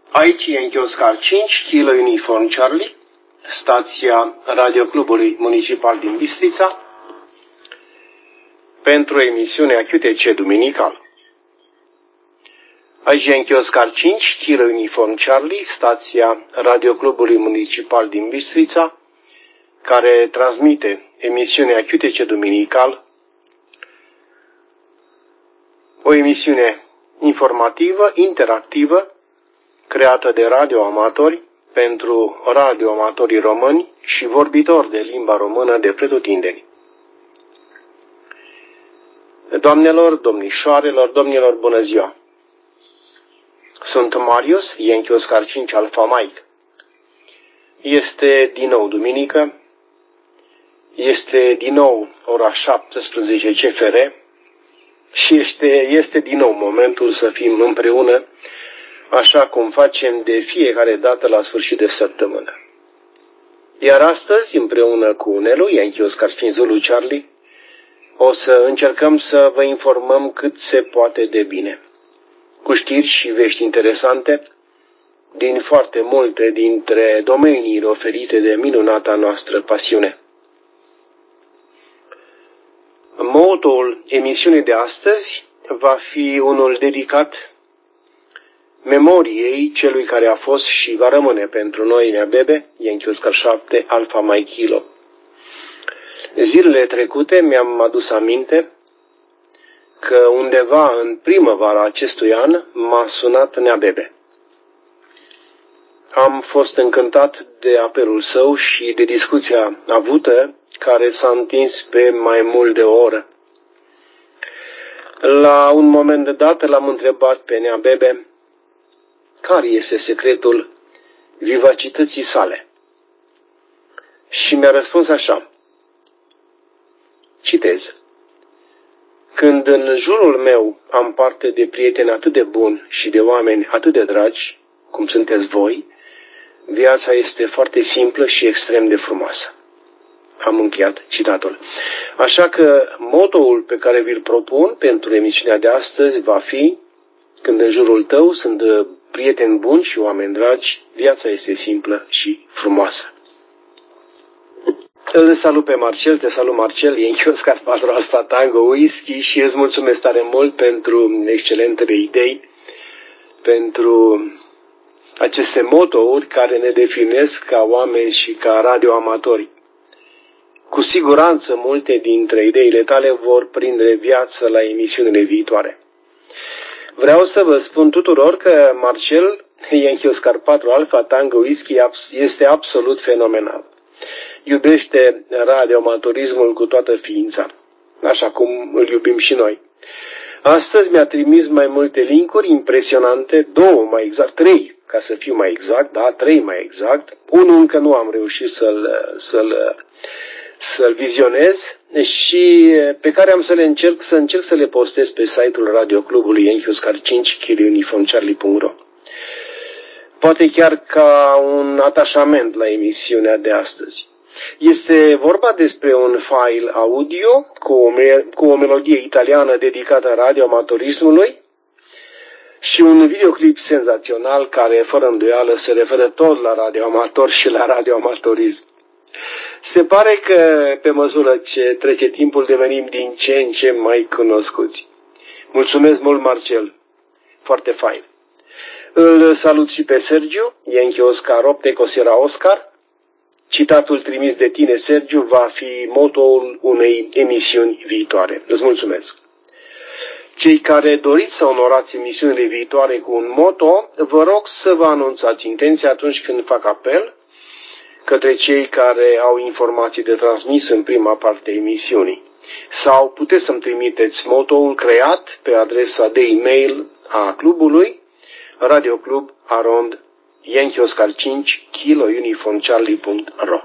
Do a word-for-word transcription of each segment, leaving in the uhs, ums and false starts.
Aici e în Oscar cinci, Kilo Uniform Charlie, stația Radioclubului Municipal din Bistrița, pentru emisiunea Q T C Duminical. Aici e în Oscar cinci, Kilo Uniform Charlie, stația Radioclubului Municipal din Bistrița, care transmite emisiunea Q T C Duminical, o emisiune informativă, interactivă, creată de radioamatori pentru radioamatorii români și vorbitori de limba română de pretutindeni. Doamnelor, domnișoarelor, domnilor, bună ziua! Sunt Marius, Yankee Oscar cinci Alpha Mike. Este din nou duminică, este din nou ora șaptesprezece C F R și este, este din nou momentul să fim împreună, așa cum facem de fiecare dată la sfârșit de săptămână. Iar astăzi, împreună cu Nelu, Yankee Oscar cinci Zulu Charlie, o să încercăm să vă informăm cât se poate de bine, cu știri și vești interesante din foarte multe dintre domeniile oferite de minunata noastră pasiune. Motoul emisiunii de astăzi va fi unul dedicat memoriei celui care a fost și va rămâne pentru noi Nea Bebe, Yankee Oscar șapte Alpha Mike Kilo. Zilele trecute mi-am adus aminte că undeva în primăvara acestui an m-a sunat Nea Bebe. Am fost încântat de apelul său și de discuția avută, care s-a întins pe mai mult de o oră. La un moment dat l-am întrebat pe Nea Bebe care este secretul vivacității sale. Și mi-a răspuns așa. Citez. Când în jurul meu am parte de prieteni atât de buni și de oameni atât de dragi, cum sunteți voi, viața este foarte simplă și extrem de frumoasă. Am încheiat citatul. Așa că motoul pe care vi-l propun pentru emisiunea de astăzi va fi: când în jurul tău sunt prieteni buni și oameni dragi, viața este simplă și frumoasă. Îl salut pe Marcel, te salut Marcel, Yankee Oscar patru Alpha Tango Whisky și îți mulțumesc tare mult pentru excelentele idei, pentru aceste motouri care ne definesc ca oameni și ca radioamatori. Cu siguranță multe dintre ideile tale vor prinde viață la emisiunile viitoare. Vreau să vă spun tuturor că Marcel, Yankee Oscar patru Alpha Tango Whisky, este absolut fenomenal. Iubește radioamatorismul cu toată ființa, așa cum îl iubim și noi. Astăzi mi-a trimis mai multe linkuri impresionante, două mai exact, trei, ca să fiu mai exact, da, trei mai exact. Unul încă nu am reușit să-l, să-l, să-l vizionez și pe care am să le încerc, să încerc să le postez pe site-ul Radioclubului Yankee Oscar cinci Kilo Uniform Charlie punct ro. Poate chiar ca un atașament la emisiunea de astăzi. Este vorba despre un file audio cu o, cu o melodie italiană dedicată radioamatorismului și un videoclip senzațional care, fără îndoială, se referă tot la radioamator și la radioamatorism. Se pare că, pe măsură ce trece timpul, devenim din ce în ce mai cunoscuți. Mulțumesc mult, Marcel. Foarte fain. Îl salut și pe Sergiu, Yankee Oscar opt Eco Sierra Oscar. Citatul trimis de tine, Sergiu, va fi motoul unei emisiuni viitoare. Îți mulțumesc. Cei care doriți să onorați emisiunile viitoare cu un moto, vă rog să vă anunțați intenția atunci când fac apel către cei care au informații de transmis în prima parte a emisiunii. Sau puteți să-mi trimiteți motoul creat pe adresa de e-mail a clubului, radioclub arond Yankee Oscar cinci Kilo Uniform Charlie punct ro.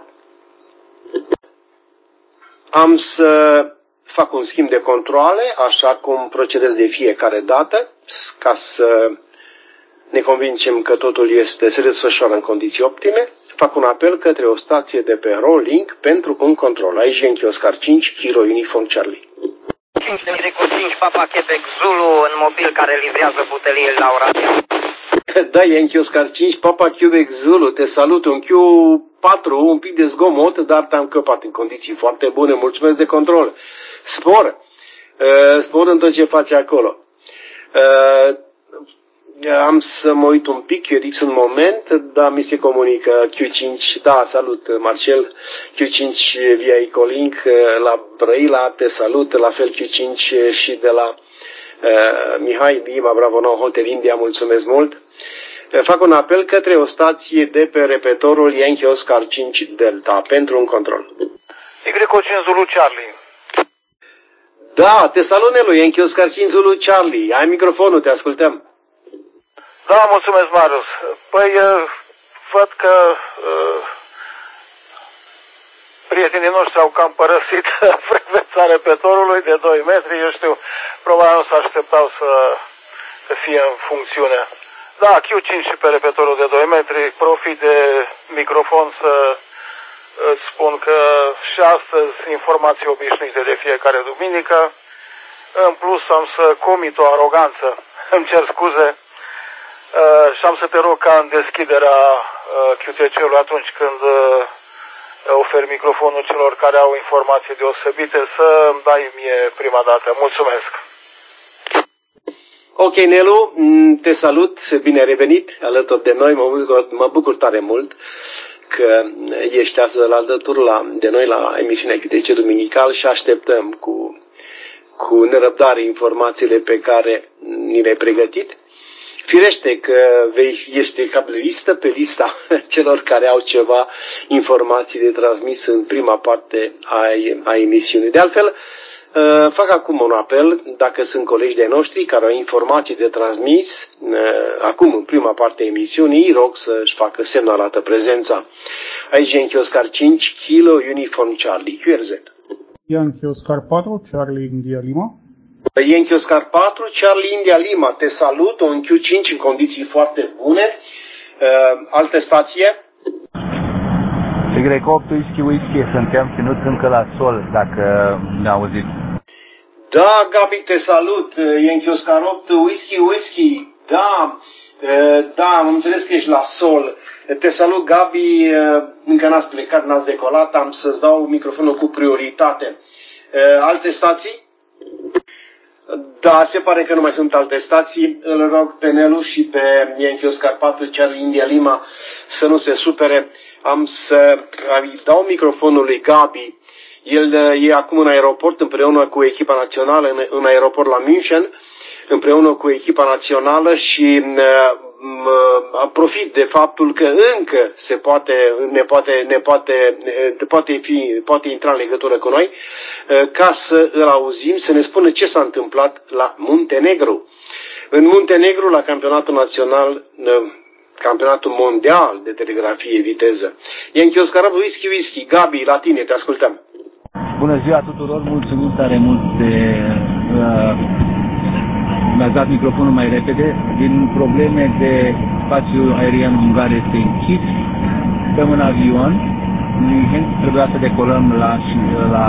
Am să fac un schimb de controale, așa cum procedez de fiecare dată, ca să ne convingem că totul este, se desfășoară în condiții optime. Fac un apel către o stație de pe Rolling pentru un control. Aici Yankee Oscar cinci Kilo Uniform Charlie. cinci Papa Quebec Zulu în mobil care livrează butelie la Oradea. Da, Yankee Oscar cinci, Papa Quebec Zulu, te salut, un Q patru, un pic de zgomot, dar te-am căpat în condiții foarte bune, mulțumesc de control. Spor, uh, spor în tot ce faci acolo. Uh, am să mă uit un pic, eu ridic un moment, dar mi se comunică Q cinci, da, salut Marcel, Q cinci via Ecolink la Brăila, te salut, la fel Q cinci și de la uh, Mihai Dima, Bravo Nou Hotel India, mulțumesc mult. Uh, fac un apel către o stație de pe repetorul Yankee Oscar cinci Delta pentru un control. Y cinci Zulu Charlie. Da, te salut Nelu, Yankee Oscar cinci Zulu Charlie, ai microfonul, te ascultăm. Da, mulțumesc, Marius. Păi, văd că uh, prietenii noștri au cam părăsit frecvența repetorului de doi metri. Eu știu, probabil nu s-așteptau să, să fie în funcțiune. Da, Q cinci și pe repetorul de doi metri. Profit de microfon să îți spun că și astăzi informații obișnuite de fiecare duminică. În plus am să comit o aroganță. Îmi cer scuze. Uh, și am să te rog ca în deschiderea uh, Q T C-ului, atunci când uh, oferi microfonul celor care au informații deosebite, să îmi dai mie prima dată. Mulțumesc! Ok, Nelu, te salut, bine ai revenit alături de noi, mă bucur, mă bucur tare mult că ești astăzi alături la, de noi la emisiunea Q T C Duminical și așteptăm cu, cu nerăbdare informațiile pe care ni le-ai pregătit. Firește că vei, este listă pe lista celor care au ceva informații de transmis în prima parte a, a emisiunii. De altfel, fac acum un apel, dacă sunt colegi de noștri care au informații de transmis, acum în prima parte a emisiunii, îi rog să-și facă semnalată prezența. Aici Yankee Oscar cinci, Kilo Uniform Charlie, Q R Z. Yankee Oscar patru, Charlie India Lima. Yankee Oscar patru, Charlie India Lima, te salut, un Q cinci în condiții foarte bune. Uh, altă stație? Y opt, Whisky Whisky, suntem ținuți încă la sol, dacă ne auziți. Da, Gabi, te salut, Yankee Oscar opt, Whisky Whisky, da, uh, da, am înțeles că ești la sol. Te salut, Gabi, uh, încă n-ați plecat, n-ați decolat, am să-ți dau microfonul cu prioritate. Uh, alte stații? Da, se pare că nu mai sunt alte stații. Îl rog pe Nelu și pe Yankee Oscar patru, Charlie India Lima să nu se supere. Am să îi dau microfonul lui Gabi. El e acum în aeroport împreună cu echipa națională, în, în aeroport la München, împreună cu echipa națională și uh, profit de faptul că încă se poate, ne poate, ne poate, ne poate, fi, poate intra în legătură cu noi, uh, ca să îl auzim, să ne spună ce s-a întâmplat la Muntenegru. În Muntenegru, la campionatul național, uh, campionatul mondial de telegrafie viteză. Yankee Oscar Whisky Whisky, Gabi, la tine, te ascultăm. Bună ziua tuturor, mulțumim tare mult de... Uh, mi-ați dat microfonul mai repede. Din probleme de spațiu aerian ungar este închis. Stăm în avion. Trebuia să decolăm la, la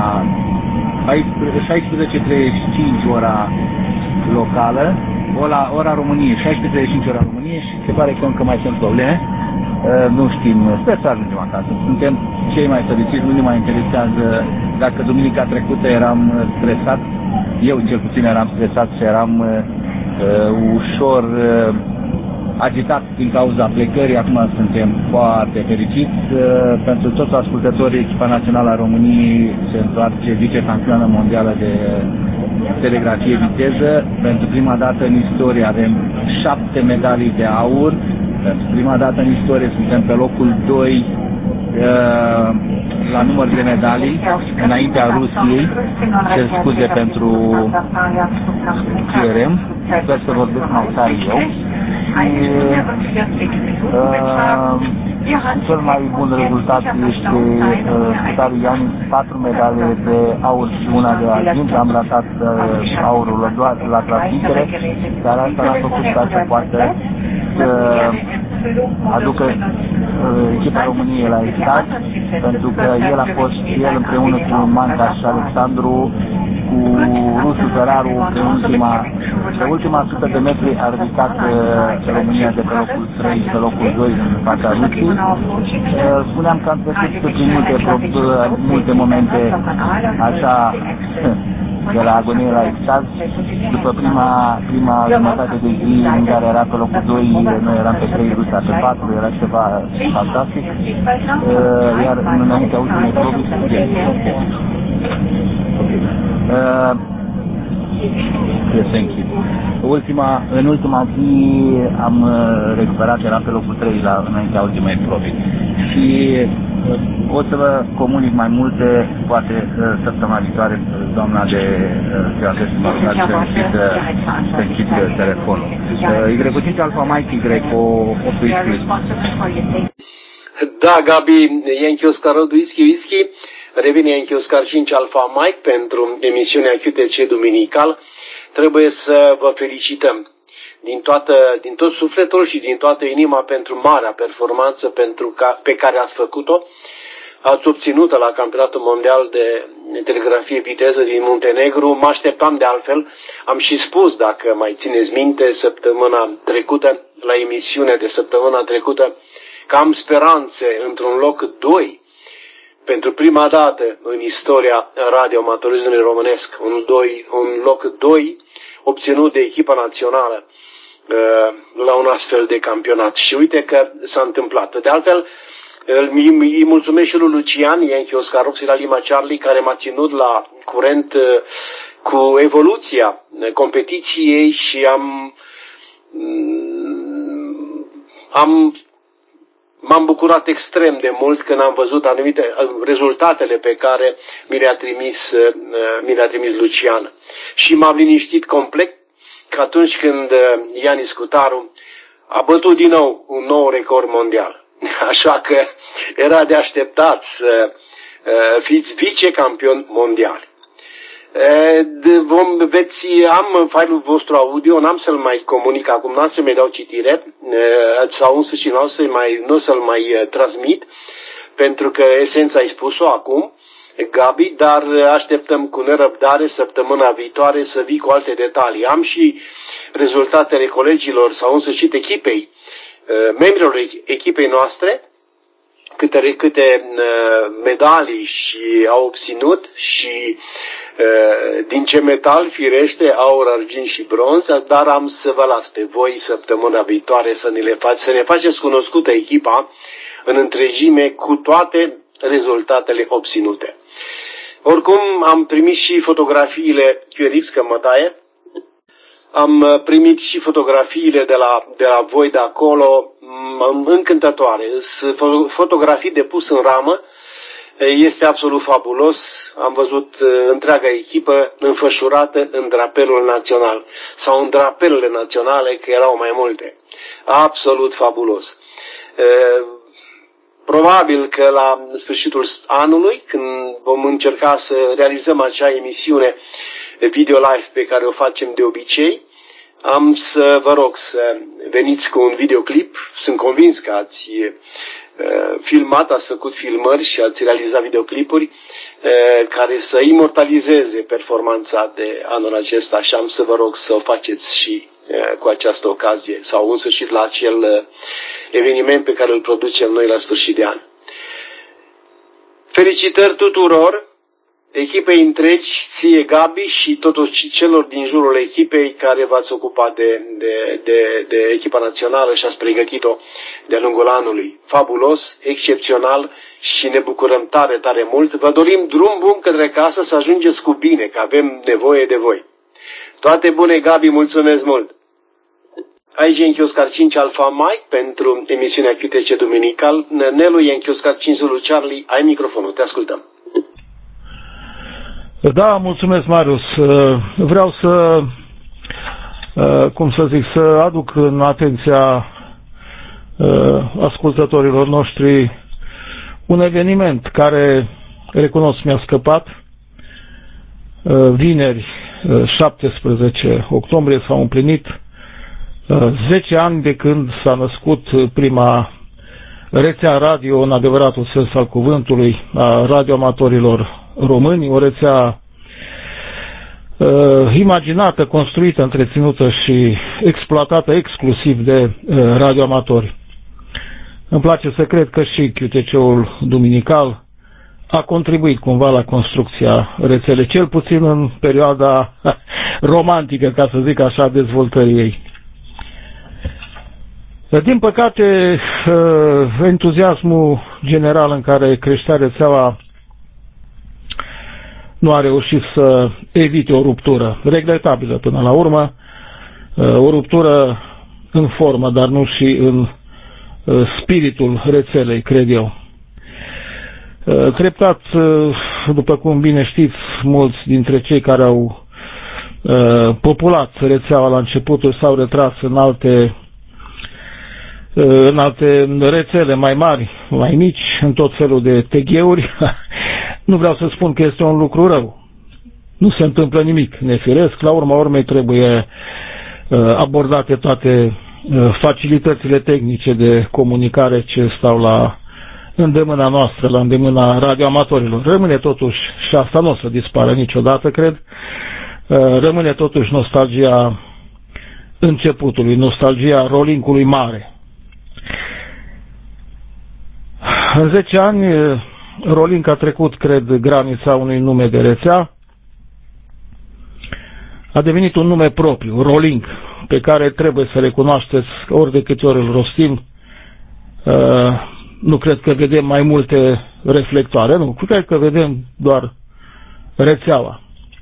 șaisprezece treizeci și cinci ora locală, ora, ora României, șaisprezece treizeci și cinci ora României și se pare că încă mai sunt probleme. Uh, nu știm, sper să ajungem acasă. Suntem cei mai fericiți, nu ne mai interesează dacă duminica trecută eram stresat, eu cel puțin eram stresat și eram uh, ușor uh, agitat din cauza plecării, acum suntem foarte fericiți. Uh, pentru toți ascultătorii, echipa națională a României se întoarce vice-campioană mondială de telegrafie viteză. Pentru prima dată în istorie avem șapte medalii de aur. Pentru prima dată în istorie suntem pe locul doi uh, la număr de medalii, înaintea Rusiei. Cer scuze pentru C R M, sper să vorbesc mai tare eu. Uh, cel mai bun rezultat este Staru Ianis, patru medale de aur și una de argint. Am ratat uh, aurul doar la transmitere, dar asta l-a făcut ca să poată să aducă uh, echipa României la stat, pentru că el a fost, el împreună cu Manca și Alexandru, cu cu Rusu Zăraru pe ultima, pe ultima sută de metri a ridicat România de pe locul trei pe locul doi în fața Rusiei. Spuneam că am trecut prin multe, multe momente așa de la agonie la extaz. După prima, prima jumătate de zi în care era pe locul doi, noi eram pe trei, Rusia pe patru, era ceva fantastic. Iar în înaintea ultimei probe, Ultima, în ultima zi am recuperat, eram pe locul trei la, înaintea ultimei probe. Și o să vă comunic mai multe, poate săptămâna viitoare, doamna de stewardess mă rugați să închid, să închid telefonul. Y cinci Alfa Mike Y o optsprezece. Da, Gabi, Yankee Oscar Road Whisky Whisky, revine Yankee Oscar cinci Alfa Mike pentru emisiunea Q T C duminical. Trebuie să vă felicităm din, toată, din tot sufletul și din toată inima pentru marea performanță pentru ca, pe care ați făcut-o. Ați obținut-o la Campionatul Mondial de Telegrafie Viteză din Muntenegru. Mă așteptam de altfel, am și spus, dacă mai țineți minte, săptămâna trecută, la emisiunea de săptămâna trecută, că am speranțe într-un loc doi pentru prima dată în istoria radioamatorismului românesc, un, doi, un loc doi obținut de echipa națională la un astfel de campionat. Și uite că s-a întâmplat. De altfel, îi mulțumesc și lui Lucian, Yankee Oscar Roxy la Lima Charlie, care m-a ținut la curent cu evoluția competiției și am, am m-am bucurat extrem de mult când am văzut anumite rezultatele pe care mi le-a trimis, mi le-a trimis Lucian. Și m-am liniștit complet că atunci când Ianis Cutaru a bătut din nou un nou record mondial. Așa că era de așteptat să fiți vicecampion mondial. Vom, veți, am file-ul vostru audio, n-am să-l mai comunic acum, n-am să-mi dau citire, sau însă și n-am să-l mai, nu să-l mai transmit, pentru că esența ai spus-o acum, Gabi, dar așteptăm cu nerăbdare săptămâna viitoare să vii cu alte detalii. Am și rezultatele colegilor sau în sfârșit echipei, membrilor echipei noastre, câte, câte medalii și au obținut și din ce metal, firește, aur, argint și bronz, dar am să vă las pe voi săptămâna viitoare să ne, le fac, să ne faceți cunoscută echipa în întregime cu toate rezultatele obținute. Oricum, am primit și fotografiile Q R X, că mă taie. Am primit și fotografiile de la, de la voi de acolo, încântătoare. Fotografii de pus în ramă, este absolut fabulos. Am văzut întreaga echipă înfășurată în drapelul național sau în drapelele naționale, că erau mai multe. Absolut fabulos. Probabil că la sfârșitul anului, când vom încerca să realizăm acea emisiune video live pe care o facem de obicei, am să vă rog să veniți cu un videoclip. Sunt convins că ați filmat, ați făcut filmări și ați realizat videoclipuri care să imortalizeze performanța de anul acesta și am să vă rog să o faceți și cu această ocazie sau în sfârșit la acel eveniment pe care îl producem noi la sfârșit de an. Felicitări tuturor, echipei întregi, ție Gabi și totuși celor din jurul echipei care v-ați ocupat de, de, de, de echipa națională și ați pregătit-o de-a lungul anului. Fabulos, excepțional și ne bucurăm tare, tare mult. Vă dorim drum bun către casă, să ajungeți cu bine, că avem nevoie de voi. Toate bune, Gabi, mulțumesc mult! Aici Yankee Oscar cinci Alfa Mike pentru emisiunea Q T C duminical. Nelu, Yankee Oscar cinci Zulu Charlie, ai microfonul, te ascultăm. Da, mulțumesc, Marius. Vreau să, cum să zic, să aduc în atenția ascultătorilor noștri un eveniment care, recunosc, mi-a scăpat. Vineri, șaptesprezece octombrie, s-au împlinit zece ani de când s-a născut prima rețea radio, în adevăratul sens al cuvântului, a radioamatorilor români, o rețea uh, imaginată, construită, întreținută și exploatată exclusiv de uh, radioamatori. Îmi place să cred că și Q T C-ul duminical a contribuit cumva la construcția rețelei, cel puțin în perioada romantică, ca să zic așa, dezvoltării ei. Din păcate, entuziasmul general în care creștea rețeaua nu a reușit să evite o ruptură regretabilă până la urmă, o ruptură în formă, dar nu și în spiritul rețelei, cred eu. Treptat, după cum bine știți, mulți dintre cei care au populat rețeaua la începutul s-au retras în alte în alte rețele mai mari, mai mici, în tot felul de tegheuri. Nu vreau să spun că este un lucru rău. Nu se întâmplă nimic nefiresc. La urma urmei trebuie abordate toate facilitățile tehnice de comunicare ce stau la îndemâna noastră, la îndemâna radioamatorilor. Rămâne totuși, și asta nu o să dispară niciodată, cred, rămâne totuși nostalgia începutului, nostalgia rolling-ului mare. În zece ani, Rolink a trecut, cred, granița unui nume de rețea. A devenit un nume propriu, Rolink, pe care trebuie să recunoașteți ori de câte ori îl rostim. Nu cred că vedem mai multe reflectoare, nu, cred că vedem doar rețeaua.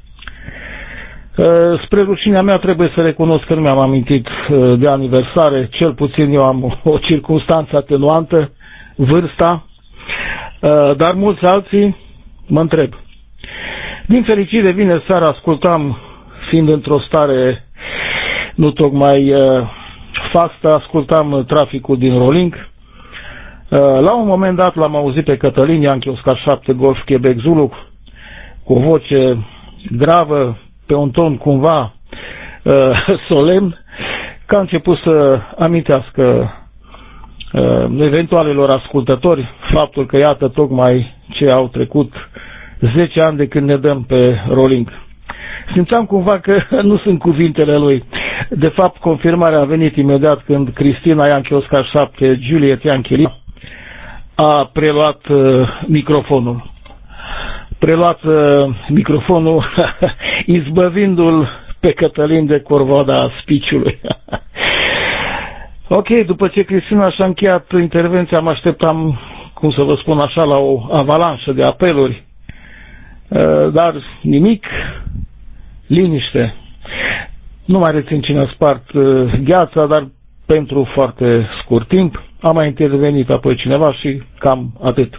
Spre rușinea mea trebuie să recunosc că nu mi-am amintit de aniversare, cel puțin eu am o circunstanță atenuantă, vârsta, dar mulți alții mă întreb. Din fericire, vineri seara ascultam, fiind într-o stare nu tocmai fastă, ascultam traficul din Rolink. La un moment dat l-am auzit pe Cătălin Yankee Oscar șapte Golf Quebec Zulu cu o voce gravă, pe un ton cumva solemn, că a început să amintească eventualelor ascultători faptul că iată tocmai ce au trecut zece ani de când ne dăm pe Rolink. Simțeam cumva că nu sunt cuvintele lui. De fapt, confirmarea a venit imediat când Cristina Yankee Oscar șapte Juliet Yankee Lima a preluat uh, microfonul. Preluat uh, microfonul izbăvindu-l pe Cătălin de corvoada speech-ului. Ok, după ce Cristina și-a încheiat intervenția, mă așteptam, cum să vă spun așa, la o avalanșă de apeluri, dar nimic, liniște. Nu mai rețin cine a spart gheața, dar pentru foarte scurt timp a mai intervenit apoi cineva și cam atât.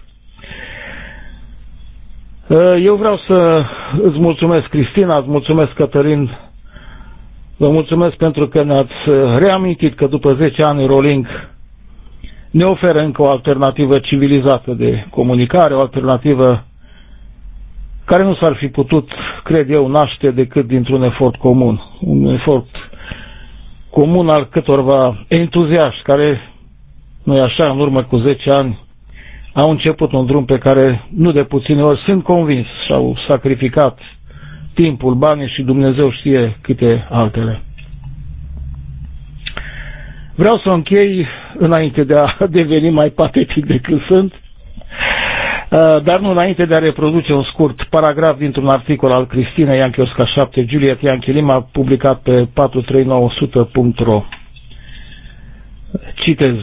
Eu vreau să îți mulțumesc, Cristina, îți mulțumesc, Cătălin. Vă mulțumesc pentru că ne-ați reamintit că după zece ani Rolink ne oferă încă o alternativă civilizată de comunicare, o alternativă care nu s-ar fi putut, cred eu, naște decât dintr-un efort comun. Un efort comun al câtorva entuziaști care, nu-i așa, în urmă cu zece ani, au început un drum pe care nu de puține ori sunt convins și-au sacrificat timpul, banii și Dumnezeu știe câte altele. Vreau să închei înainte de a deveni mai patetic decât sunt, dar nu înainte de a reproduce un scurt paragraf dintr-un articol al Cristinei Yankee Oscar șapte Juliet Yankee Lima publicat pe patru trei nouă zero zero punct ro. Citez.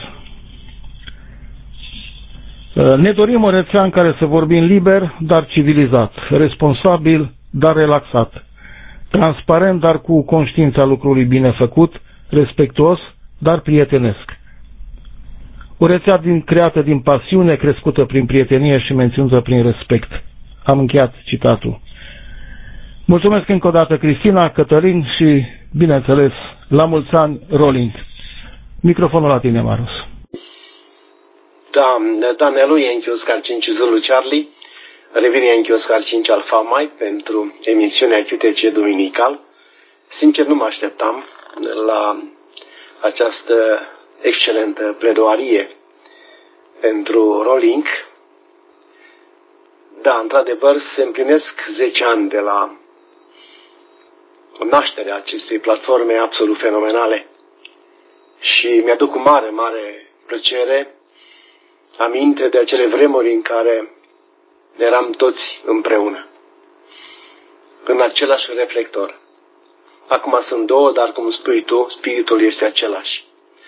Ne dorim o rețea în care să vorbim liber, dar civilizat, responsabil, dar relaxat, transparent, dar cu conștiința lucrului bine făcut, respectuos, dar prietenesc. O rețea din, creată din pasiune, crescută prin prietenie și menținută prin respect. Am încheiat citatul. Mulțumesc încă o dată, Cristina, Cătălin și, bineînțeles, la mulți ani, Rolink. Microfonul la tine, Marius. Da, Danelu Yankee Oscar cinci Zulu Charlie, revine Yankee Oscar cinci Alpha Mike pentru emisiunea Q T C Duminical. Sincer, nu mă așteptam la această excelentă pledoarie pentru Rolink. Da, într-adevăr, se împlinesc zece ani de la nașterea acestei platforme absolut fenomenale. Și mi-aduc cu mare, mare plăcere aminte de acele vremuri în care eram toți împreună, în același reflector. Acum sunt două, dar cum spui tu, spiritul este același.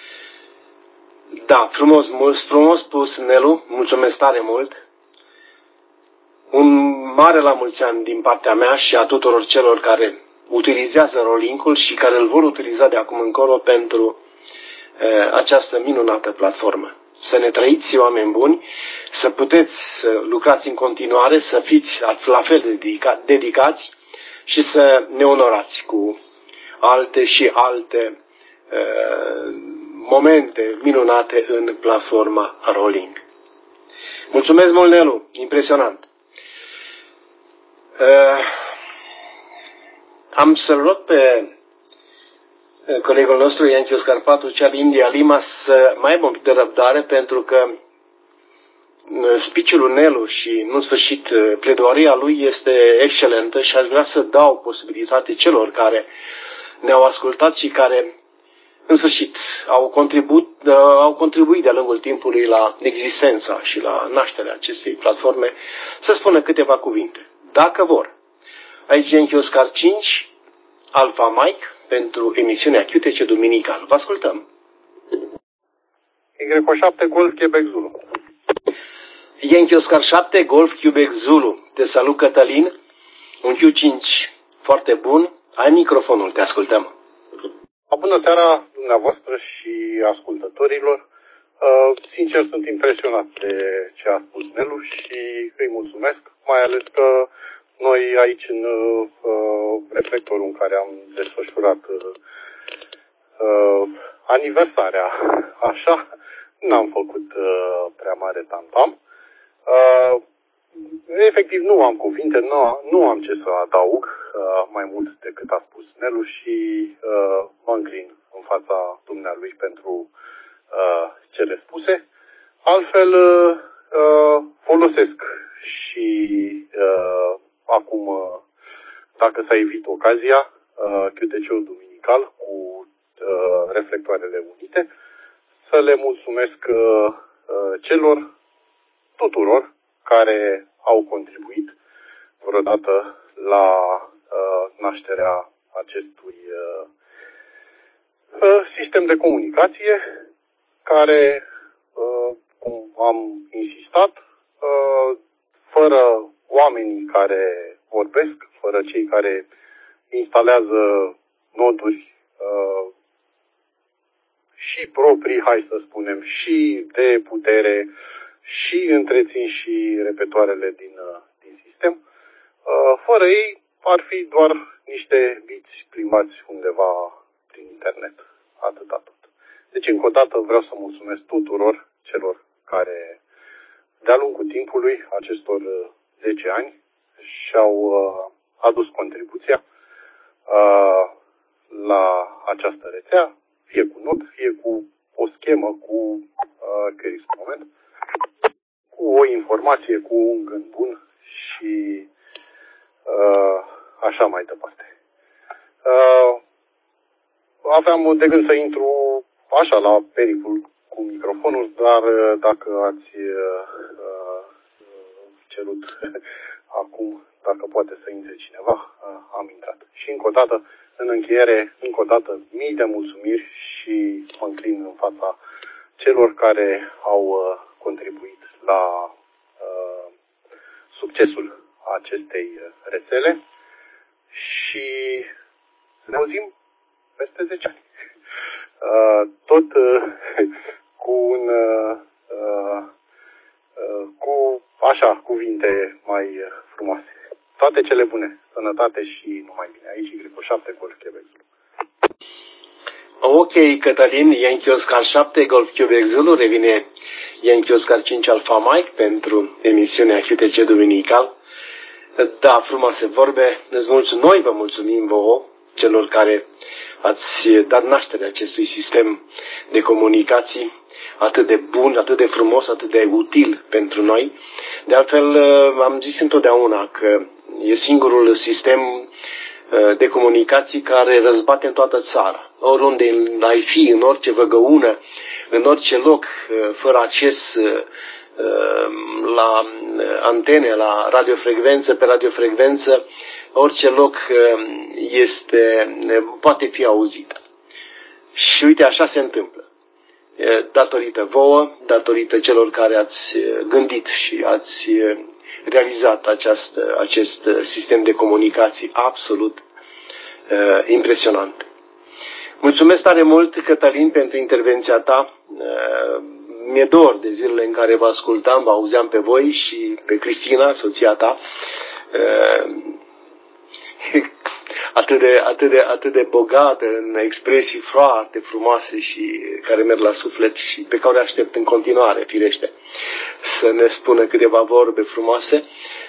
Da, frumos, mult, frumos spus, Nelu, mulțumesc tare mult. Un mare la mulți ani din partea mea și a tuturor celor care utilizează Rolink-ul și care îl vor utiliza de acum încolo pentru uh, această minunată platformă. Să ne trăiți, oameni buni, să puteți să lucrați în continuare, să fiți la fel de dedica dedicați și să ne onorați cu alte și alte uh, momente minunate în platforma Rolink. Mulțumesc mult, Nelu, impresionant. Uh, am să-l rog pe colegul nostru, Ianchiu Scarpatu, cea din India Lima, să mai aibă un pic de răbdare, pentru că speech-ul lui Nelu și, în sfârșit, pledoaria lui este excelentă și aș vrea să dau posibilitate celor care ne-au ascultat și care, în sfârșit, au contribuit, au contribuit de-a lungul timpului la existența și la nașterea acestei platforme, să spună câteva cuvinte, dacă vor. Aici Yankee Oscar cinci, Alpha Mike, pentru emisiunea Q T C Duminical. Vă ascultăm. Y șapte Golf Quebec Zulu. Yankee Oscar șapte, Golf Quebec Zulu. Te salut, Cătălin. Un Q cinci foarte bun. Ai microfonul, te ascultăm. Bună seara dumneavoastră și ascultătorilor. Uh, sincer, sunt impresionat de ce a spus Nelu și îi mulțumesc, mai ales că noi aici în uh, reflectorul în care am desfășurat uh, uh, aniversarea, așa, n-am făcut uh, prea mare tam-tam. Uh, efectiv nu am cuvinte, nu, nu am ce să adaug uh, mai mult decât a spus Nelu și uh, mă înclin în fața dumnealui pentru uh, cele spuse. Altfel uh, uh, folosesc și uh, acum, uh, dacă să evit ocazia, uh, Q T C-ul duminical cu uh, reflectoarele unite, să le mulțumesc uh, uh, celor tuturor care au contribuit vreodată la uh, nașterea acestui uh, uh, sistem de comunicație care, uh, cum am insistat, uh, fără oamenii care vorbesc, fără cei care instalează noduri uh, și proprii, hai să spunem, și de putere, și întrețin și repetoarele din, din sistem. Fără ei ar fi doar niște biți plimbați undeva prin internet. Atâta tot. Deci, încă o dată, vreau să mulțumesc tuturor celor care, de-a lungul timpului, acestor zece ani, și-au adus contribuția la această rețea, fie cu nod, fie cu o schemă, cu care moment, cu o informație, cu un gând bun și uh, așa mai departe. Uh, aveam de gând să intru așa la pericol cu microfonul, dar uh, dacă ați uh, cerut acum, dacă poate să intre cineva, uh, am intrat. Și încă o dată, în încheiere, încă o dată, mii de mulțumiri și mă înclin în fața celor care au uh, contribuit la uh, succesul acestei rețele și ne auzim peste zece ani. Uh, tot uh, cu un uh, uh, cu așa cuvinte mai frumoase. Toate cele bune, sănătate și numai bine. Aici Y șapte Golf Quebec Zulu. Ok, Cătălin, Yankee Oscar șapte, Golf Quebec Zulu, revine Yankee Oscar cinci Alpha Mike pentru emisiunea Q T C Duminical. Da, frumoase vorbe, îți mulțumim, noi vă mulțumim vouă, celor care ați dat naștere acestui sistem de comunicații atât de bun, atât de frumos, atât de util pentru noi. De altfel, am zis întotdeauna că e singurul sistem de comunicații care răzbate în toată țara. Oriunde ai fi, în orice văgăună, în orice loc, fără acces la antene, la radiofrecvență, pe radiofrecvență, orice loc este, poate fi auzit. Și uite, așa se întâmplă. Datorită vouă, datorită celor care ați gândit și ați realizat această, acest sistem de comunicații absolut uh, impresionant. Mulțumesc tare mult, Cătălin, pentru intervenția ta. Uh, mi-e dor de zilele în care vă ascultam, vă auzeam pe voi și pe Cristina, soția ta. Uh, atât de, atât de, atât de bogată în expresii foarte frumoase și care merg la suflet și pe care le aștept în continuare, firește, să ne spună câteva vorbe frumoase.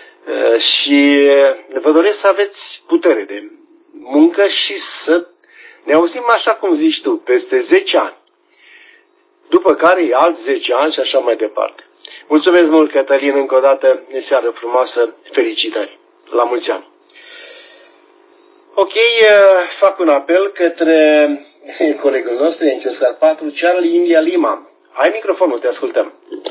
Și vă doresc să aveți putere de muncă și să ne auzim așa cum zici tu, peste zece ani. După care e alți zece ani și așa mai departe. Mulțumesc mult, Cătălin, încă o dată, seară frumoasă, felicitări. La mulți ani. Ok, fac un apel către colegul nostru, Enciu Scarpatu, Charlie India Lima. Ai microfonul, te ascultăm.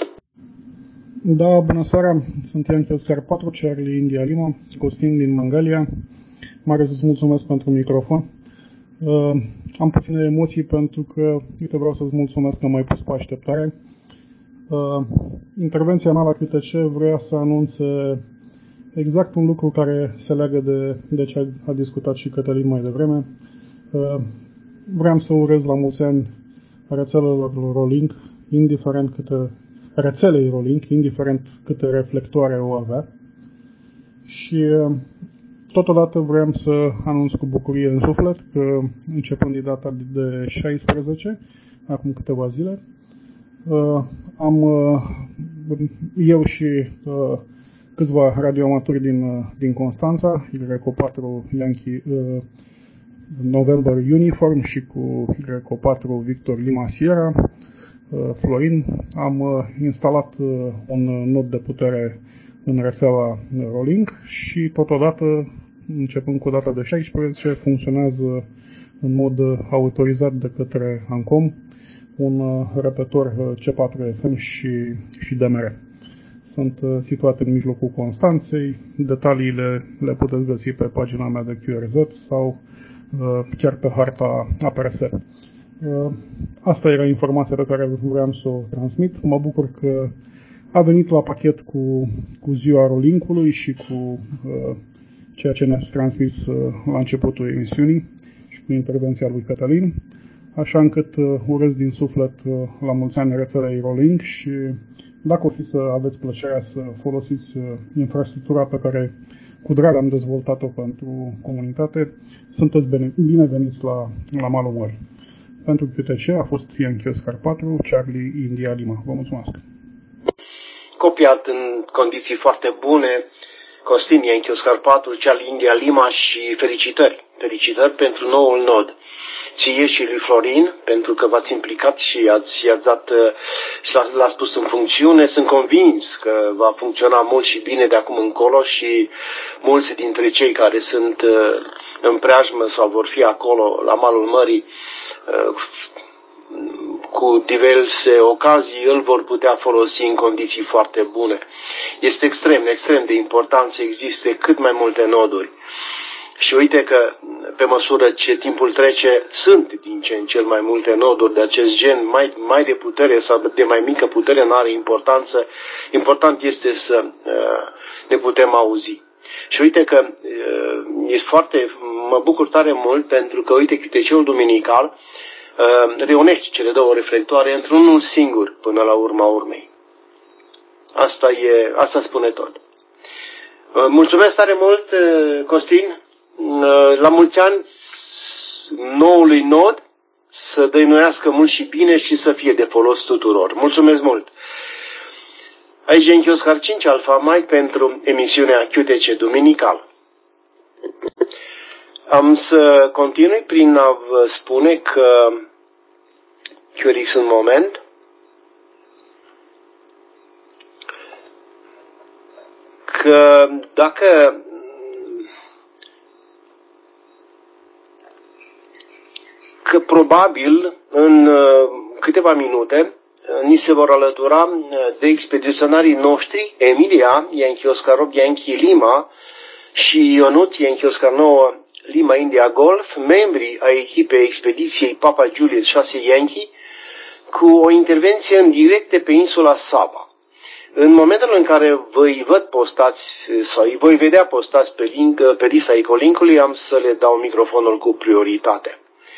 Da, bună seara, sunt Enciu Scarpatu, Charlie India Lima, Costin din Mangalia. Mare să-ți mulțumesc pentru microfon. Uh, am puține emoții pentru că, uite, vreau să-ți mulțumesc că m-ai pus pe așteptare. Uh, intervenția mea la Q T C vrea să anunțe exact un lucru care se leagă de, de ce a, a discutat și Cătălin mai devreme. Uh, vreau să urez la mulți ani rețelelor Rolink, indiferent câte, rețelei Rolink, indiferent câte reflectoare o avea. Și uh, totodată vreau să anunț cu bucurie în suflet că, începând de data de șaisprezece, acum câteva zile, uh, am uh, eu și uh, câțiva radioamaturi din, din Constanța, Y O patru Yankee uh, November Uniform și cu Y O patru Victor Lima Sierra, uh, Florin, am uh, instalat uh, un nod de putere în rețeaua Rolink și totodată, începând cu data de șaisprezece, funcționează în mod autorizat de către ANCOM un uh, repetor C patru F M și, și D M R. Sunt situate în mijlocul Constanței. Detaliile le puteți găsi pe pagina mea de Q R Z sau uh, chiar pe harta A P R S. Uh, asta era informația pe care vreau să o transmit. Mă bucur că a venit la pachet cu, cu ziua Rolinkului și cu uh, ceea ce ne-ați transmis uh, la începutul emisiunii și cu intervenția lui Cătălin. Așa încât uh, urez din suflet uh, la mulți ani rețelei Rolink și dacă o fi să aveți plăcerea să folosiți uh, infrastructura pe care cu drag am dezvoltat-o pentru comunitate, sunteți bineveniți la, la malul mării. Pentru Q T C a fost Enciu Scarpatu, Charlie India Lima. Vă mulțumesc! Copiat în condiții foarte bune, Costin Enciu Scarpatu, Charlie India Lima și felicitări! Felicitări pentru noul nod. Ție și lui Florin, pentru că v-ați implicat și ați, i-ați dat și l-ați pus în funcțiune. Sunt convins că va funcționa mult și bine de acum încolo și mulți dintre cei care sunt în preajmă sau vor fi acolo la malul mării cu diverse ocazii îl vor putea folosi în condiții foarte bune. Este extrem, extrem de important să existe cât mai multe noduri. Și uite că, pe măsură ce timpul trece, sunt din ce în cel mai multe noduri de acest gen, mai, mai de putere sau de mai mică putere, nu are importanță. Important este să uh, ne putem auzi. Și uite că uh, e foarte, mă bucur tare mult pentru că, uite, Q T C-ul duminical uh, reunește cele două reflectoare într-unul singur până la urma urmei. Asta, e, asta spune tot. Uh, mulțumesc tare mult, uh, Costin. La mulți ani noului nod, să dăinuiască mult și bine și să fie de folos tuturor. Mulțumesc mult! Aici e Oscar cinci Alfa Mike pentru emisiunea Q T C Duminical. Am să continui prin a vă spune că Q R X în moment că dacă probabil în câteva minute ni se vor alătura de expediționarii noștri Emilia Yankee Oscar opt Yankee Lima și Ionut Yankee Oscar nouă Lima India Golf, membri ai echipei expediției Papa Juliet șase Yankee, cu o intervenție în direct de pe insula Saba. În momentul în care vă îi văd postați sau îi voi vedea postați pe, link, pe lista ecolinkului, am să le dau microfonul cu prioritate.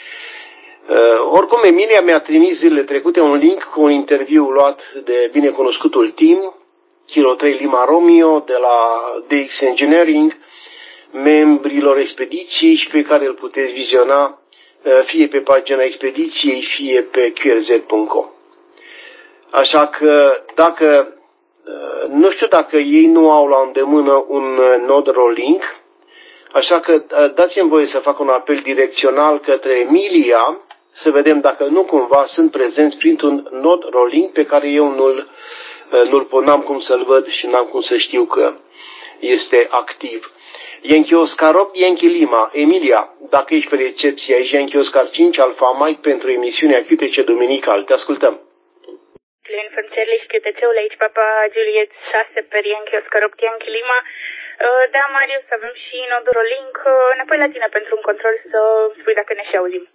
Uh, oricum, Emilia mi-a trimis zilele trecute un link cu un interviu luat de binecunoscutul team Kilo trei Lima Romeo de la D X Engineering, membrilor expediției, și pe care îl puteți viziona fie pe pagina expediției, fie pe Q R Z punct com. Așa că dacă, nu știu dacă ei nu au la îndemână un nod rolling, așa că dați-mi voie să fac un apel direcțional către Emilia, să vedem dacă nu cumva sunt prezenți printr-un nod rolling pe care eu nu-l, nu-l n-am cum să-l văd și n-am cum să știu că este activ. Yankee Oscar opt Yankee Lima, Emilia, dacă ești pe recepție, ești Yankee Oscar cinci Alfa Mike pentru emisiunea Q T C Duminical. Te ascultăm. Inform Charlie și Q T C-ul aici, Papa Juliet șase pe Yankee Oscar opt Yankee Lima. Da, Marius, avem și nodul rolling. Înapoi la tine pentru un control să spui dacă ne și auzim.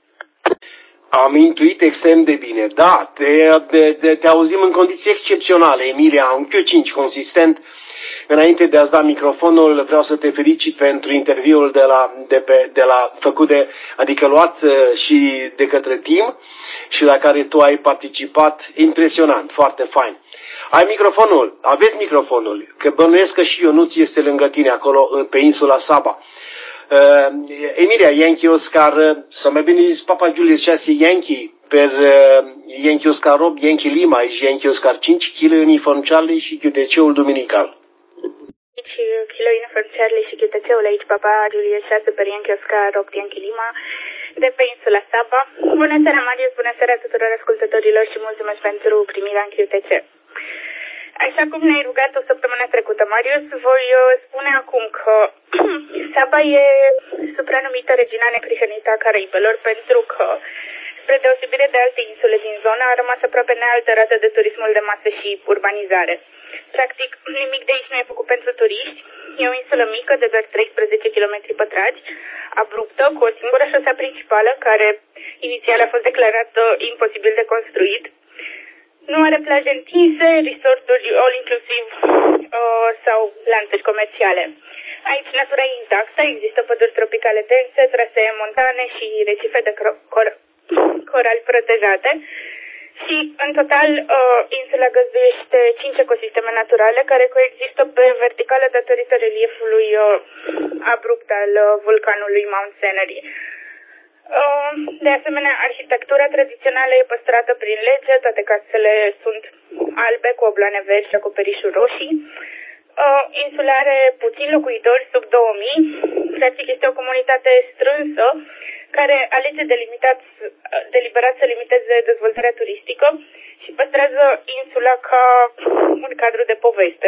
Am intuit extrem de bine. Da, te, te, te, te auzim în condiții excepționale, Emilia, un Q cinci consistent. Înainte de a-ți da microfonul, vreau să te felicit pentru interviul de la, de pe, de la făcut de, adică luat și de către team și la care tu ai participat. Impresionant, foarte fain. Ai microfonul, aveți microfonul, că bănuiesc că și Ionuț este lângă tine acolo pe insula Saba. Uh, Emilia, Yankee Oscar, sau mai bine zis Papa Juliet șase Yankee, per uh, Yankee Oscar opt Yankee Lima și Yankee Oscar cinci, Kilo Uniform Charlie și Q T C-ul Duminical. Aici Kilo Uniform Charlie și Q T C-ul aici, Papa Juliet șase per Yankee Oscar opt Yankee Lima, de pe insula Saba. Bună seara, Marius, bună seara tuturor ascultătorilor și mulțumesc pentru primirea în Q T C. Așa cum ne-ai rugat o săptămână trecută, Marius, voi spune acum că Saba e supranumită regina neprihănită a Caraibelor pentru că, spre deosebire de alte insule din zonă, a rămas aproape nealterată de turismul de masă și urbanizare. Practic, nimic de aici nu e făcut pentru turiști. E o insulă mică de doar treisprezece kilometri pătrați, abruptă, cu o singură șosea principală, care inițial a fost declarată imposibil de construit. Nu are plaje întinse, resorturi all-inclusiv uh, sau lanțuri comerciale. Aici natura e intactă, există păduri tropicale dense, trasee montane și recife de cor corali protejate. Și, în total, uh, insula găzduiește cinci ecosisteme naturale care coexistă pe verticală datorită reliefului uh, abrupt al uh, vulcanului Mount Senery. Uh, de asemenea, arhitectura tradițională e păstrată prin lege, toate casele sunt albe cu obloane verzi și acoperișuri roșii. Uh, insula are puțini locuitori, sub două mii. Practic este o comunitate strânsă care alege delimitat, deliberat să limiteze dezvoltarea turistică și păstrează insula ca un cadru de poveste.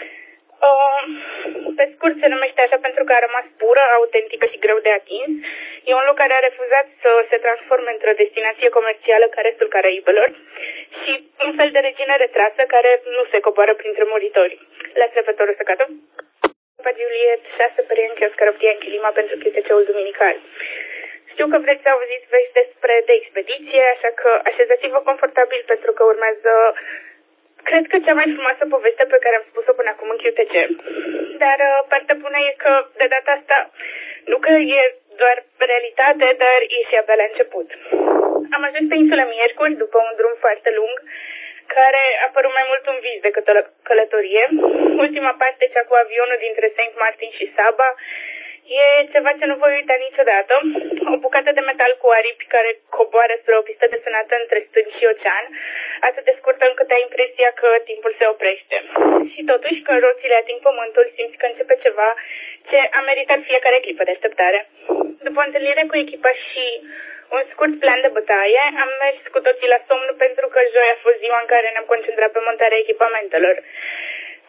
Uh, pe scurt se numește așa pentru că a rămas pură, autentică și greu de atins. E un loc care a refuzat să se transforme într-o destinație comercială ca restul Caraibelor și un fel de regină retrasă care nu se coboară printre muritori. La repetorul săcată. Papa Juliet șase pe Yankee Oscar opt Yankee Lima pentru Q T C-ul Duminical. Știu că vreți să auziți vești despre de expediție, așa că așezați-vă confortabil pentru că urmează, cred că cea mai frumoasă poveste pe care am spus-o până acum în Q T C. Dar partea bună e că de data asta nu că e doar realitate, dar e și abia la început. Am ajuns pe insula miercuri după un drum foarte lung, care a părut mai mult un vis decât o călătorie. Ultima parte, cea cu avionul dintre Saint Martin și Saba, e ceva ce nu voi uita niciodată. O bucată de metal cu aripi care coboară spre o pistă desenată între stânci și ocean, atât de scurtă încât ai impresia că timpul se oprește. Și totuși, când roțile ating pământul, simți că începe ceva ce a meritat fiecare clipă de așteptare. După o întâlnire cu echipa și un scurt plan de bătaie, am mers cu toții la somn pentru că joi a fost ziua în care ne-am concentrat pe montarea echipamentelor.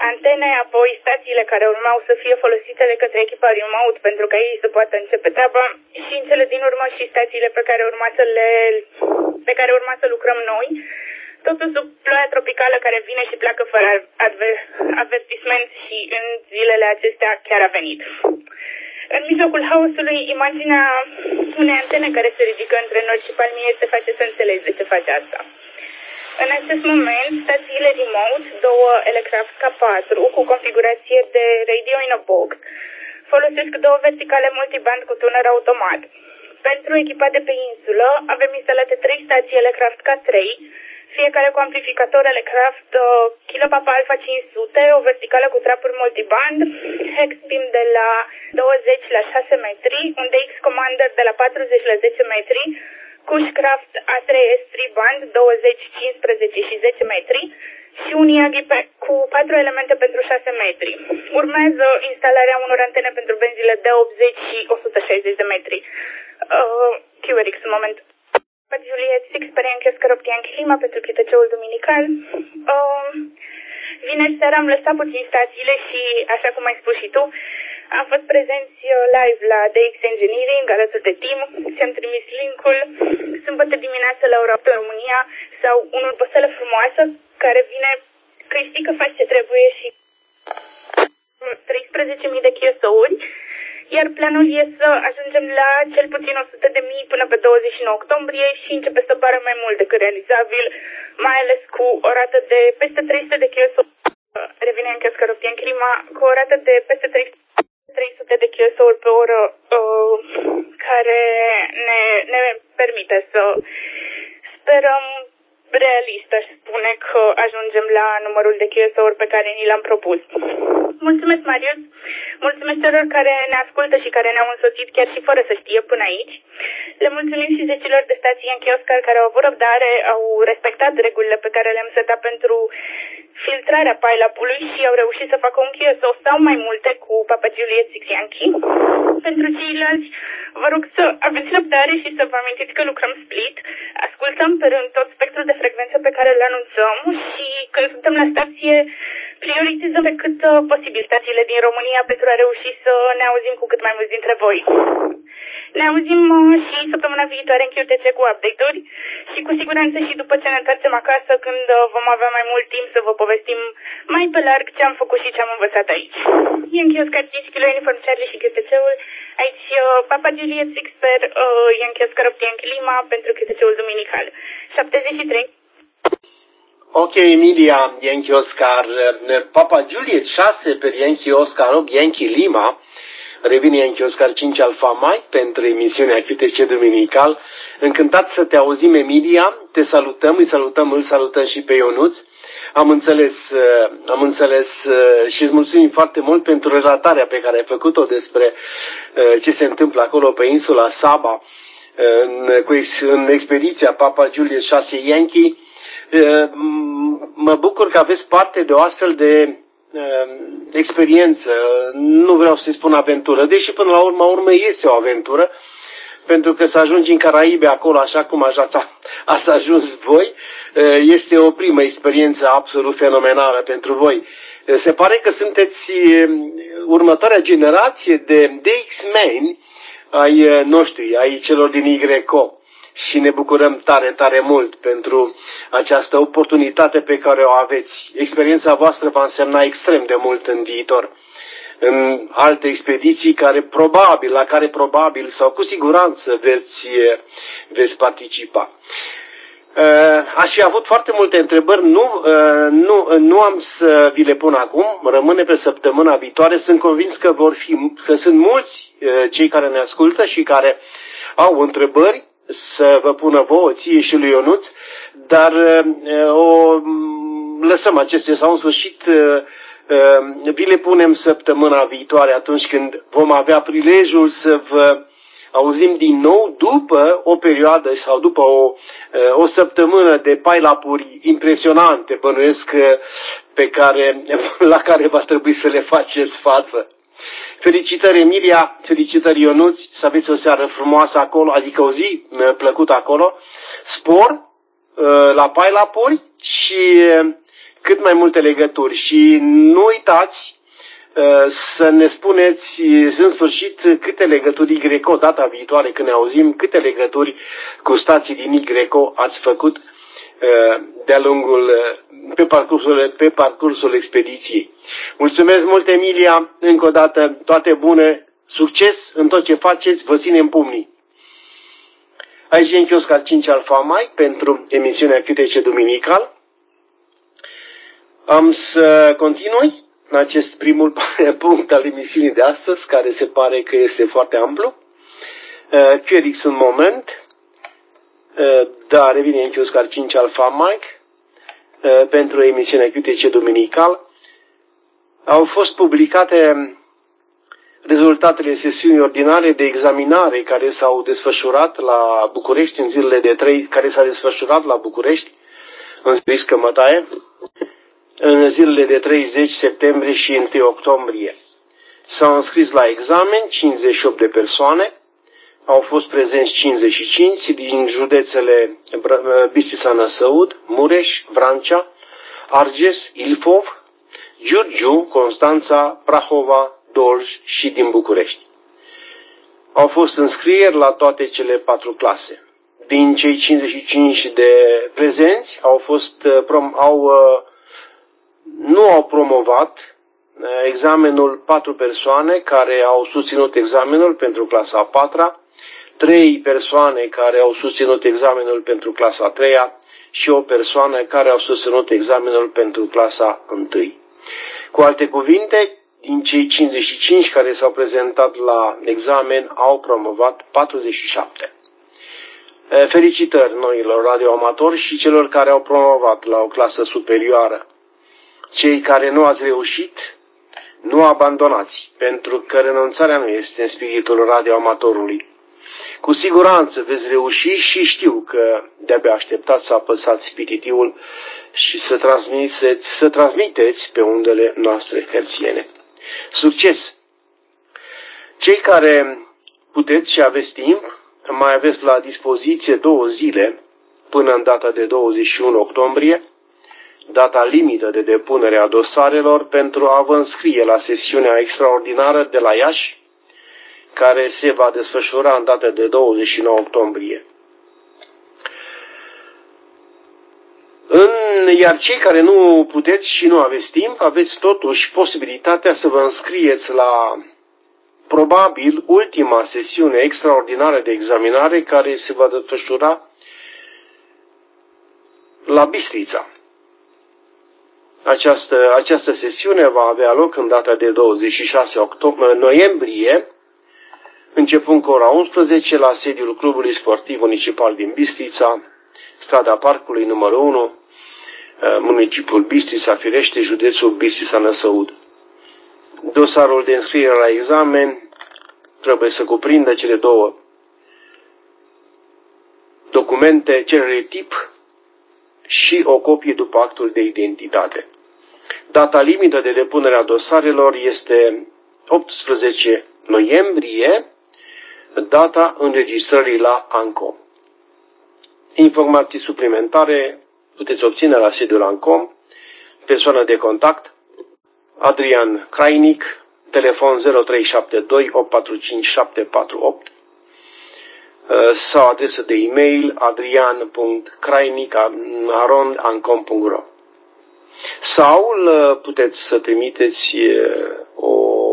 antene, apoi stațiile care urmau să fie folosite de către echipa remote pentru ca ei să poată începe treaba și în cele din urmă și stațiile pe care urma să le pe care urma să lucrăm noi. Totul sub ploaia tropicală care vine și pleacă fără avertisment și în zilele acestea chiar a venit. În mijlocul haosului, imaginea unei antene care se ridică între nori și palmieri te face să înțelegi de ce face asta. În acest moment, stațiile remote, două Elecraft K patru cu configurație de radio in a box, folosesc două verticale multiband cu tuner automat. Pentru echipa de pe insulă, avem instalate trei stații Elecraft K trei, fiecare cu amplificator Elecraft uh, Kilopapa Alpha cinci sute, o verticală cu trapuri multiband, Hexbeam de la douăzeci la șase metri, un D X Commander de la patruzeci la zece metri, Cushcraft A trei S trei band douăzeci, cincisprezece și zece metri și un Yagi cu patru elemente pentru șase metri. Urmează instalarea unor antene pentru benzile de optzeci și o sută șaizeci de metri. Uh, Q R X, în moment. Juliet Six per Yankee Oscar opt Yankee Lima pentru chităceul duminical. Uh, vineri seara am lăsat puțin stațiile și, așa cum ai spus și tu, am fost prezenți live la D X Engineering alături de team, ți-am trimis link-ul. Sâmbătă dimineață la ora opt în România sau un urboselă frumoasă care vine, că știi că faci ce trebuie și treisprezece mii de chiosouri, iar planul e să ajungem la cel puțin o sută de mii până pe douăzeci și nouă octombrie și începe să pară mai mult decât realizabil, mai ales cu o rată de peste trei sute de chiosouri. Revine în Oscar opt Yankee Lima cu o rată de peste trei sute de chiosouri pe oră, uh, care ne, ne permite să sperăm realist, aș spune că ajungem la numărul de chiosouri pe care ni l-am propus. Mulțumesc, Marius! Mulțumesc celor care ne ascultă și care ne-au însoțit chiar și fără să știe până aici. Le mulțumim și zecilor de stații Yankee Oscar care au avut răbdare, au respectat regulile pe care le-am setat pentru filtrarea pile-up-ului și au reușit să facă un chiosou sau mai multe cu Papa Juliet Six Yankee. Pentru ceilalți, vă rog să aveți răbdare și să vă amintiți că lucrăm split, ascultăm pe rând tot spectrul de frecvență pe care îl anunțăm și când suntem la stație prioritizăm pe cât uh, posibil stațiile din România pentru a reuși să ne auzim cu cât mai mulți dintre voi. Ne auzim uh, și săptămâna viitoare în Q T C cu update-uri și cu siguranță și după ce ne întoarcem acasă când uh, vom avea mai mult timp să vă povestim mai pe larg ce am făcut și ce am învățat aici. Yankee Oscar cinci Kilo Uniform Charlie și Q T C-ul, aici uh, Papa Juliet Six per uh, Yankee Oscar opt Yankee Lima pentru Q T C-ul duminical. șaptezeci și trei. Ok, Emilia, Yankee Oscar, Papa Juliet șase per Yankee Oscar opt Yankee Lima, revine Yankee Oscar cinci Alpha Mike pentru emisiunea Q T C Duminical. Încântat să te auzim, Emilia, te salutăm, îi salutăm, îl salutăm și pe Ionuț. Am înțeles, am înțeles și îți mulțumim foarte mult pentru relatarea pe care ai făcut-o despre ce se întâmplă acolo pe insula Saba, în, în expediția Papa Juliet șase Yankee. Mă bucur că aveți parte de o astfel de experiență, nu vreau să-i spun aventură, deși până la urma urmei este o aventură, pentru că să ajungi în Caraibe acolo, așa cum așa ați ajuns voi, este o primă experiență absolut fenomenală pentru voi. Se pare că sunteți următoarea generație de D X-meni ai noștri, ai celor din Y C O. Și ne bucurăm tare, tare mult pentru această oportunitate pe care o aveți. Experiența voastră va însemna extrem de mult în viitor, în alte expediții care probabil, la care probabil sau cu siguranță veți, veți participa. Aș fi avut foarte multe întrebări, nu, nu, nu am să vi le pun acum, rămâne pe săptămâna viitoare. Sunt convins că vor fi, că sunt mulți cei care ne ascultă și care au întrebări să vă pună vouă, ție și lui Ionuț, dar o lăsăm acestea sau în sfârșit vi le punem săptămâna viitoare, atunci când vom avea prilejul să vă auzim din nou după o perioadă sau după o, o săptămână de pile-up-uri impresionante, bănuiesc, pe care, la care va trebui să le faceți față. Felicitări, Emilia, felicitări, Ionuț, să aveți o seară frumoasă acolo, adică o zi plăcută acolo, spor la pile-up-uri și cât mai multe legături și nu uitați să ne spuneți în sfârșit câte legături Y data viitoare când ne auzim, câte legături cu stații din Y ați făcut de-a lungul, pe parcursul, pe parcursul expediției. Mulțumesc mult, Emilia, încă o dată, toate bune, succes în tot ce faceți, vă ținem pumnii. Aici e în Chiosc al cinci Alfa Mike pentru emisiunea Q T C Duminical. Am să continui în acest primul punct al emisiunii de astăzi, care se pare că este foarte amplu. Q R X un moment. Da, revine în Chiosc al cinci Alfa Mike pentru emisiunea Q T C Duminical. Au fost publicate rezultatele sesiunii ordinare de examinare care s-au desfășurat la București în zilele de trei, care s-a desfășurat la București, în Spiris Cămătaie, în zilele de treizeci septembrie și unu octombrie. S-au înscris la examen cincizeci și opt de persoane, au fost prezenți cincizeci și cinci din județele Bistrița Năsăud, Mureș, Vrancea, Argeș, Ilfov, Giurgiu, Constanța, Prahova, Dolj și din București. Au fost înscrieri la toate cele patru clase. Din cei cincizeci și cinci de prezenți au fost, au, nu au promovat examenul patru persoane care au susținut examenul pentru clasa a patra, trei persoane care au susținut examenul pentru clasa a treia și o persoană care au susținut examenul pentru clasa a întâi. Cu alte cuvinte, din cei cincizeci și cinci care s-au prezentat la examen, au promovat patruzeci și șapte. Felicitări noilor radioamatori și celor care au promovat la o clasă superioară. Cei care nu ați reușit, nu abandonați, pentru că renunțarea nu este în spiritul radioamatorului. Cu siguranță veți reuși și știu că de-abia așteptați să apăsați pititiul și să transmiteți, să transmiteți pe undele noastre herțiene. Succes! Cei care puteți și aveți timp, mai aveți la dispoziție două zile până în data de douăzeci și unu octombrie, data limită de depunere a dosarelor pentru a vă înscrie la sesiunea extraordinară de la Iași, care se va desfășura în data de douăzeci și nouă octombrie. În, iar cei care nu puteți și nu aveți timp, aveți totuși posibilitatea să vă înscrieți la probabil ultima sesiune extraordinară de examinare care se va desfășura la Bistrița. Această, această sesiune va avea loc în data de douăzeci și șase noiembrie, începând cu ora unsprezece la sediul Clubului Sportiv Municipal din Bistrița, strada Parcului numărul unu, municipiul Bistrița, firește, județul Bistrița Năsăud. Dosarul de înscriere la examen trebuie să cuprindă cele două documente, cerere tip și o copie după actul de identitate. Data limită de depunere a dosarelor este optsprezece noiembrie, data înregistrării la ANCOM. Informații suplimentare puteți obține la sediul ANCOM, persoană de contact, Adrian Crainic, telefon zero trei șapte doi opt patru cinci șapte patru opt sau adresă de e-mail adrian punct crainic arond ancom punct ro. Sau puteți să trimiteți o,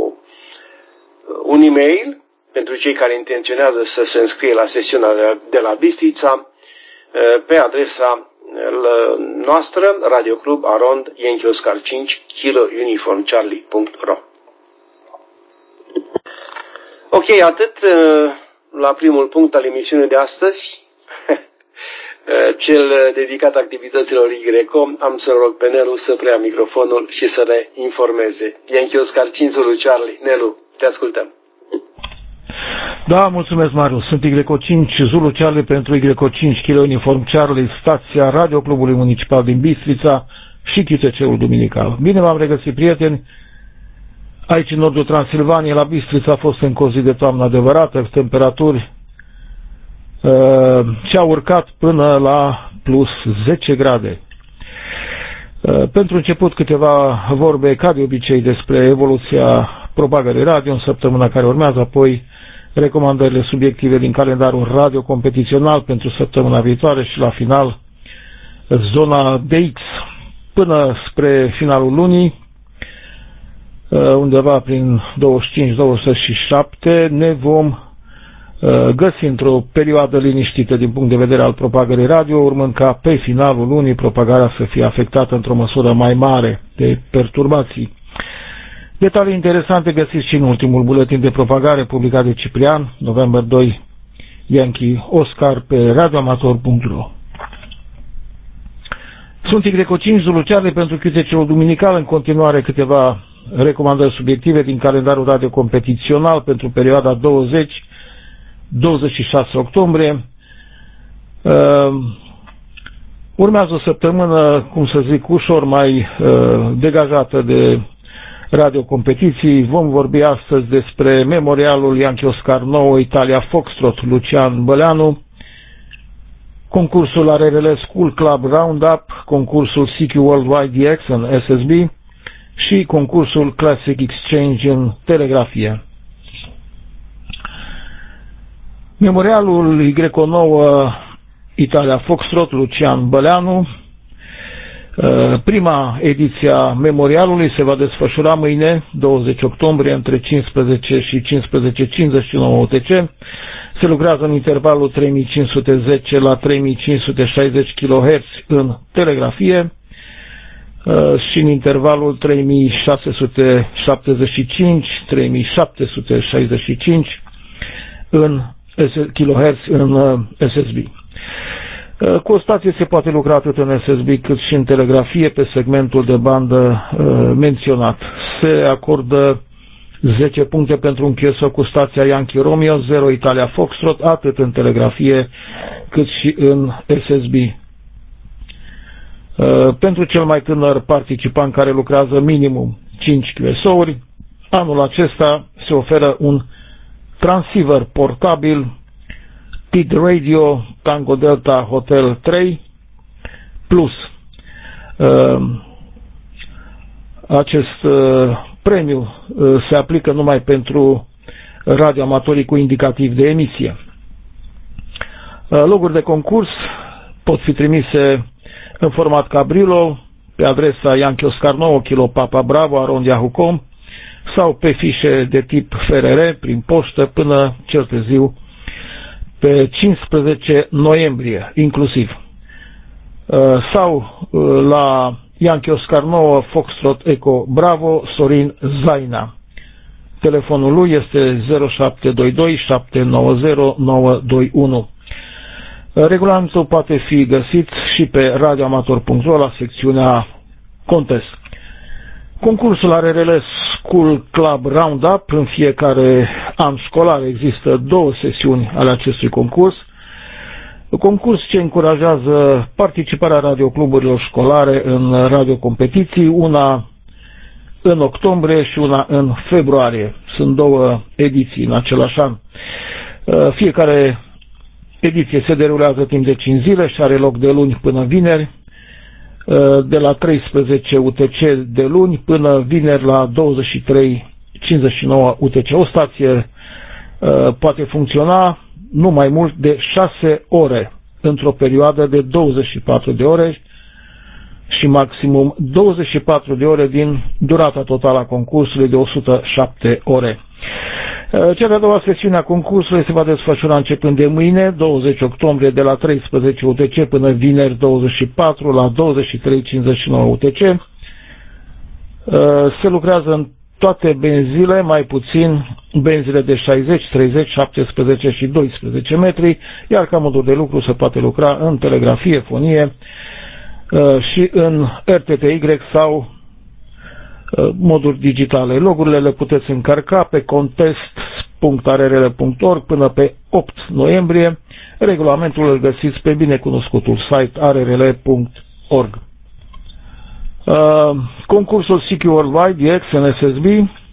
un e-mail pentru cei care intenționează să se înscrie la sesiunea de la Bistrița pe adresa noastră, radioclub arond Yankee Oscar cinci Kilo Uniform Charlie punct ro. Ok, atât la primul punct al emisiunii de astăzi, cel dedicat activităților Y. Am să rog pe Nelu să preia microfonul și să ne informeze. Yankee Oscar cinci Zulu Charlie. Nelu, te ascultăm. Da, mulțumesc, Marius. Sunt Y cinci Zulu Charlie pentru Y cinci Kilo Uniform Charlie, stația Radio Clubului Municipal din Bistrița și Q T C-ul Duminical. Bine v-am regăsit, prieteni. Aici, în nordul Transilvaniei, la Bistrița, a fost încă o zi de toamnă adevărată, temperaturi uh, ce au urcat până la plus zece grade. Pentru început câteva vorbe, ca de obicei, despre evoluția propagării radio în săptămâna care urmează, apoi recomandările subiective din calendarul radio competițional pentru săptămâna viitoare și la final zona D X. Până spre finalul lunii, undeva prin douăzeci și cinci douăzeci și șapte, ne vom găsi într-o perioadă liniștită din punct de vedere al propagării radio, urmând ca pe finalul lunii propagarea să fie afectată într-o măsură mai mare de perturbații. Detalii interesante găsiți și în ultimul buletin de propagare publicat de Ciprian, noiembrie doi, Yankee Oscar, pe radioamator punct ro. Sunt Y cinci, Zulu Charlie pentru Q T C-ul duminical, în continuare câteva recomandări subiective din calendarul radio competițional pentru perioada douăzeci douăzeci și șase octombrie. Uh, urmează o săptămână, cum să zic, ușor mai uh, degajată de radiocompetiții. Vom vorbi astăzi despre memorialul Yankee Oscar nouă Italia Foxtrot Lucian Băleanu, concursul R R L School Club Roundup, concursul C Q Worldwide D X în S S B și concursul Classic Exchange în telegrafie. Memorialul Y nouă Italia Foxtrot Lucian Băleanu. Prima ediție a memorialului se va desfășura mâine, douăzeci octombrie, între cincisprezece și cincisprezece cincizeci și nouă U T C. Se lucrează în intervalul trei mii cinci sute zece la trei mii cinci sute șaizeci kilohertz în telegrafie și în intervalul trei mii șase sute șaptezeci și cinci la trei mii șapte sute șaizeci și cinci în kilohertz în S S B. Cu o stație se poate lucra atât în S S B cât și în telegrafie pe segmentul de bandă menționat. Se acordă zece puncte pentru un Q S O cu stația Yankee Romeo, zero Italia Foxtrot, atât în telegrafie cât și în S S B. Pentru cel mai tânăr participant care lucrează minimum cinci Q S O-uri, anul acesta se oferă un transceiver portabil T I D Radio Tango Delta Hotel trei Plus. Acest premiu se aplică numai pentru radioamatorii cu indicativ de emisie. Loguri de concurs pot fi trimise în format Cabrillo pe adresa Yankee Oscar nouă Kilo Papa Bravo arond yahoo punct com sau pe fișe de tip F R R prin poștă până cel târziu pe cincisprezece noiembrie inclusiv, sau la Yankee Oscar nouă Foxtrot Eco Bravo Sorin Zaina. Telefonul lui este zero șapte doi doi șapte nouă zero nouă doi unu. Regulamentul poate fi găsit și pe radioamator punct ro la secțiunea Contest. Concursul R R L School Club Roundup. În fiecare an școlar există două sesiuni ale acestui concurs. Concurs ce încurajează participarea radiocluburilor școlare în radiocompetiții, una în octombrie și una în februarie. Sunt două ediții în același an. Fiecare ediție se derulează timp de cinci zile și are loc de luni până vineri, de la treisprezece U T C de luni până vineri la douăzeci și trei cincizeci și nouă U T C. O stație poate funcționa nu mai mult de șase ore într-o perioadă de douăzeci și patru de ore și maximum douăzeci și patru de ore din durata totală a concursului de o sută șapte ore. Cea de-a doua sesiune a concursului se va desfășura începând de mâine, douăzeci octombrie, de la treisprezece U T C până vineri douăzeci și patru la douăzeci și trei cincizeci și nouă U T C. Se lucrează în toate benzile, mai puțin benzile de șaizeci, treizeci, șaptesprezece și doisprezece metri, iar ca modul de lucru se poate lucra în telegrafie, fonie și în R T T Y sau moduri digitale. Logurile le puteți încărca pe contest punct r r l punct org până pe opt noiembrie. Regulamentul îl găsiți pe binecunoscutul site r r l punct org. Uh, concursul C Q Worldwide D X în S S B.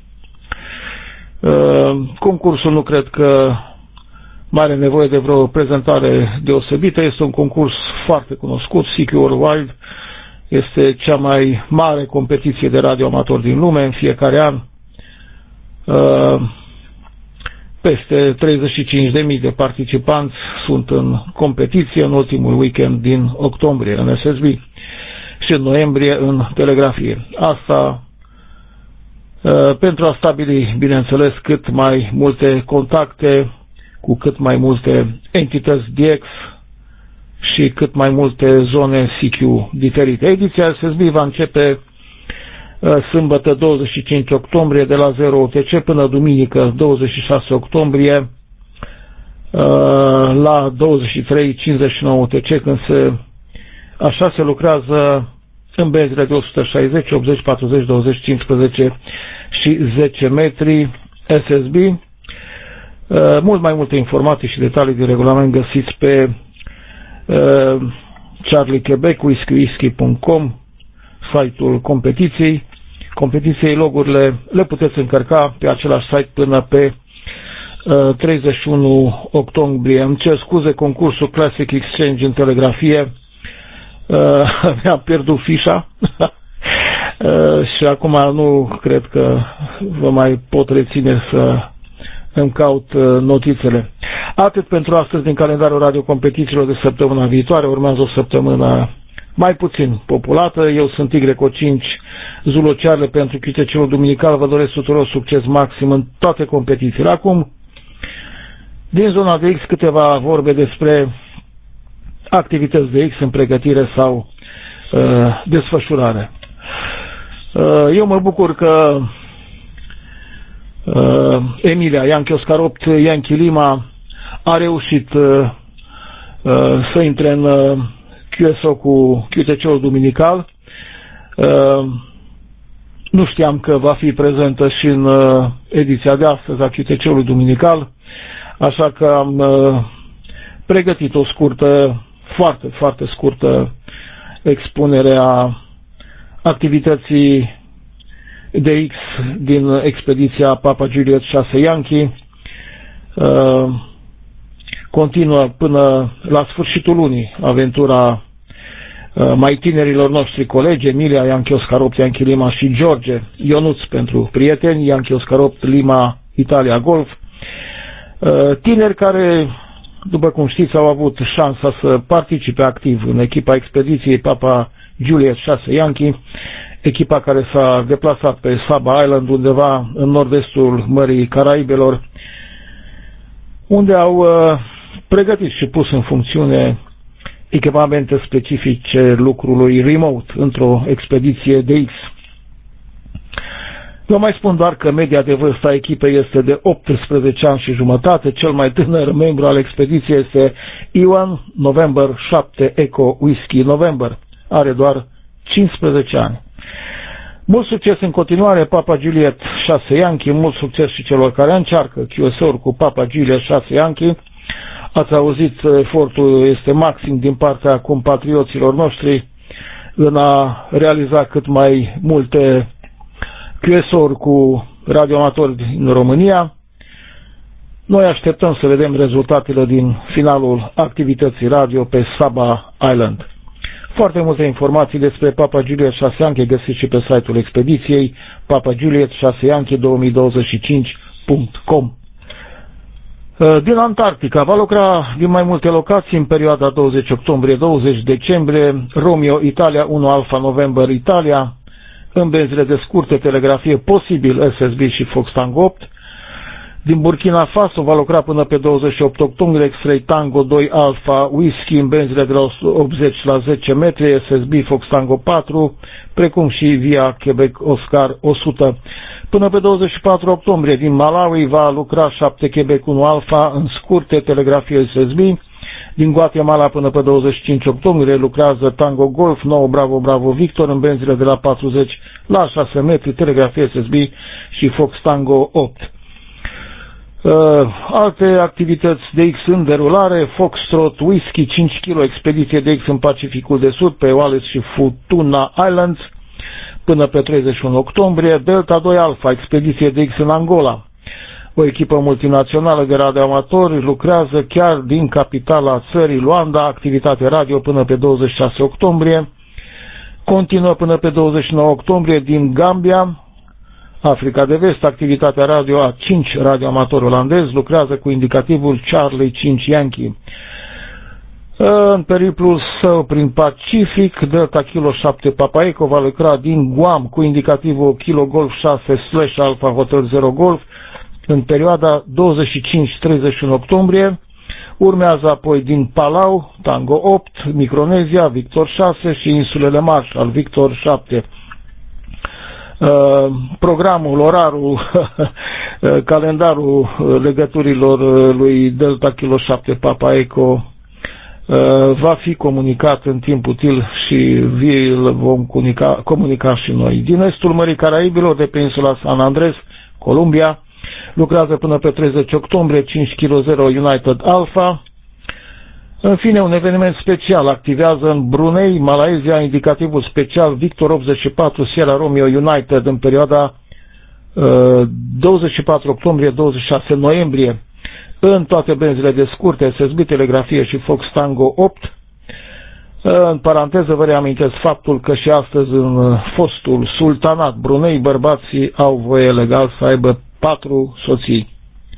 Uh, concursul nu cred că mai are nevoie de vreo prezentare deosebită. Este un concurs foarte cunoscut, C Q Worldwide. Este cea mai mare competiție de radioamatori din lume în fiecare an. Peste treizeci și cinci de mii de participanți sunt în competiție în ultimul weekend din octombrie în S S B și în noiembrie în telegrafie. Asta pentru a stabili, bineînțeles, cât mai multe contacte cu cât mai multe entități D X și cât mai multe zone C Q diferite. Ediția S S B va începe sâmbătă douăzeci și cinci octombrie de la zero O T C până duminică douăzeci și șase octombrie la douăzeci și trei cincizeci și nouă O T C, când se, așa se lucrează în benzile de o sută șaizeci, optzeci, patruzeci, douăzeci, cincisprezece și zece metri S S B. Mult mai multe informații și detalii de regulament găsiți pe Charlie Quebec Whisky Whisky punct com, site-ul competiției. Competiției, logurile le puteți încărca pe același site până pe uh, treizeci și unu octombrie. Îmi cer scuze, concursul Classic Exchange în telegrafie. Uh, mi-am pierdut fișa uh, și acum nu cred că vă mai pot reține să îmi caut uh, notițele. Atât pentru astăzi din calendarul radiocompetițiilor de săptămâna viitoare. Urmează o săptămână mai puțin populată. Eu sunt Y O cinci Zulu Charlie pentru Q T C-ul duminical. Vă doresc tuturor succes maxim în toate competițiile. Acum, din zona de X, câteva vorbe despre activități de X în pregătire sau uh, desfășurare. Uh, eu mă bucur că uh, Emilia Yankee Oscar opt Yankee Lima a reușit uh, uh, să intre în uh, Q S O cu Q T C-ul duminical. Uh, nu știam că va fi prezentă și în uh, ediția de astăzi a Q T C-ului duminical, așa că am uh, pregătit o scurtă, foarte, foarte scurtă expunere a activității de X din expediția Papa Juliet șase Yankee. Uh, continuă până la sfârșitul lunii aventura uh, mai tinerilor noștri colegi, Emilia Yankee Oscar opt Yankee Lima și George Ionuț pentru prieteni, Yankee Oscar opt Lima Italia Golf. Uh, tineri care, după cum știți, au avut șansa să participe activ în echipa expediției Papa Juliet șase Yankee, echipa care s-a deplasat pe Saba Island, undeva în nord-estul Mării Caraibelor, unde au uh, pregătit și pus în funcțiune echipamente specifice lucrului remote într-o expediție de X. Eu mai spun doar că media de vârstă a echipei este de optsprezece ani și jumătate. Cel mai tânăr membru al expediției este Iwan November șapte Echo Whisky November. Are doar cincisprezece ani. Mult succes în continuare Papa Juliet șase Yankee, mult succes și celor care încearcă Q S O-uri cu Papa Juliet șase Yankee. Ați auzit, efortul este maxim din partea compatrioților noștri în a realiza cât mai multe Q S O-uri cu radioamatori din România. Noi așteptăm să vedem rezultatele din finalul activității radio pe Saba Island. Foarte multe informații despre Papa Juliet șase Yankee găsiți și pe site-ul expediției papa juliet șase yankee două mii douăzeci și cinci punct com. Din Antarctica va lucra din mai multe locații în perioada douăzeci octombrie douăzeci decembrie, Romeo Italia unu Alpha November Italia, în benzile de scurte telegrafie, posibil S S B și Fox Tango opt. Din Burkina Faso va lucra până pe douăzeci și opt octombrie X-Ray Tango doi Alpha Whisky în benzile de la optzeci la zece metri, S S B Fox Tango patru, precum și via Quebec Oscar o sută. Până pe douăzeci și patru octombrie din Malawi va lucra șapte Quebec unu Alpha în scurte telegrafie S S B. Din Guatemala până pe douăzeci și cinci octombrie lucrează Tango Golf nouă Bravo Bravo Victor în benzile de la patruzeci la șase metri, telegrafie S S B și Fox Tango opt. Uh, alte activități de X în derulare, Foxtrot Whisky cinci kilograme, expediție de X în Pacificul de Sud pe Wallis și Futuna Islands până pe treizeci și unu octombrie, Delta doi Alpha, expediție de X în Angola. O echipă multinațională de radioamatori lucrează chiar din capitala țării Luanda, activitate radio până pe douăzeci și șase octombrie. continuă până pe douăzeci și nouă octombrie din Gambia, Africa de Vest. Activitatea radio a cinci radioamatori olandezi lucrează cu indicativul Charlie cinci Yankee. În periplul său prin Pacific, Delta Kilo șapte Papa Echo va lucra din Guam cu indicativul Kilo Golf șase slash Alpha Hotel zero Golf în perioada douăzeci și cinci treizeci și unu octombrie. Urmează apoi din Palau, Tango opt, Micronezia, Victor șase și insulele Marshall, Victor șapte. Uh, programul, orarul, calendarul legăturilor lui Delta Kilo șapte Papa Echo va fi comunicat în timp util și vi-l vom comunica, comunica și noi. Din estul Mării Caraibilor, de pe insula San Andres, Columbia, lucrează până pe treizeci octombrie cinci Kilo zero United Alpha. În fine, un eveniment special activează în Brunei, Malaysia, indicativul special Victor optzeci și patru Sierra Romeo United în perioada uh, douăzeci și patru octombrie douăzeci și șase noiembrie. În toate benzile de scurte, S S B, telegrafie și Fox Tango opt. În paranteză vă reamintesc faptul că și astăzi în fostul sultanat Brunei bărbații au voie legal să aibă patru soții.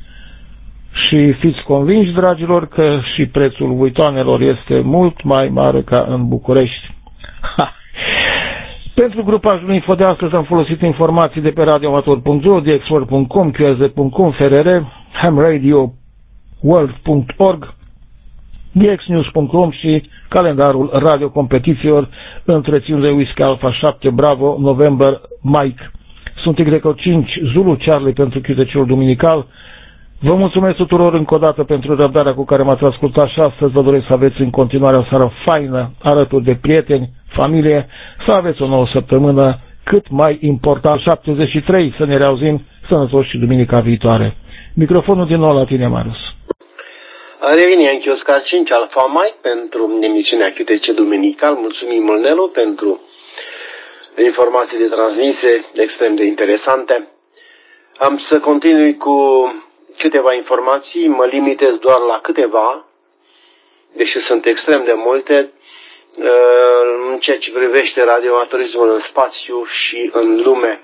Și fiți convinși, dragilor, că și prețul buitoanelor este mult mai mare ca în București. Ha. Pentru grupajul Info de astăzi am folosit informații de pe radioamator punct ro, dxworld punct com, q z punct com, F R R, ham radio world punct org, d x news punct com și calendarul radiocompetițiilor întreținut de Whisky Alpha șapte Bravo November Mike. Sunt Y cinci Zulu Charlie pentru chiteciul duminical. Vă mulțumesc tuturor încă o dată pentru răbdarea cu care m-ați ascultat și astăzi vă doresc să aveți în continuare o seară faină alături de prieteni, familie, să aveți o nouă săptămână cât mai important, șaptezeci și trei, să ne reauzim sănătoși și duminica viitoare. Microfonul din nou la tine, Marius. Revine Yankee Oscar cinci Alpha Mike pentru emisiunea Q T C Duminical. Mulțumim mult, Nelu, pentru informațiile transmise extrem de interesante. Am să continui cu câteva informații, mă limitez doar la câteva, deși sunt extrem de multe, în ceea ce privește radioamatorismul în spațiu și în lume.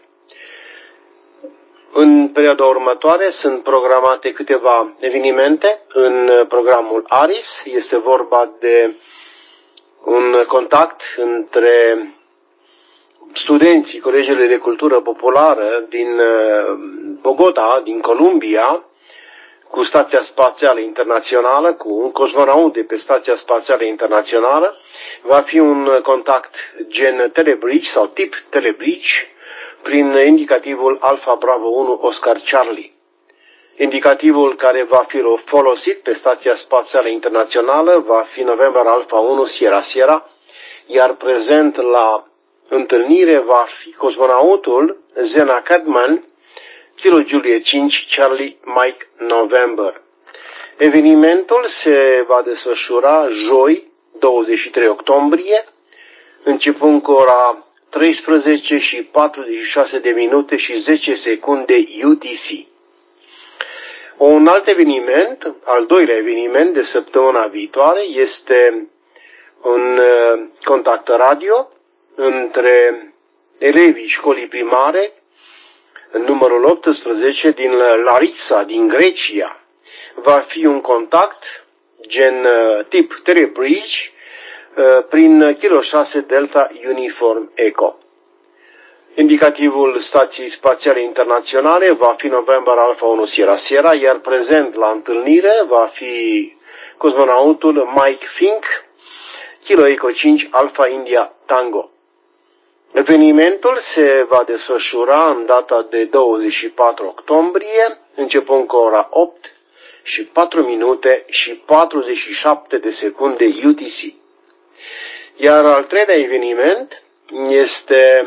În perioada următoare sunt programate câteva evenimente în programul ARIS. Este vorba de un contact între studenții Colegiului de Cultură Populară din Bogota, din Columbia, cu Stația Spațială Internațională, cu un cosmonaut de pe Stația Spațială Internațională. Va fi un contact gen telebridge sau tip telebridge prin indicativul Alpha Bravo unu Oscar Charlie. Indicativul care va fi folosit pe Stația Spațială Internațională va fi November Alpha unu Sierra Sierra, iar prezent la întâlnire va fi cosmonautul Zena Cadman, Kilo Juliet cinci Charlie Mike November. Evenimentul se va desfășura joi, douăzeci și trei octombrie, începând cu ora treisprezece și patruzeci și șase de minute și zece secunde U T C. Un alt eveniment, al doilea eveniment de săptămâna viitoare, este un contact radio între elevii școlii primare numărul optsprezece din Larissa, din Grecia. Va fi un contact gen tip telebridge prin Kilo șase Delta Uniform Echo. Indicativul Stației Spațiale Internaționale va fi November Alpha unu Sierra Sierra, iar prezent la întâlnire va fi cosmonautul Mike Fink, Kilo Echo cinci Alpha India Tango. Evenimentul se va desfășura în data de douăzeci și patru octombrie, începând cu ora opt și patru minute și patruzeci și șapte de secunde U T C. Iar al treilea eveniment este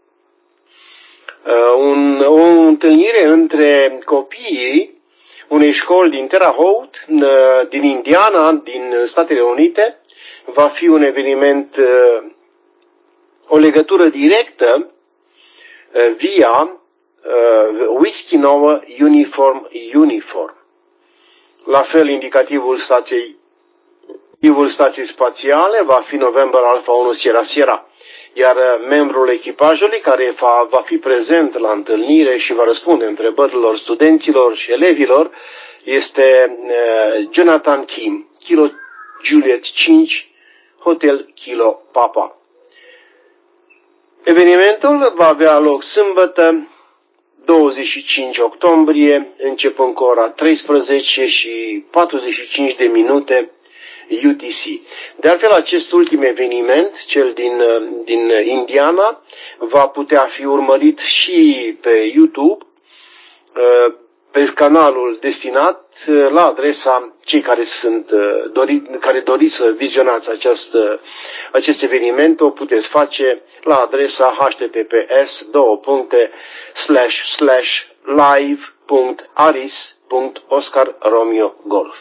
uh, un, o întâlnire între copiii unei școli din Terre Haute, uh, din Indiana, din Statele Unite. Va fi un eveniment, uh, o legătură directă uh, via uh, Whisky Nova Uniform Uniform. La fel, indicativul stației Indicativul stației spațiale va fi November Alpha unu Sierra Sierra, iar membrul echipajului care va, va fi prezent la întâlnire și va răspunde întrebărilor studenților și elevilor este uh, Jonathan Kim, Kilo Juliet cinci, Hotel Kilo Papa. Evenimentul va avea loc sâmbătă, douăzeci și cinci octombrie, începând cu ora treisprezece și patruzeci și cinci de minute U T C. De altfel, acest ultim eveniment, cel din, din Indiana, va putea fi urmărit și pe YouTube, pe canalul destinat la adresa cei care sunt dori, care doriți să vizionați acest, acest eveniment, o puteți face la adresa h t t p s două puncte slash slash live punct aris punct oscar romeo golf.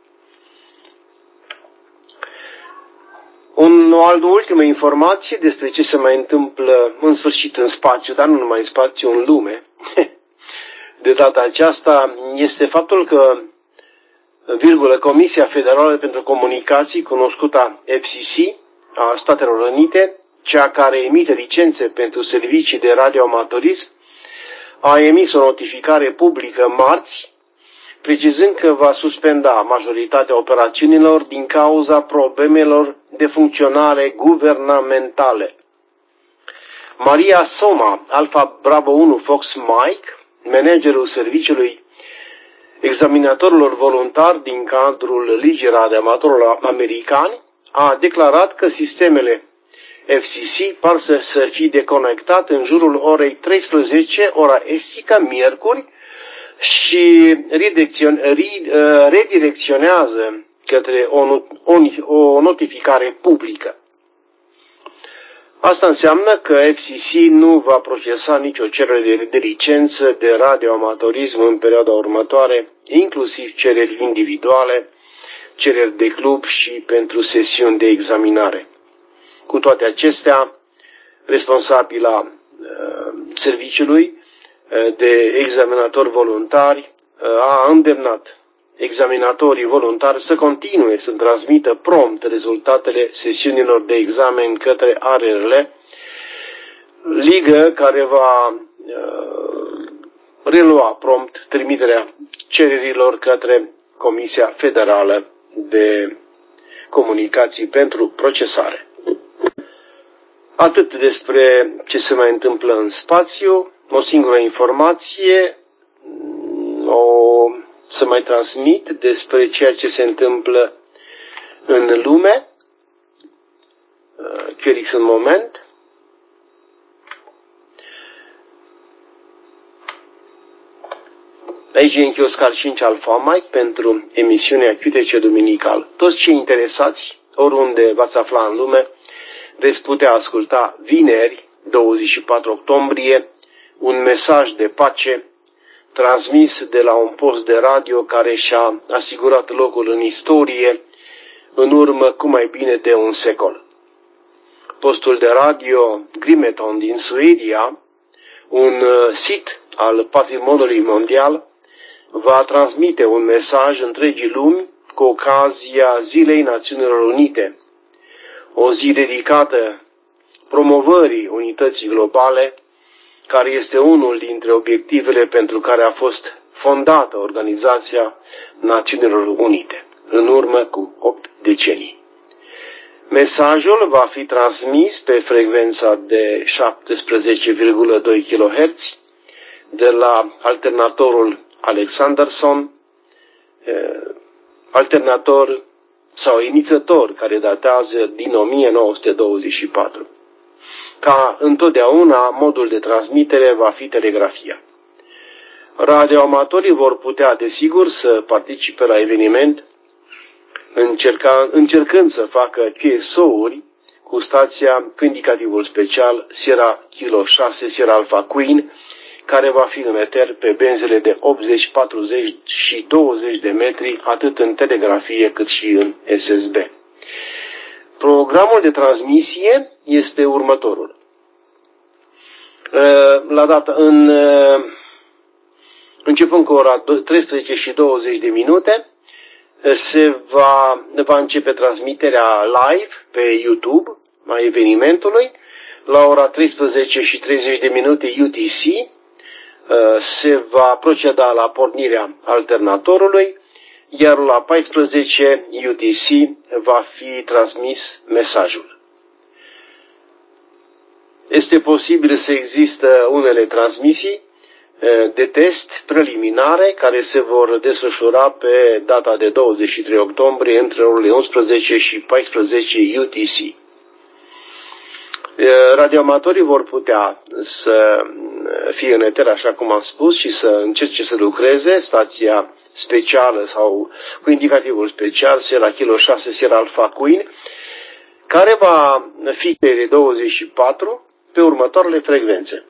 Un, o altă ultimă informație despre ce se mai întâmplă în sfârșit în spațiu, dar nu numai în spațiu, în lume. De data aceasta este faptul că, virgulă, Comisia Federală pentru Comunicații, cunoscută F C C, a Statelor Unite, cea care emite licențe pentru servicii de radioamatorism, a emis o notificare publică marți, precizând că va suspenda majoritatea operațiunilor din cauza problemelor de funcționare guvernamentale. Maria Soma, Alpha Bravo unu Fox Mike, managerul serviciului examinatorilor voluntari din cadrul Ligii Radioamatorilor Americani, a declarat că sistemele F C C par să, să fie deconectat în jurul orei treisprezece, ora estică, miercuri, și redirecționează către o, o, o notificare publică. Asta înseamnă că F C C nu va procesa nicio cerere de, de licență de radioamatorism în perioada următoare, inclusiv cereri individuale, cereri de club și pentru sesiuni de examinare. Cu toate acestea, responsabila uh, serviciului uh, de examinatori voluntari uh, a îndemnat examinatorii voluntari să continue să transmită prompt rezultatele sesiunilor de examen către A R R L, ligă care va uh, relua prompt trimiterea cererilor către Comisia Federală de Comunicații pentru procesare. Atât despre ce se mai întâmplă în spațiu, o singură informație, o să mai transmit despre ceea ce se întâmplă în lume. Chiar în moment. Aici e în Chioscar cinci Alpha Mike pentru emisiunea Q T C Duminical. Toți cei interesați, oriunde v-ați afla în lume, veți putea asculta vineri, douăzeci și patru octombrie, un mesaj de pace transmis de la un post de radio care și-a asigurat locul în istorie în urmă cu mai bine de un secol. Postul de radio Grimeton din Suedia, un sit al patrimoniului mondial, va transmite un mesaj întregii lumi cu ocazia Zilei Națiunilor Unite, o zi dedicată promovării unității globale, care este unul dintre obiectivele pentru care a fost fondată Organizația Națiunilor Unite, în urmă cu opt decenii. Mesajul va fi transmis pe frecvența de șaptesprezece virgulă doi kilohertz de la alternatorul Alexanderson, alternator sau inițiator care datează din o mie nouă sute douăzeci și patru. Ca întotdeauna, modul de transmitere va fi telegrafia. Radioamatorii vor putea, desigur, să participe la eveniment, încerca, încercând să facă Q S O-uri cu stația cu indicativul special Sierra Kilo șase Sierra Alpha Queen, care va fi în eter pe benzele de optzeci, patruzeci și douăzeci de metri, atât în telegrafie cât și în S S B. Programul de transmisie este următorul. La data, în, începând cu ora treisprezece și douăzeci de minute, se va, va începe transmiterea live pe YouTube a evenimentului. la ora treisprezece și treizeci de minute U T C se va proceda la pornirea alternatorului, iar la paisprezece U T C va fi transmis mesajul. Este posibil să există unele transmisii de test preliminare care se vor desfășura pe data de douăzeci și trei octombrie între orele unsprezece și paisprezece U T C. Radioamatorii vor putea să fie în eter, așa cum am spus, și să încerce să lucreze stația specială sau cu indicativul special Sierra Kilo șase Sierra Alpha Queen, care va fi de douăzeci și patru pe următoarele frecvențe: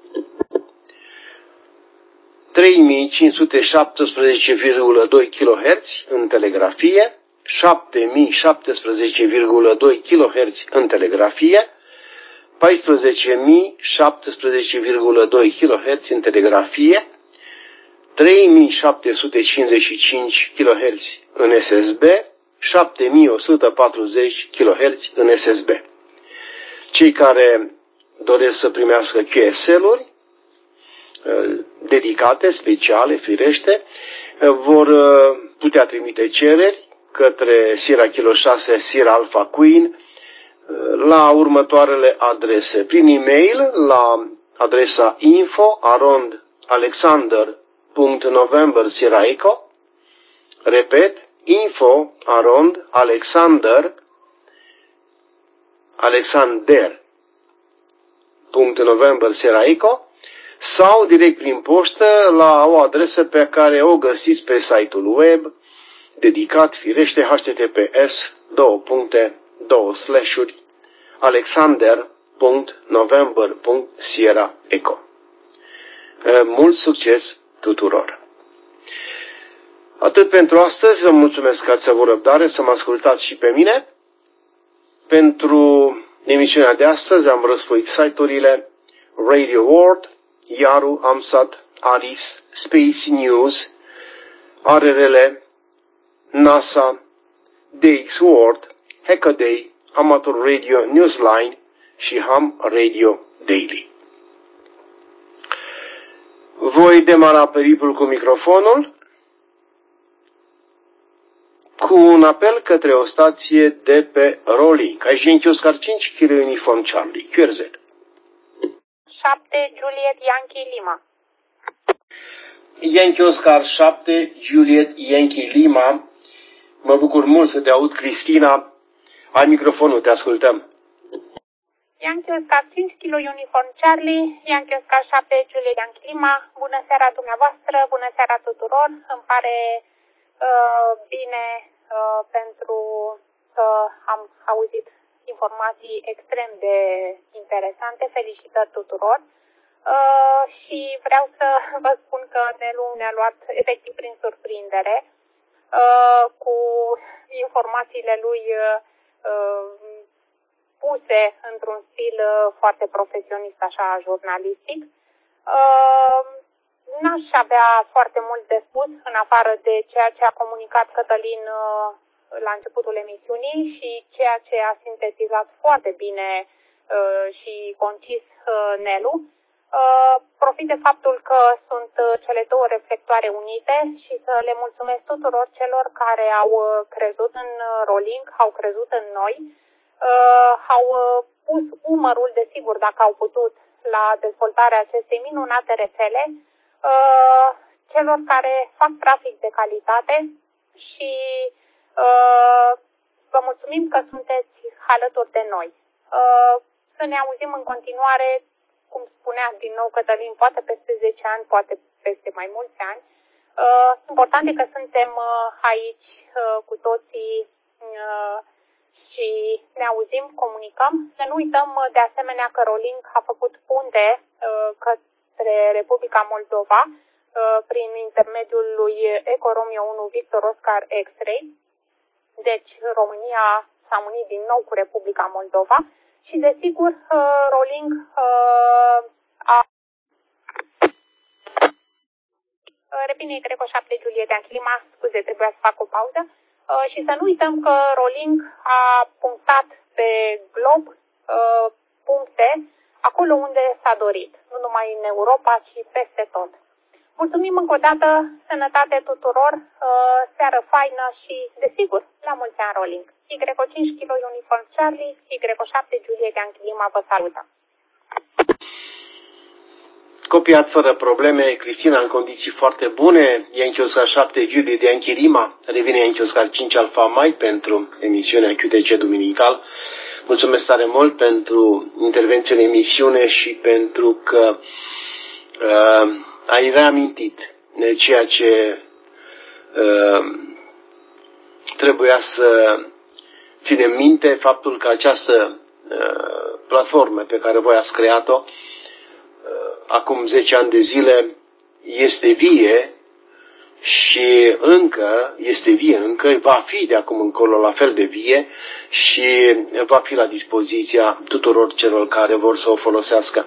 trei mii cinci sute șaptesprezece virgulă doi kilohertz în telegrafie, șapte mii șaptesprezece virgulă doi kilohertz în telegrafie, paisprezece mii șaptesprezece virgulă doi kilohertz în telegrafie, trei mii șapte sute cincizeci și cinci kilohertz în S S B, șapte mii o sută patruzeci kilohertz în S S B. Cei care doresc să primească Q S L-uri dedicate, speciale, firește, vor putea trimite cereri către Sierra Kilo șase Sierra Alpha Queen la următoarele adrese: prin e-mail la adresa info arond alexander punct november sierra echo, repet, info arond alexander alexander punct november sierra echo, sau direct prin poștă la o adresă pe care o găsiți pe site-ul web dedicat, firește, H T T P S două puncte două slash-uri alexander punct november punct sierra echo. Mult succes tuturor! Atât pentru astăzi, vă mulțumesc că ați avut răbdare să mă ascultați și pe mine. Pentru emisiunea de astăzi am răsfoit site-urile Radio World, Yaru, Amsat, Aris, Space News, R R L, NASA, D X World, Hackaday, Amateur Radio Newsline și Ham Radio Daily. Voi demara periplul cu microfonul cu un apel către o stație de pe Rolling. Aici Oscar cinci, Kilo Uniform Charlie, Q R Z. șapte Juliet Yankee Lima. Yankee Oscar șapte, Juliet Yankee Lima. Mă bucur mult să te aud, Cristina. Ai microfonul, te ascultăm. Yankee Oscar cinci, Kilo Uniform Charlie, Yankee Oscar șapte, Juliet Yankee Lima. Bună seara dumneavoastră, bună seara tuturor. Îmi pare uh, bine uh, pentru că am auzit informații extrem de interesante. Felicitări tuturor. Uh, și vreau să vă spun că Nelu ne-a luat efectiv prin surprindere uh, cu informațiile lui uh, puse într-un stil uh, foarte profesionist, așa, jurnalistic. Uh, N-aș avea foarte mult de spus, în afară de ceea ce a comunicat Cătălin uh, la începutul emisiunii și ceea ce a sintetizat foarte bine uh, și concis uh, Nelu. Uh, profit de faptul că sunt uh, cele două reflectoare unite și să le mulțumesc tuturor celor care au uh, crezut în uh, Rolling, au crezut în noi, uh, au uh, pus umărul, desigur, dacă au putut, la dezvoltarea acestei minunate rețele, uh, celor care fac trafic de calitate și uh, vă mulțumim că sunteți alături de noi. Uh, să ne auzim în continuare, cum spunea din nou Cătălin, poate peste zece ani, poate peste mai mulți ani. Uh, important e că suntem uh, aici uh, cu toții uh, și ne auzim, comunicăm. Să nu uităm uh, de asemenea că Rolling a făcut punte uh, către Republica Moldova uh, prin intermediul lui Eco Romeo unu Victor Oscar X-Ray. Deci România s-a unit din nou cu Republica Moldova. Și, desigur, uh, Rolling uh, a... Revine Greco șapte Juliet Yankee Lima, scuze, trebuia să fac o pauză. Uh, și să nu uităm că Rolling a punctat pe glob uh, puncte acolo unde s-a dorit, nu numai în Europa, ci peste tot. Mulțumim încă o dată, sănătate tuturor, seară faină și, desigur, la mulți ani rolling. Y cinci kilo Uniform Charlie, Y șapte Julie Yankee Lima vă salută. Copiat fără probleme, Cristina în condiții foarte bune, Yankee Oscar șapte Julie de Yankee Lima, revine Yankee Oscar cinci Alfa Mike pentru emisiunea Q T C Duminical. Mulțumesc tare mult pentru intervenție în emisiune și pentru că uh, ai reamintit ceea ce uh, trebuia să ținem minte, faptul că această uh, platformă pe care voi ați creat-o uh, acum zece ani de zile este vie și încă este vie, încă va fi de acum încolo la fel de vie și va fi la dispoziția tuturor celor care vor să o folosească.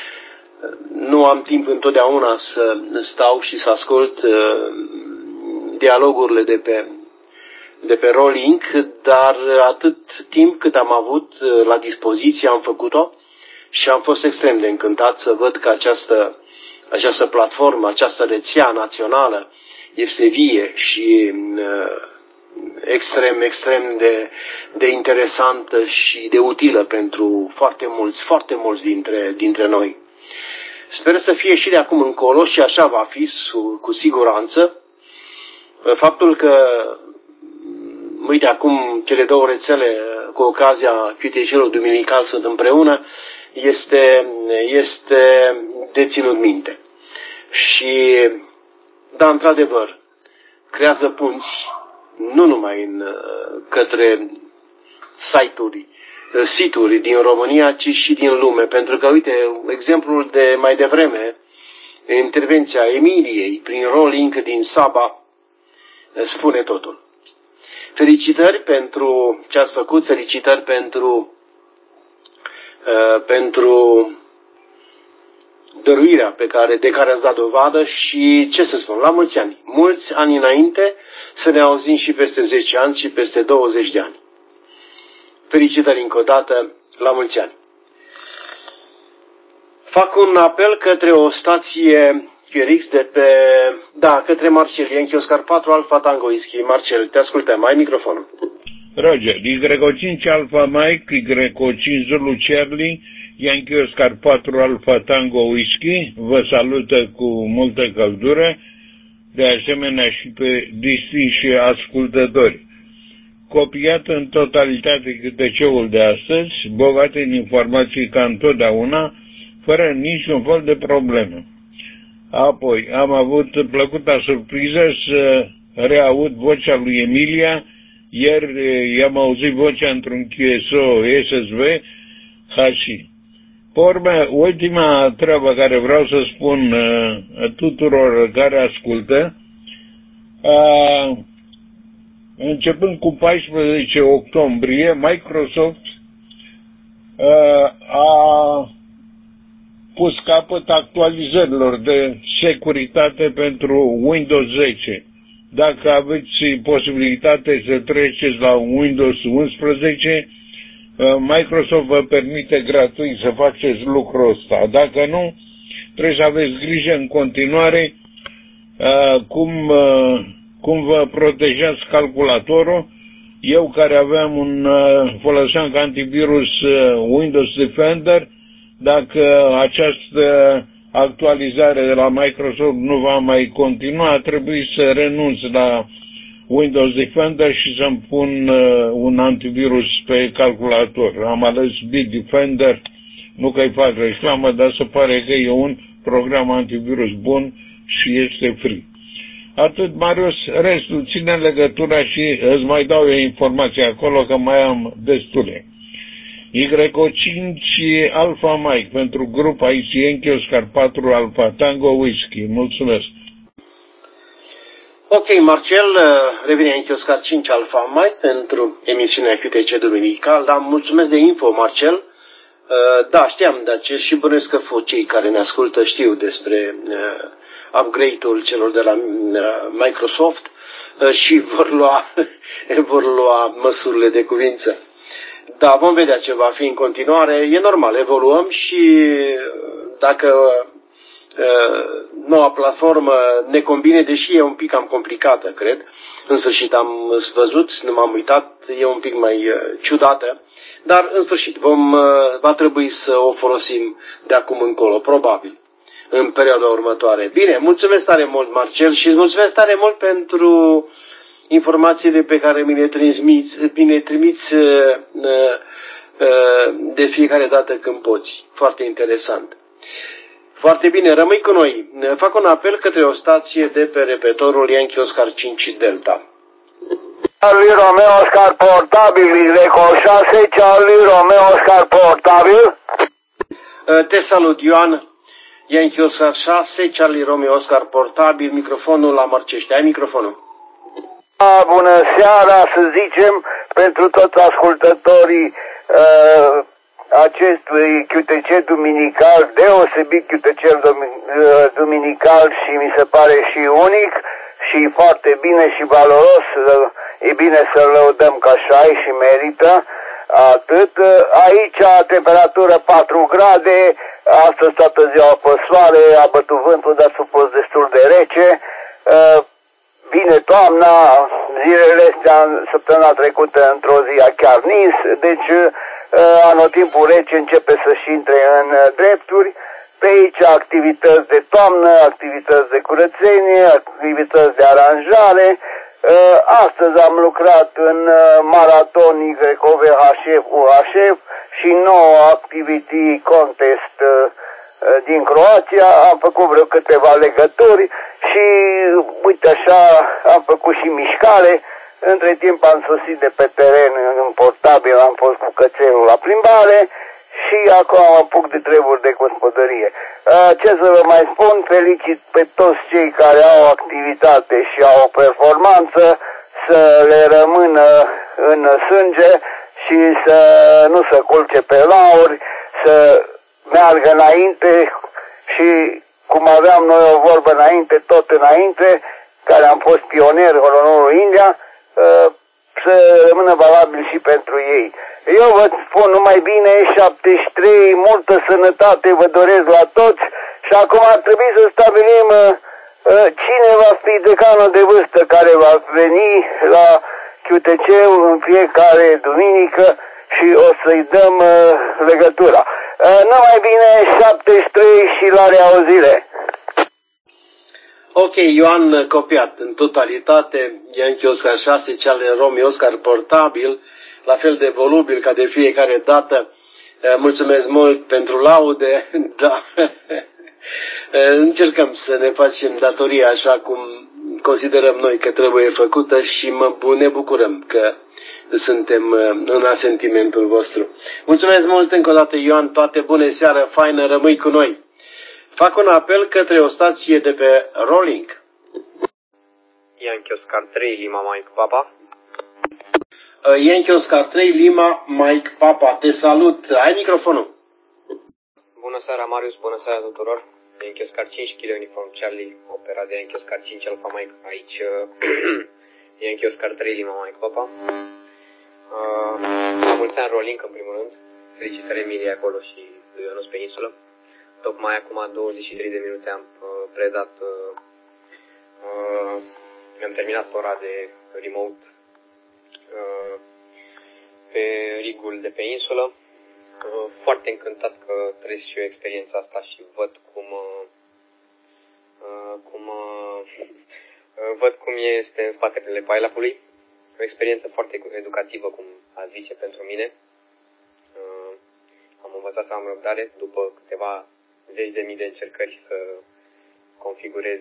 Nu am timp întotdeauna să stau și să ascult uh, dialogurile de pe, de pe Rolling, dar atât timp cât am avut uh, la dispoziție am făcut-o și am fost extrem de încântat să văd că această, această platformă, această rețea națională este vie și uh, extrem, extrem de, de interesantă și de utilă pentru foarte mulți, foarte mulți dintre, dintre noi. Sper să fie și de acum încolo și așa va fi cu siguranță. Faptul că, uite, acum cele două rețele cu ocazia Q T C-ului duminical sunt împreună, este, este de ținut minte. Și, da, într-adevăr, creează punți nu numai în, către site-uri, situri din România, ci și din lume. Pentru că, uite, exemplul de mai devreme, intervenția Emiliei prin Rolling din Saba spune totul. Felicitări pentru ce ați făcut, felicitări pentru, uh, pentru dăruirea pe care, de care ați dat dovadă și, ce să spun, la mulți ani. Mulți ani înainte să ne auzim și peste zece ani și peste douăzeci de ani. Felicitări încă o dată, la mulți ani. Fac un apel către o stație Q R X de pe, da, către Marcel, Yankee Oscar patru Alfa Tango Whisky. Marcel, te ascultăm, ai microfonul. Roger, Y cinci Alfa Mike, Y cinci Zulu Charlie, Yankee Oscar patru Alfa Tango Whisky, vă salută cu multă căldură, de asemenea și pe distinși ascultători. Copiat în totalitate câteceul de astăzi, bogat în informații ca întotdeauna, fără niciun fel de problemă. Apoi, am avut plăcuta surpriză să reaud vocea lui Emilia, ieri i-am auzit vocea într-un Q S O S S V H I. Pe urmă, ultima treabă care vreau să spun uh, tuturor care ascultă, uh, începând cu paisprezece octombrie, Microsoft uh, a pus capăt actualizărilor de securitate pentru Windows zece. Dacă aveți posibilitate să treceți la Windows unsprezece, Microsoft vă permite gratuit să faceți lucrul ăsta. Dacă nu, trebuie să aveți grijă în continuare cum, cum vă protejați calculatorul. Eu care aveam un, foloseam ca antivirus Windows Defender, dacă această actualizare de la Microsoft nu va mai continua, trebuie să renunț la Windows Defender și să-mi pun uh, un antivirus pe calculator. Am ales Bitdefender, nu că-i fac reclamă, dar se pare că e un program antivirus bun și este free. Atât, Marius, restul ține legătura și îți mai dau eu informații acolo, că mai am destule. Y cinci Alfa Mike pentru grupa aici, Yankee Oscar patru Alfa Tango Whisky. Mulțumesc! Ok, Marcel, revine Yankee Oscar cinci Alfa Mike pentru emisiunea Q T C Duminical. Da, mulțumesc de info, Marcel. Da, știam de acest și bănuiesc că cei care ne ascultă știu despre upgrade-ul celor de la Microsoft și vor lua, vor lua măsurile de cuvință. Da, vom vedea ce va fi în continuare. E normal, evoluăm și dacă noua platformă ne convine, deși e un pic cam complicată, cred. În sfârșit am văzut, nu m-am uitat, e un pic mai ciudată. Dar, în sfârșit, vom, va trebui să o folosim de acum încolo, probabil, în perioada următoare. Bine, mulțumesc tare mult, Marcel, și îți mulțumesc tare mult pentru informațiile pe care mi le transmiți, mi le trimiți de fiecare dată când poți. Foarte interesant. Foarte bine, rămâi cu noi. Fac un apel către o stație de pe repetorul Yankee Oscar cinci Delta. Charlie Romeo Oscar portabil, Greco șase, Charlie Romeo Oscar portabil. Te salut, Ioan. Yankee Oscar șase, Charlie Romeo Oscar portabil, microfonul la Mărcești. Ai microfonul? Bună seara, să zicem, pentru toți ascultătorii uh, acestui Q T C duminical, deosebit Q T C duminical și mi se pare și unic și foarte bine și valoros. E bine să-l lăudăm ca așa și merită. Atât. Aici temperatură patru grade, astăzi toată ziua pe soare, a bătut vântul, dar s-a fost destul de rece. Bine, toamna, zilele astea, săptămâna trecută, într-o zi a chiar nins, deci anotimpul rece începe să-și intre în drepturi. Pe aici activități de toamnă, activități de curățenie, activități de aranjare. Astăzi am lucrat în maraton Y O V H F U H F și nouă Activity Contest din Croația. Am făcut vreo câteva legături și uite așa am făcut și mișcare. Între timp am sosit de pe teren în portabil, am fost cu cățelul la plimbare și acum am apuc de treburi de gospodărie. Ce să vă mai spun, felicit pe toți cei care au activitate și au o performanță, să le rămână în sânge și să nu se culce pe lauri, să meargă înainte și cum aveam noi o vorbă înainte, tot înainte, care am fost pionieri Honorul India, să rămână valabil și pentru ei. Eu vă spun numai bine, șaptezeci și trei, multă sănătate vă doresc la toți și acum ar trebui să stabilim uh, cine va fi decanul de vârstă care va veni la Q T C în fiecare duminică și o să-i dăm uh, legătura. Uh, numai bine, șaptezeci și trei și la reauzire. Ok, Ioan copiat în totalitate, Yankee Oscar șase, Charlie Romeo Oscar portabil, la fel de volubil ca de fiecare dată. Mulțumesc mult pentru laude, da. Încercăm să ne facem datoria așa cum considerăm noi că trebuie făcută și mă, ne bucurăm că suntem în asentimentul vostru. Mulțumesc mult încă o dată, Ioan, toate bune, seară faină, rămâi cu noi. Fac un apel către o stație de pe Rolling. Yankee Oscar trei, Lima Mike Papa. Yankee Oscar trei, Lima Mike Papa. Te salut. Ai microfonul. Bună seara, Marius. Bună seara tuturor. Yankee Oscar cinci, Kilo Uniform Charlie, opera de Yankee Oscar cinci, Alpha Mike. Aici Yankee Oscar trei, Lima Mike Papa. Uh, la mulți ani Rolling, în primul rând. Felicitări Emilia acolo și lui Ionuț pe insulă. Tocmai acum douăzeci și trei de minute am uh, predat, uh, uh, mi-am terminat ora de remote uh, pe rigul de pe insulă. Uh, foarte încântat că trăiesc și eu experiența asta și văd cum, uh, uh, cum uh, văd cum este în spatele pile-up-ului. O experiență foarte educativă, cum a zice, pentru mine. Uh, am învățat să am răbdare după câteva zeci de mii de încercări să configurez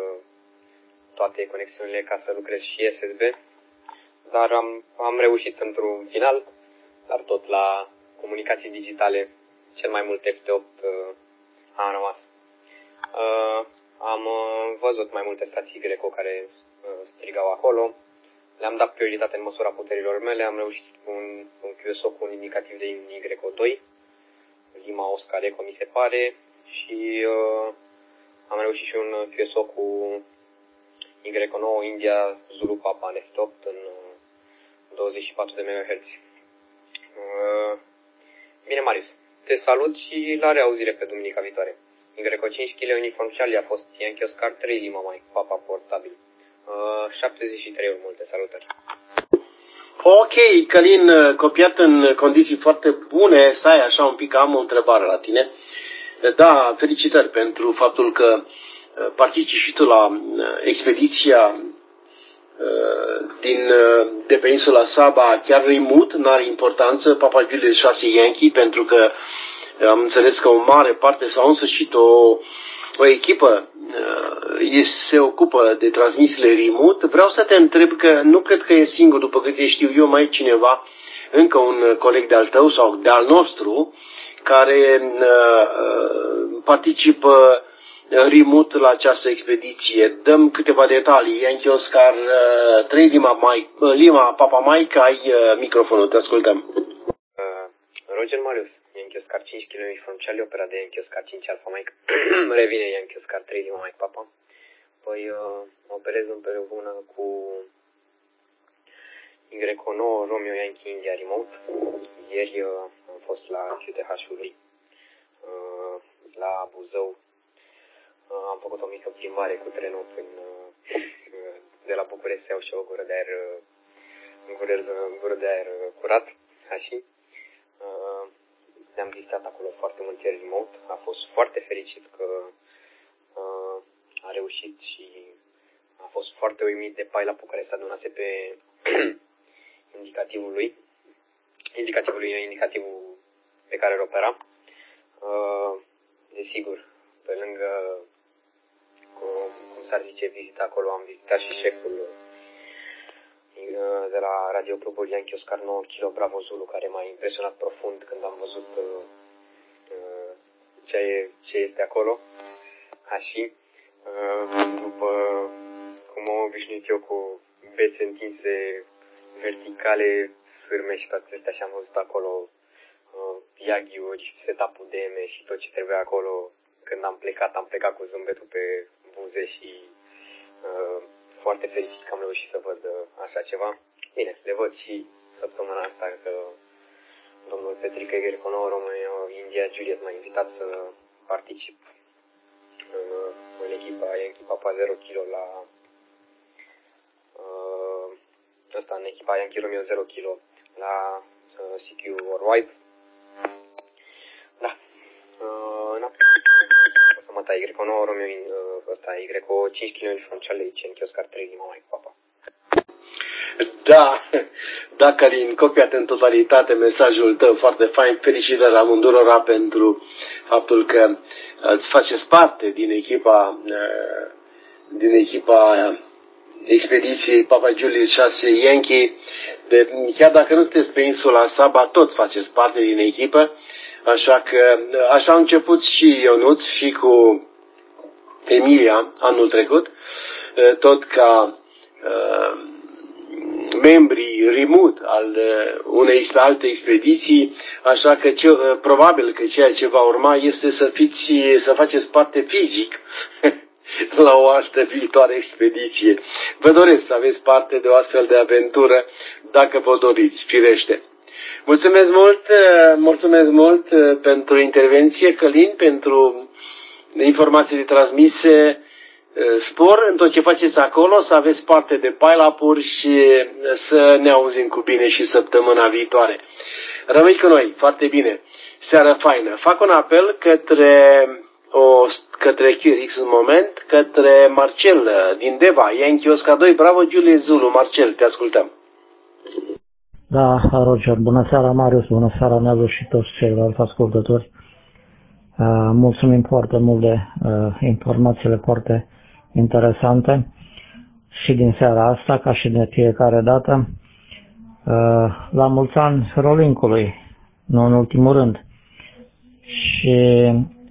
toate conexiunile ca să lucrez și S S B, dar am, am reușit într-un final, dar tot la comunicații digitale, cel mai mult F T opt uh, am rămas. Uh, am uh, văzut mai multe stații Greco care uh, strigau acolo, le-am dat prioritate în măsura puterilor mele, am reușit un, un Q S O cu un indicativ de Y O doi, Lima Oscar Eco mi se pare, și uh, am reușit și un Q S O cu Y O nouă India Zulu Papa în F opt în uh, douăzeci și patru de megahertz. Bine, Marius, te salut și la reauzire pe duminica viitoare. Greco cinci kilograme Uniform Charlie a fost Yankee Oscar trei Lima Mike, Papa portabil. șaptezeci și trei ori, multe salutări. Ok, Călin, copiat în condiții foarte bune, stai așa un pic, am o întrebare la tine. Da, felicitări pentru faptul că participi și tu la expediția din, de pe insula Saba, chiar remote, n-are importanță, Papa Julius șase Yankee, pentru că am înțeles că o mare parte sau în sfârșit o, o echipă se ocupă de transmisiile remote. Vreau să te întreb că nu cred că e singur, după câte știu eu, mai e cineva, încă un coleg de-al tău sau de-al nostru, care uh, participă remote la această expediție. Dăm câteva detalii. Yankee Oscar uh, trei Lima, Mike, uh, Lima Papa Mike, ai uh, microfonul, te ascultăm. Uh, Roger Marius, Yankee Oscar cinci kilograme Uniform Charlie, opera de Yankee Oscar cinci Alpha Mike. Revine Yankee Oscar trei Lima Mike Papa. Păi uh, operez împreună cu Y nouă Romeo Yankee India Remote. Ieri uh, am fost la Q T H-ului uh, la Buzău. Uh, am făcut o mică plimbare cu trenul până uh, de la București, iau și o gură de aer, uh, gură, gură de aer uh, curat, așa. Uh, ne-am visitat acolo foarte mult ieri remote. A fost foarte fericit că uh, a reușit și a fost foarte uimit de paila-ul care se adunase pe indicativul lui. Indicativul lui e indicativul pe care îl opera. Uh, desigur, pe lângă, cum, cum s-ar zice, vizita acolo, am vizitat și șeful uh, de la radioclubul Yankee Oscar nouă Kilo Bravo Zulu, care m-a impresionat profund când am văzut uh, uh, ce, e, ce este acolo. Așa, uh, după cum am obișnuit eu cu bețe întinse verticale, sârme și toate astea, și am văzut acolo uh, yagi-uri, setup-ul D M și tot ce trebuia acolo. Când am plecat, am plecat cu zâmbetul pe buze și uh, foarte fericit că am reușit să văd uh, așa ceva. Bine, le văd și săptămâna asta că domnul Petrică Greco nouă Romeo India Juliet m-a invitat să particip în, în echipa Yankee Papa zero kilo la uh, asta, în echipa Yankee Romeo zero kilo la uh, C Q Worldwide. Da. Uh, na. O să mă tai Y nouă Romeo uh, ăsta, Y cinci kilograme Uniform Charlie Yankee Oscar trei Lima Mike Papa. Da, da, Călin, copiat în totalitate mesajul tău, foarte fain, felicitări amândurora pentru faptul că îți faceți parte din echipa din echipa expediției Papa Julius șase Yankee. De, chiar dacă nu sunteți pe insula Saba, tot faceți parte din echipă, așa că așa au început și Ionuț și cu Emilia anul trecut, tot ca uh, membrii remote al unei alte expediții, așa că ce, probabil că ceea ce va urma este să fiți, să faceți parte fizic la o altă viitoare expediție. Vă doresc să aveți parte de o astfel de aventură, dacă vă doriți, firește. Mulțumesc mult, mulțumesc mult pentru intervenție, Călin, pentru informațiile transmise. Spor în tot ce faceți acolo, să aveți parte de pile-up-uri și să ne auzim cu bine și săptămâna viitoare. Rămâi cu noi, foarte bine. Seară faină. Fac un apel către o către Q R X un moment, către Marcel din Deva, Yankee Oscar doi, bravo Julius Zulu. Marcel, te ascultăm. Da, Roger, bună seara Marius, bună seara Neazu și toți ceilalți ascultători. Uh, mulțumim foarte mult de uh, informațiile foarte interesante și din seara asta, ca și de fiecare dată. Uh, la mulți ani Rolincului, nu în ultimul rând. Și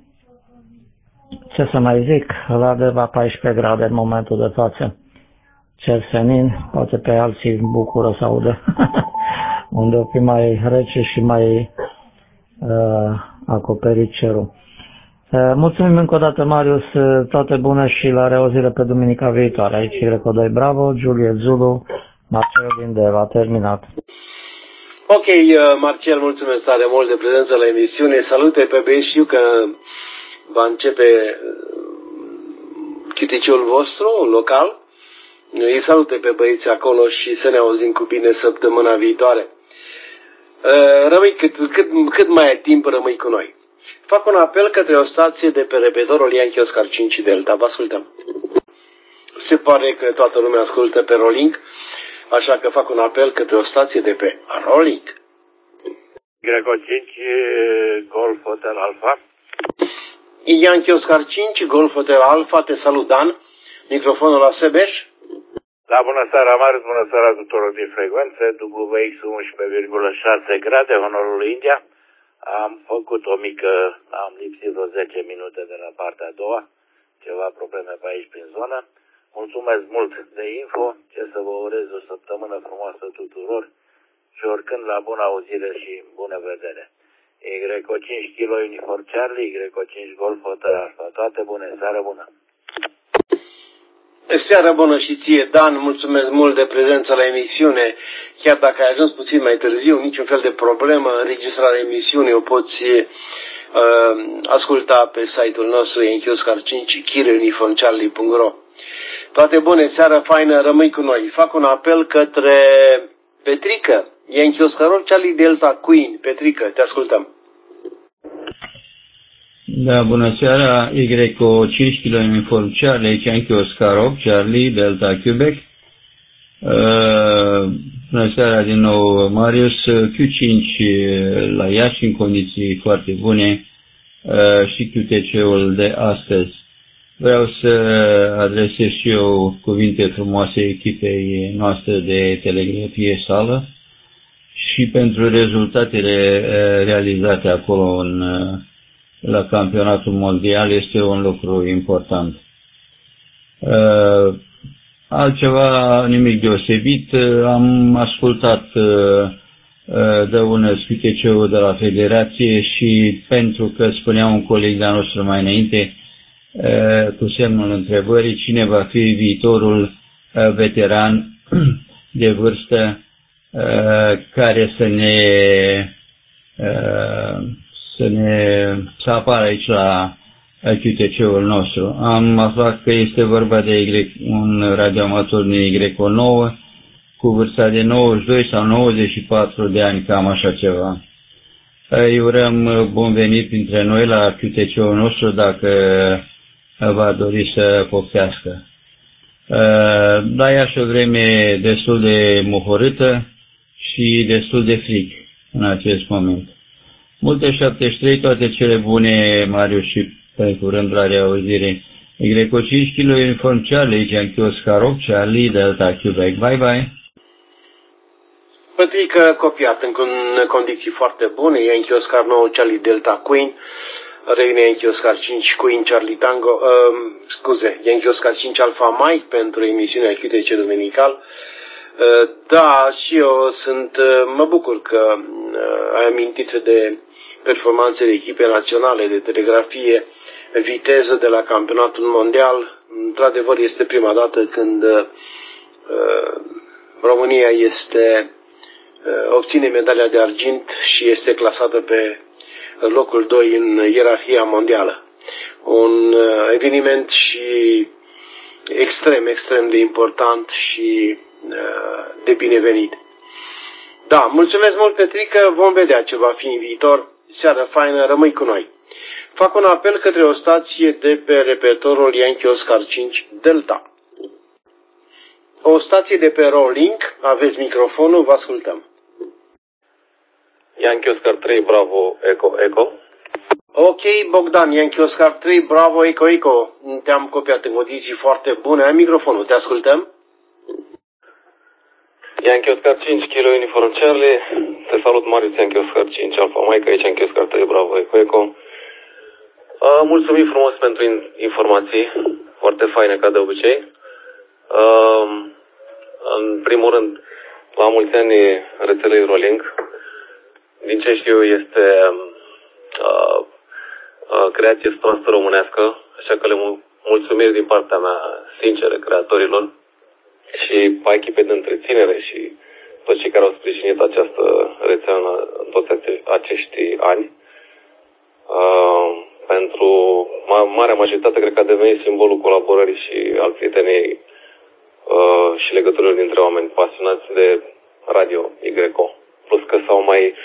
ce să mai zic, la Deva paisprezece grade în momentul de față. Cer senin, poate pe alții bucură să audă, unde o fi mai rece și mai uh, acoperit cerul. Uh, mulțumim încă o dată, Marius, toate bune și la reauzire pe duminica viitoare. Aici Greco doi Bravo, Juliet Zulu, Marcel din Deva, terminat. Ok, Marcel, mulțumesc tare mult de prezență la emisiune. Salute pe băieți, știu că va începe chiticiul vostru local. Îi salute pe băieți acolo și să ne auzim cu bine săptămâna viitoare. Rămâi cât, cât, cât mai ai timp, rămâi cu noi. Fac un apel către o stație de pe repetorul Yankee Oscar cinci Delta. Vă ascultăm. Se pare că toată lumea ascultă pe Rolling, așa că fac un apel către o stație de pe Rolling. Greco cinci, Golf Hotel Alpha. Yankee Oscar cinci, Golf Hotel Alpha, te salut, Dan. Microfonul la Sebeș. Da, bună seara, Marius, bună seara tuturor din frecvențe, W X unsprezece virgulă șase grade, Honorul India. Am făcut o mică, am lipsit vreo zece minute de la partea a doua, ceva probleme pe aici prin zonă. Mulțumesc mult de info, ce să vă urez o săptămână frumoasă tuturor și oricând la bună auzire și bună vedere. Greco cinci Kilo Uniform Charlie, Greco cinci Golf Hotel Alpha, toate bune, seară bună! Seară bună și ție, Dan, mulțumesc mult de prezența la emisiune. Chiar dacă ai ajuns puțin mai târziu, niciun fel de problemă, înregistrarea emisiunii o poți uh, asculta pe site-ul nostru Yankee Oscar cinci, kilo uniform charlie punct ro. Toate bune, seară faină, rămâi cu noi. Fac un apel către Petrică, Yankee Oscar Charlie Delta Queen. Petrică, te ascultăm. Da, bună seara, Greco cinci Kilo Uniform Charlie, Yankee Oscar opt, Charlie, Delta Quebec. Uh, bună seara din nou, Marius, Q cinci la Iași în condiții foarte bune uh, și Q T C-ul de astăzi. Vreau să adresez și eu cuvinte frumoase echipei noastre de telegrafie sală și pentru rezultatele uh, realizate acolo în uh, la campionatul mondial este un lucru important. Uh, altceva, nimic deosebit, uh, am ascultat uh, de un Q T C-ul de la Federație și pentru că spunea un coleg de-a nostru mai înainte, uh, cu semnul întrebării, cine va fi viitorul uh, veteran de vârstă uh, care să ne uh, să ne să apară aici la Q T C-ul nostru. Am aflat că este vorba de un radioamator Greco nouă cu vârsta de nouăzeci și doi sau nouăzeci și patru de ani, cam așa ceva. Îi urăm bun venit printre noi la Q T C-ul nostru dacă va dori să poftească. Da, e și o vreme destul de mohorâtă și destul de frig în acest moment. Multe șaptezeci și trei, toate cele bune, Marius, și pe curând la reauzire. Greco cinci Kilo Uniform Charlie, Yankee Oscar opt, Charlie, Delta Quebec. Bye, bye! Pătrică copiat în condiții foarte bune, Yankee Oscar nouă, Charlie Delta Queen, revine Yankee Oscar cinci Queen, Charlie Tango, uh, scuze, Yankee Oscar cinci Alpha Mike pentru emisiunea Q T C Dominical. Uh, da, și eu sunt, uh, mă bucur că uh, ai amintit de performanțele echipei naționale de telegrafie, viteză de la campionatul mondial. Într-adevăr, este prima dată când uh, România este, uh, obține medalia de argint și este clasată pe locul doi în ierarhia mondială. Un uh, eveniment și extrem, extrem de important și uh, de binevenit. Da, mulțumesc mult, Petrică, vom vedea ce va fi în viitor. Seară faină, rămâi cu noi. Fac un apel către o stație de pe repertorul Yankee Oscar cinci Delta. O stație de pe Rolling, aveți microfonul, vă ascultăm. Yankee Oscar trei, Bravo, Echo, Echo. Ok, Bogdan, Yankee Oscar trei, Bravo, Echo, Echo. Te-am copiat în condiții foarte bune. Ai microfonul, te ascultăm. Yankee Oscar cinci, Kilo Uniform Charlie. Te salut, Marius, Yankee Oscar cinci, Alpha Mike, aici Yankee Oscar trei, Bravo, Echo, Echo. Uh, mulțumim frumos pentru informații, foarte faine ca de obicei. Uh, în primul rând, la mulți ani rețelei Rolling. Din ce știu, este uh, uh, creație proastă românească, așa că le mulțumiri din partea mea sincere creatorilor și a echipei de întreținere și toți cei care au sprijinit această rețea în toți acești ani. Pentru marea majoritate, cred că a devenit simbolul colaborării și al prieteniei și legăturilor dintre oameni pasionați de Radio Y C O. Plus că s-au mai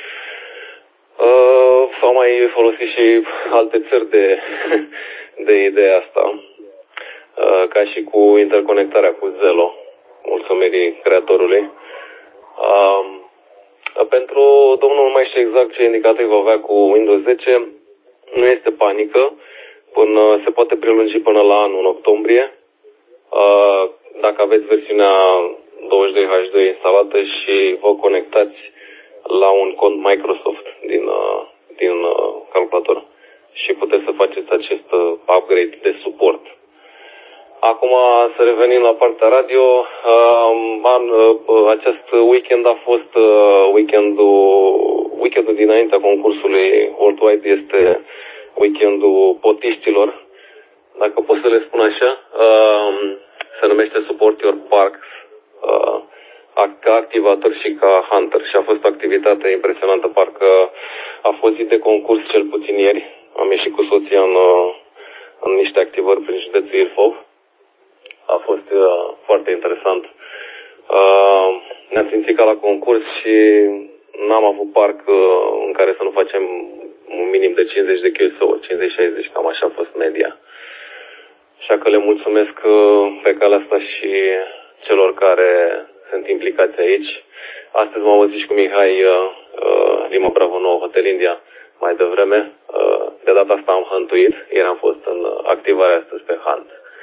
uh, s-au mai folosit și alte țări de, de ideea asta, uh, ca și cu interconectarea cu Zelo, mulțumirii creatorului. Uh, pentru domnul, nu mai știu exact ce indicator va avea cu Windows zece, nu este panică, până se poate prelungi până la anul, în octombrie. Uh, dacă aveți versiunea douăzeci și doi H doi instalată și vă conectați la un cont Microsoft din, uh, din uh, calculator și puteți să faceți acest uh, upgrade de suport. Acum, să revenim la partea radio, uh, an, uh, acest weekend a fost uh, weekendul, weekendul dinaintea concursului Worldwide, este weekendul potiștilor, dacă pot să le spun așa. Uh, se numește Support Your Parks, uh, ca activator și ca hunter, și a fost o activitate impresionantă, parcă a fost zi de concurs cel puțin ieri. Am ieșit cu soția în, în niște activări prin județul Ilfov. A fost uh, foarte interesant. Uh, ne-am simțit ca la concurs și n-am avut parc uh, în care să nu facem un minim de cincizeci de Q S O, cincizeci șaizeci, cam așa a fost media. Așa că le mulțumesc uh, pe calea asta și celor care sunt implicați aici. Astăzi m-am auzit și cu Mihai uh, uh, Lima Bravo nouă Hotel India mai devreme. Uh, de data asta am huntuit, ieri am fost în activare astăzi pe hunt.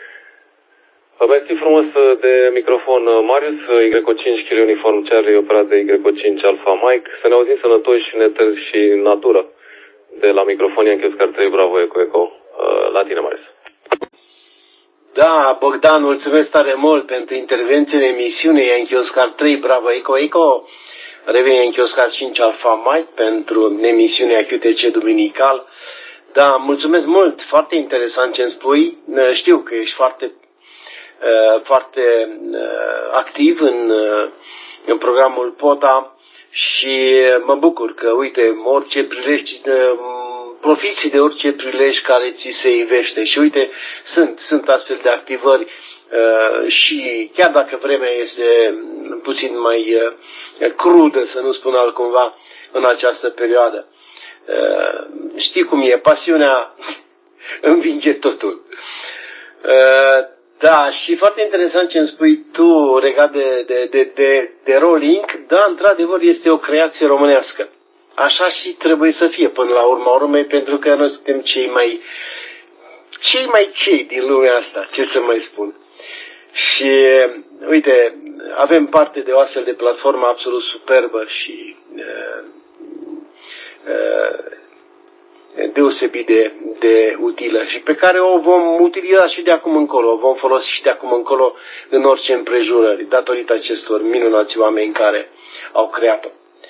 Vă mersi frumos de microfon, Marius, Y C O cinci Kilo Uniform Charlie, operat de Y C O cinci Alpha Mike. Să ne auzim sănătoși și neter și natură de la microfon Yankee Oscar trei Bravo Eco Eco. Uh, la tine, Marius. Da, Bogdan, mulțumesc tare mult pentru intervenție în emisiune Yankee Oscar trei Bravo Eco Eco. Revine Yankee Oscar cinci Alpha Mike pentru emisiunea Q T C Duminical. Da, mulțumesc mult, foarte interesant ce îmi spui. Știu că ești foarte, foarte activ în, în programul P O T A și mă bucur că, uite, orice prilej, profiți de orice prilej care ți se ivește. Și uite, sunt, sunt astfel de activări uh, și chiar dacă vremea este puțin mai uh, crudă, să nu spun altcumva, în această perioadă. Uh, știi cum e, pasiunea învinge totul. Uh, da, și foarte interesant ce îmi spui tu legat de, de, de, de, de rolling. Da, într-adevăr este o creație românească. Așa și trebuie să fie până la urma urmei, pentru că noi suntem cei mai cei mai cei din lumea asta, ce să mai spun. Și uite, avem parte de o astfel de platformă absolut superbă și uh, uh, deosebit de, de utilă și pe care o vom utiliza și de acum încolo, o vom folosi și de acum încolo în orice împrejurări, datorită acestor minunați oameni care au creat-o.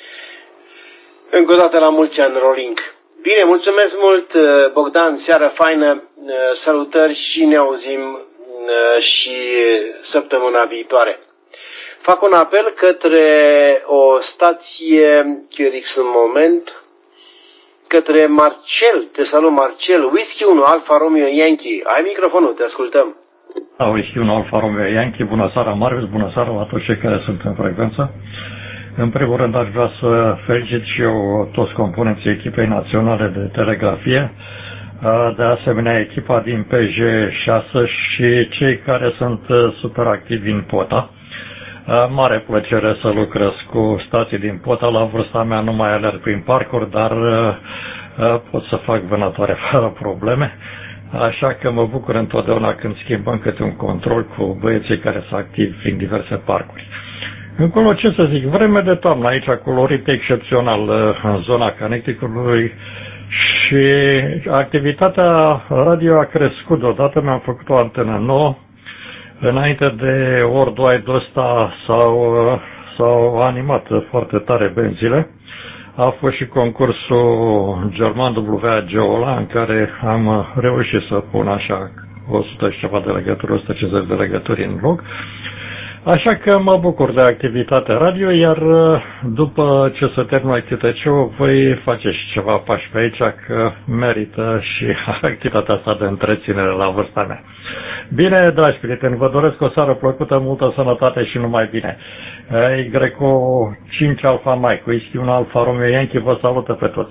Încă o dată la mulți ani, Rolling. Bine, mulțumesc mult, Bogdan, seară faină, salutări și ne auzim și săptămâna viitoare. Fac un apel către o stație, Chirix în moment, către Marcel, te salut Marcel, Whisky unu, Alfa Romeo Yankee. Ai microfonul, te ascultăm. Da, Whisky unu, Alfa Romeo Yankee, bună seara Marius, bună seara la toți cei care sunt în frecvență. În primul rând aș vrea să felicit și eu toți componenții echipei naționale de telegrafie, de asemenea echipa din P J șase și cei care sunt super activi în P O T A. Mare plăcere să lucrez cu stații din P O T A. La vârsta mea nu mai alerg prin parcuri, dar pot să fac vânătoare fără probleme. Așa că mă bucur întotdeauna când schimbăm câte un control cu băieții care sunt activi prin diverse parcuri. Încolo, ce să zic, vreme de toamnă aici, colorit excepțional în zona Connecticutului și activitatea radio a crescut. Deodată mi-am făcut o antenă nouă. Înainte de Worldwide-ul ăsta s-au, s-au animat foarte tare benzile. A fost și concursul German W A G O L A în care am reușit să pun așa o sută și ceva de legături, o sută cincizeci de legături în loc. Așa că mă bucur de activitatea radio, iar după ce se termină Q T C-ul voi face și ceva pași pe aici, că merită și activitatea asta de întreținere la vârsta mea. Bine, dragi prieteni, vă doresc o seară plăcută, multă sănătate și numai bine. Y cinci Alfa Mike, Whisky unu Alfa Romeo Yankee, vă salută pe toți.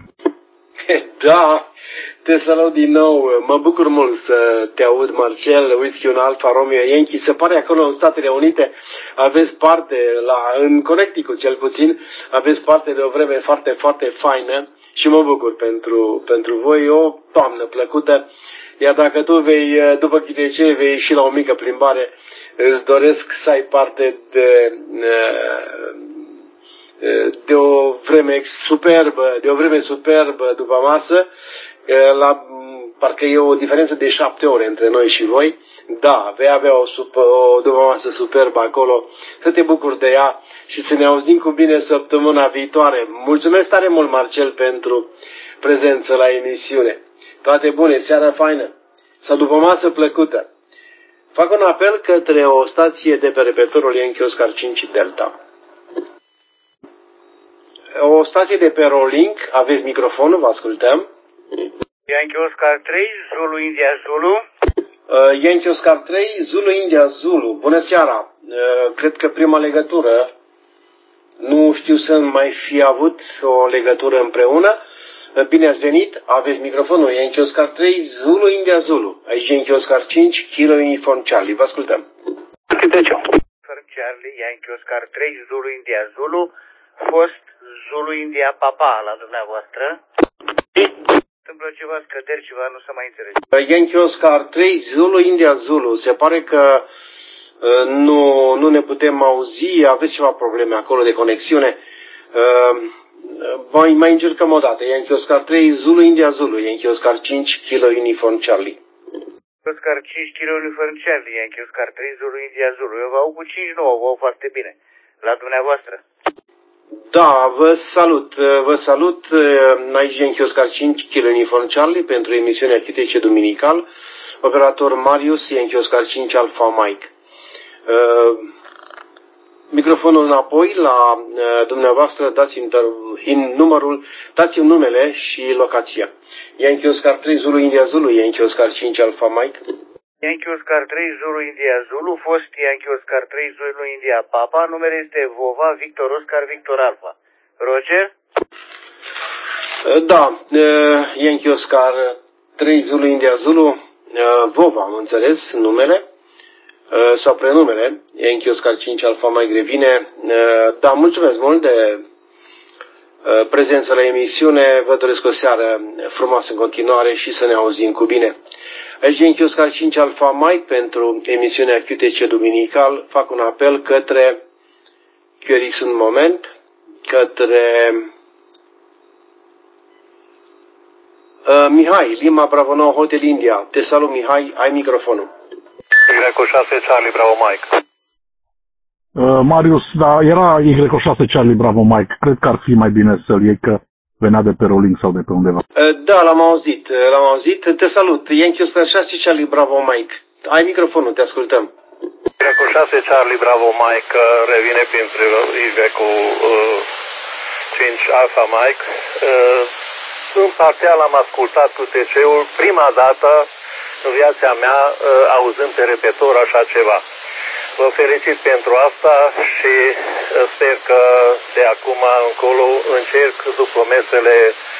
Da, te salut din nou. Mă bucur mult să te aud, Marcel, Whisky unu Alfa Romeo Yankee. Se pare acolo în Statele Unite aveți parte, la, în Connecticut cel puțin, aveți parte de o vreme foarte, foarte faină și mă bucur pentru, pentru voi. O toamnă plăcută. Iar dacă tu vei, după Q T C, vei ieși la o mică plimbare, îți doresc să ai parte de, de o vreme superbă, de o vreme superbă după masă. La, parcă e o diferență de șapte ore între noi și voi. Da, vei avea o, super, o după masă superbă acolo, să te bucuri de ea și să ne auzim cu bine săptămâna viitoare. Mulțumesc tare mult, Marcel, pentru prezență la emisiune. Toate bune, seara faină sau după masă plăcută. Fac un apel către o stație de pe repetorul Yankee Oscar cinci Delta. O stație de pe Rolling, aveți microfonul, vă ascultăm. Yankee Oscar trei, Zulu India Zulu. Uh, Yankee Oscar trei, Zulu India Zulu. Bună seara! Uh, cred că prima legătură, nu știu să mai fi avut o legătură împreună. Bine ați venit, aveți microfonul, Yankee Oscar trei, Zulu India Zulu. Aici Yankee Oscar cinci, Kilo Uniform Charlie, vă ascultăm. Charlie, Yankee Oscar trei, Zulu India Zulu, fost Zulu India Papa la dumneavoastră. Întâmplă ceva scăderi, ceva, nu se mai înțelege. Yankee Oscar trei, Zulu India Zulu, se pare că uh, nu, nu ne putem auzi, aveți ceva probleme acolo de conexiune. Uh, Mai, mai încercăm o dată. Yankee Oscar trei, Zulu India Zulu. Yankee Oscar cinci, Kilo Uniform Charlie. Oscar cinci, Kilo Uniform Charlie. Yankee Oscar trei, Zulu India Zulu. Eu vă aud cu cinci nouă, vă aud foarte bine. La dumneavoastră. Da, vă salut. Vă salut. Aici Yankee Oscar cinci, Kilo Uniform Charlie pentru emisiunea Q T C Duminical. Operator Marius, Yankee Oscar cinci Alfa Mike. Uh, Microfonul înapoi la uh, dumneavoastră, dați-mi numărul, dați-mi numele și locația. Yankee Oscar trei, Zulu India Zulu, Yankee Oscar cinci Alfa Mike. Yankee Oscar trei, Zulu India Zulu, fost Yankee Oscar trei, Zulu India Papa, numele este Vova, Victor Oscar, Victor Alfa. Roger? Uh, da, uh, Yankee Oscar trei, Zulu India Zulu, uh, Vova, am înțeles numele. Uh, sau prenumele, Yankee Oscar cinci Alfa Mike revine. Uh, da, mulțumesc mult de uh, prezență la emisiune. Vă doresc o seară frumoasă în continuare și să ne auzim cu bine. Aici Yankee Oscar cinci Alfa Mike pentru emisiunea Q T C Duminical. Fac un apel către Q R X un moment, către uh, Mihai, Lima Bravo nouă Hotel India. Te salut, Mihai, ai microfonul. Y șase Charlie Bravo Mike. Uh, Marius, da, era Y șase Charlie Bravo Mike. Cred că ar fi mai bine să-l iei, că venea de pe Rolling sau de pe undeva. Uh, da, l-am auzit, l-am auzit. Te salut, Yankee Oscar șase Charlie Bravo Mike. Ai microfonul, te ascultăm. Y șase Charlie Bravo Mike revine printre Y cinci Alpha Mike. Uh, în parțial am ascultat cu T C-ul prima dată în viața mea, auzând pe repetor așa ceva. Vă felicit pentru asta și sper că de acum încolo încerc după mesele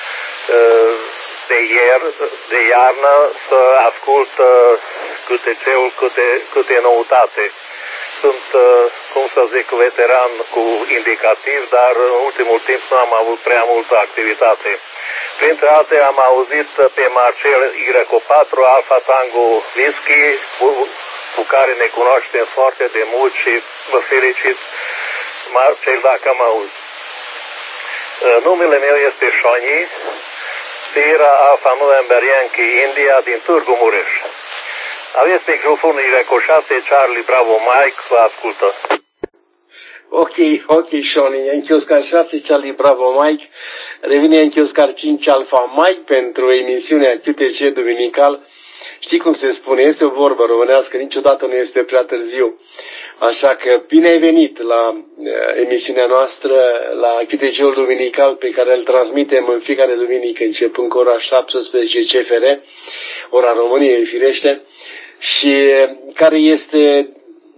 de, ier, de iarnă să ascult câte ceul, câte, câte noutate. Sunt, cum să zic, veteran cu indicativ, dar în ultimul timp nu am avut prea multă activitate. Printre altele am auzit pe Marcel Y patru Alfa Tango Whisky, cu, cu care ne cunoaștem foarte de mult și vă felicit, Marcel, dacă mă auzi. Numele meu este Shani, Sierra Alfa November Yankee India din Târgu Mureș. Aveți microfonul Y șase Charlie Bravo Mike, vă ascultă. Ok, ok, Shani, Yankee Oscar șase Charlie Bravo Mike. Revine Yankee Oscar cinci Alfa Mike pentru emisiunea Q T C Duminical. Știi cum se spune, este o vorbă românească, niciodată nu este prea târziu. Așa că bine ai venit la uh, emisiunea noastră, la câteceul duminical pe care îl transmitem în fiecare duminică, începând cu ora șaptesprezece C F R, ora României, firește, și uh, care este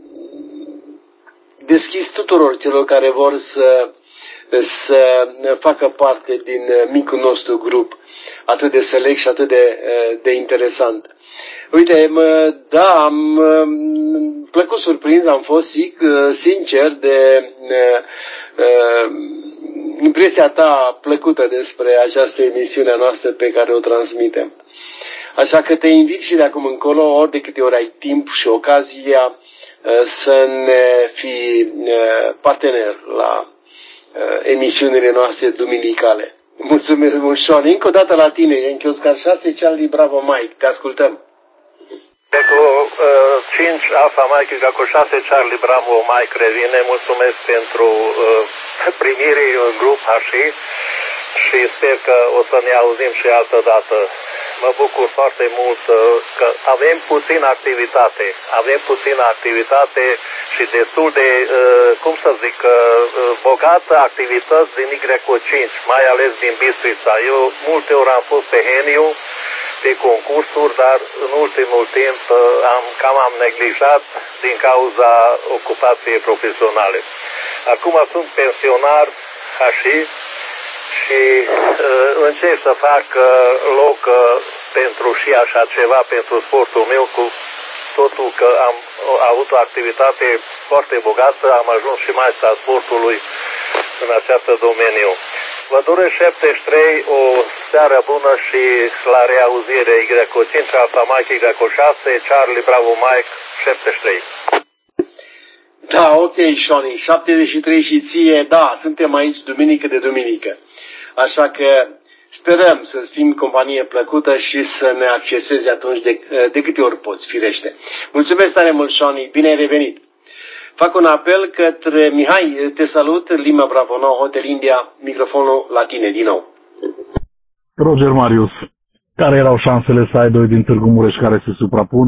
deschis tuturor celor care vor să, să facă parte din micul nostru grup, atât de select și atât de, de interesant. Uite, mă, da, am plăcut surprins, am fost sincer de uh, impresia ta plăcută despre această emisiune a noastră pe care o transmitem. Așa că te invit și de acum încolo, ori de câte ori ai timp și ocazia, să ne fii partener la emisiunile noastre duminicale. Mulțumesc mult, Sean. Încă o dată la tine, Yankee Oscar șase, Charlie Bravo Mike. Te ascultăm. Eco cinci Alpha Mike, Eco șase, Charlie Bravo Mike revine. Mulțumesc pentru uh, primire în grup așa și sper că o să ne auzim și altă dată. Mă bucur foarte mult că avem puțină activitate. Avem puțină activitate și destul de, cum să zic, bogată activități din Y cinci, mai ales din Bistrița. Eu multe ori am fost pe Heniu, pe concursuri, dar în ultimul timp am, cam am neglijat din cauza ocupației profesionale. Acum sunt pensionar, așa, și uh, încerc să fac uh, loc uh, pentru și așa ceva pentru sportul meu, cu totul că am uh, avut o activitate foarte bogată, am ajuns și maestra sportului în această domeniu. Vă doresc șaptezeci și trei, o seară bună și la reauzire. Y cinci, Alpha Mike, Y șase, Charlie Bravo Mike, șaptezeci și trei. Da, ok, Shoni, șaptezeci și trei și ție, da, suntem aici duminică de duminică. Așa că sperăm să fim companie plăcută și să ne accesezi atunci de, de câte ori poți, firește. Mulțumesc tare mult, Shoni, bine ai revenit. Fac un apel către Mihai, te salut, Lima Bravo nouă, Hotel India, microfonul la tine din nou. Roger Marius, care erau șansele să ai doi din Târgu Mureș care se suprapun?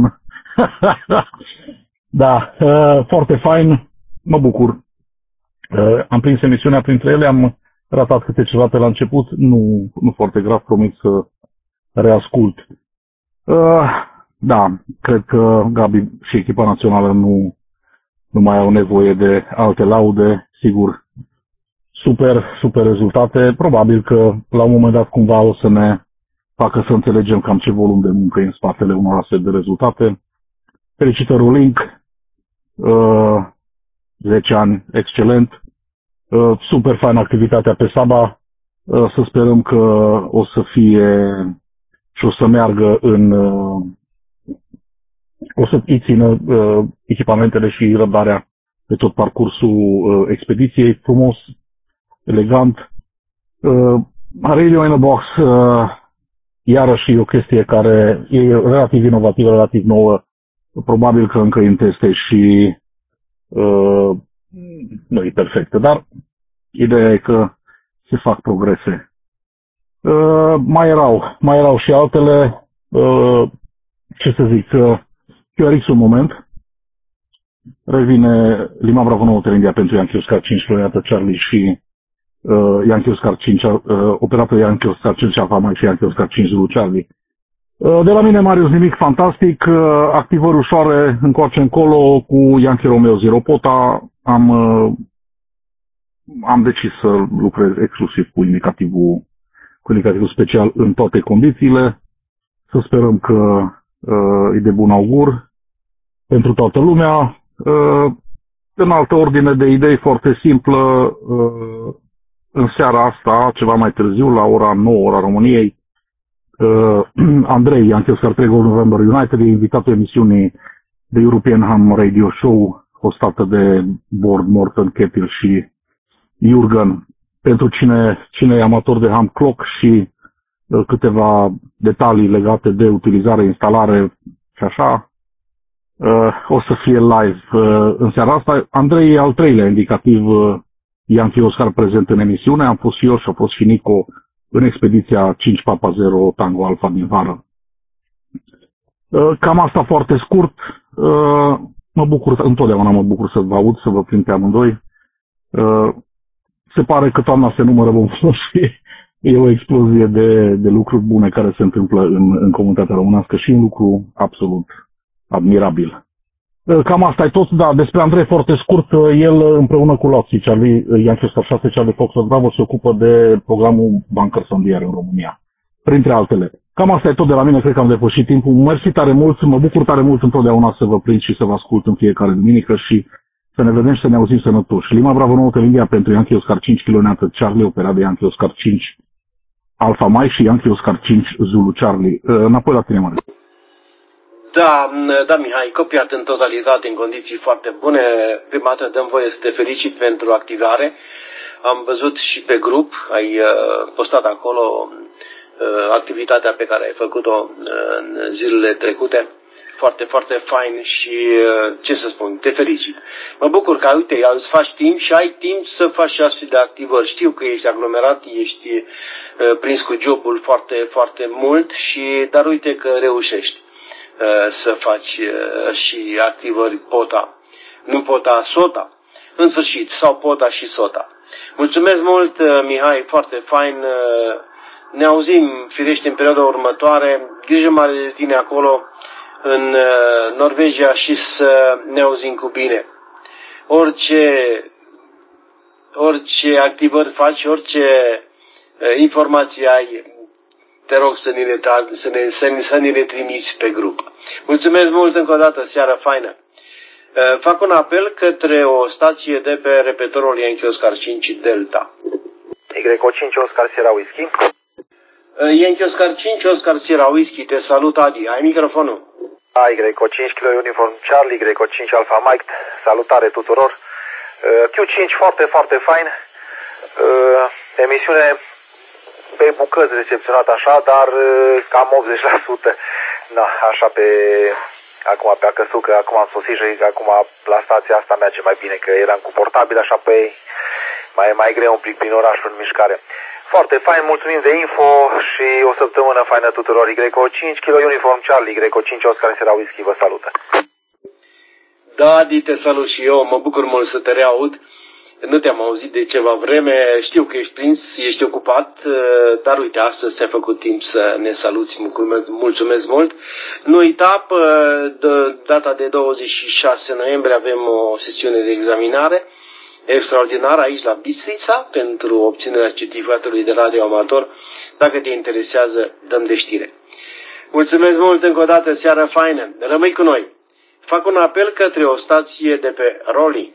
Da, foarte fain, mă bucur. Am prins emisiunea printre ele, am ratat câte ceva pe la început, nu, nu foarte grav, promit să reascult. Da, cred că Gabi și echipa națională nu, nu mai au nevoie de alte laude, sigur, super, super rezultate. Probabil că la un moment dat cumva o să ne facă să înțelegem cam ce volum de muncă e în spatele unor astfel de rezultate. Felicitări Link, uh, zece ani, excelent, uh, super fain activitatea pe Saba, uh, să sperăm că o să fie și o să meargă în, uh, o să îi țină uh, echipamentele și răbdarea pe tot parcursul uh, expediției, frumos, elegant. Uh, Radio in a Box, uh, iarăși e o chestie care e relativ inovativă, relativ nouă, probabil că încă în teste și uh, nu e perfectă, dar ideea e că se fac progrese. Uh, mai erau, mai erau și altele, uh, ce să zic, uh, Q R X un moment, revine Lima Bravo nouă Hotel India pentru Yankee Oscar cinci, Floriată Charlie și uh, Yankee Oscar cinci, uh, operator Yankee Oscar cinci Alpha Mike și Yankee Oscar cinci Zulu Charlie. De la mine, Marius, nimic fantastic, activări ușoare încoace încolo cu Yankee Romeo Zero Pota. Am, am decis să lucrez exclusiv cu indicativul, cu indicativul special în toate condițiile. Să sperăm că uh, e de bun augur pentru toată lumea. Uh, în altă ordine de idei foarte simplă, uh, în seara asta, ceva mai târziu, la ora nouă, ora României, Uh, Andrei, Yankee Oscar trei Gold November United, e invitatul emisiunii de European Ham Radio Show, hostată de Board, Morton, Ketil și Jurgen. Pentru cine, cine e amator de Ham Clock și uh, câteva detalii legate de utilizare, instalare și așa, uh, o să fie live uh, în seara asta. Andrei e al treilea indicativ uh, Yankee Oscar prezent în emisiune, am fost și eu și a fost și Nico în expediția cinci Papa zero Tango Alpha din vară. Cam asta foarte scurt. Mă bucur, întotdeauna mă bucur să vă aud, să vă prind pe amândoi. Se pare că toamna se numără, vom folosi. E o explozie de, de lucruri bune care se întâmplă în, în comunitatea românească și un lucru absolut admirabil. Cam asta e tot, da, despre Andrei foarte scurt, el împreună cu Loții, Charlie, Yankee Oscar șase, Charlie Foxtrot Bravo, se ocupă de programul bancar sondier în România, printre altele. Cam asta e tot de la mine, cred că am depășit timpul. Mersi tare mult, mă bucur tare mult întotdeauna să vă prind și să vă ascult în fiecare duminică și să ne vedem și să ne auzim sănătoși. Lima Bravo nouă India pentru Yankee Oscar cinci kilometri Charlie, operat de Yankee Oscar cinci Alpha Mike și Yankee Oscar cinci Zulu Charlie. Înapoi la tine, Mare. Da, da, Mihai, copiat în totalitate, în condiții foarte bune. Prima dată dăm voie să te felicit pentru activare. Am văzut și pe grup, ai postat acolo activitatea pe care ai făcut-o în zilele trecute. Foarte, foarte fain și, ce să spun, te felicit. Mă bucur că, uite, îți faci timp și ai timp să faci astfel de activări. Știu că ești aglomerat, ești uh, prins cu jobul foarte, foarte mult, și dar uite că reușești uh, să faci uh, și activări pota. Nu pota, sota. În sfârșit, sau pota și sota. Mulțumesc mult, uh, Mihai, foarte fain. Uh, ne auzim, firește, în perioada următoare. Grijă mare de tine acolo în Norvegia și să ne auzim cu bine. Orice, orice activări faci, orice informații ai, te rog să ni le, să ne, să, să ni le trimiți pe grup. Mulțumesc mult încă o dată, seară faină. Fac un apel către o stație de pe repetorul Yankee Oscar cinci Delta. Y O cinci Oscar Sierra Whisky. Yankee Oscar cinci Oscar Sierra Whisky, te salut, Adi. Ai microfonul? Y O cinci Kilo Uniform Charlie, Y O cinci Alpha Mike, salutare tuturor. Q cinci foarte, foarte fain. Emisiune pe bucăți recepționat așa, dar cam optzeci la sută. Na, așa pe... Acum pe acăsucă, acum am sosit și acum la stația asta merge mai bine, că eram cu portabil, așa pe mai, mai greu un pic prin orașul în mișcare. Foarte fain, mulțumim de info și o săptămână faină tuturor. Y O cinci Kilo Uniform Charlie, Y O cinci Oscar Sierra Whisky, vă salută. Da, Adi, te salut și eu, mă bucur mult să te reaud. Nu te-am auzit de ceva vreme, știu că ești prins, ești ocupat, dar uite, astăzi ți-a făcut timp să ne saluți, mulțumesc mult. Nu uita, de data de douăzeci și șase noiembrie avem o sesiune de examinare extraordinară aici la Bistrița pentru obținerea certificatului de radio amator. Dacă te interesează, dăm de știre. Mulțumesc mult încă o dată, seară faină, rămâi cu noi. Fac un apel către o stație de pe Rolling.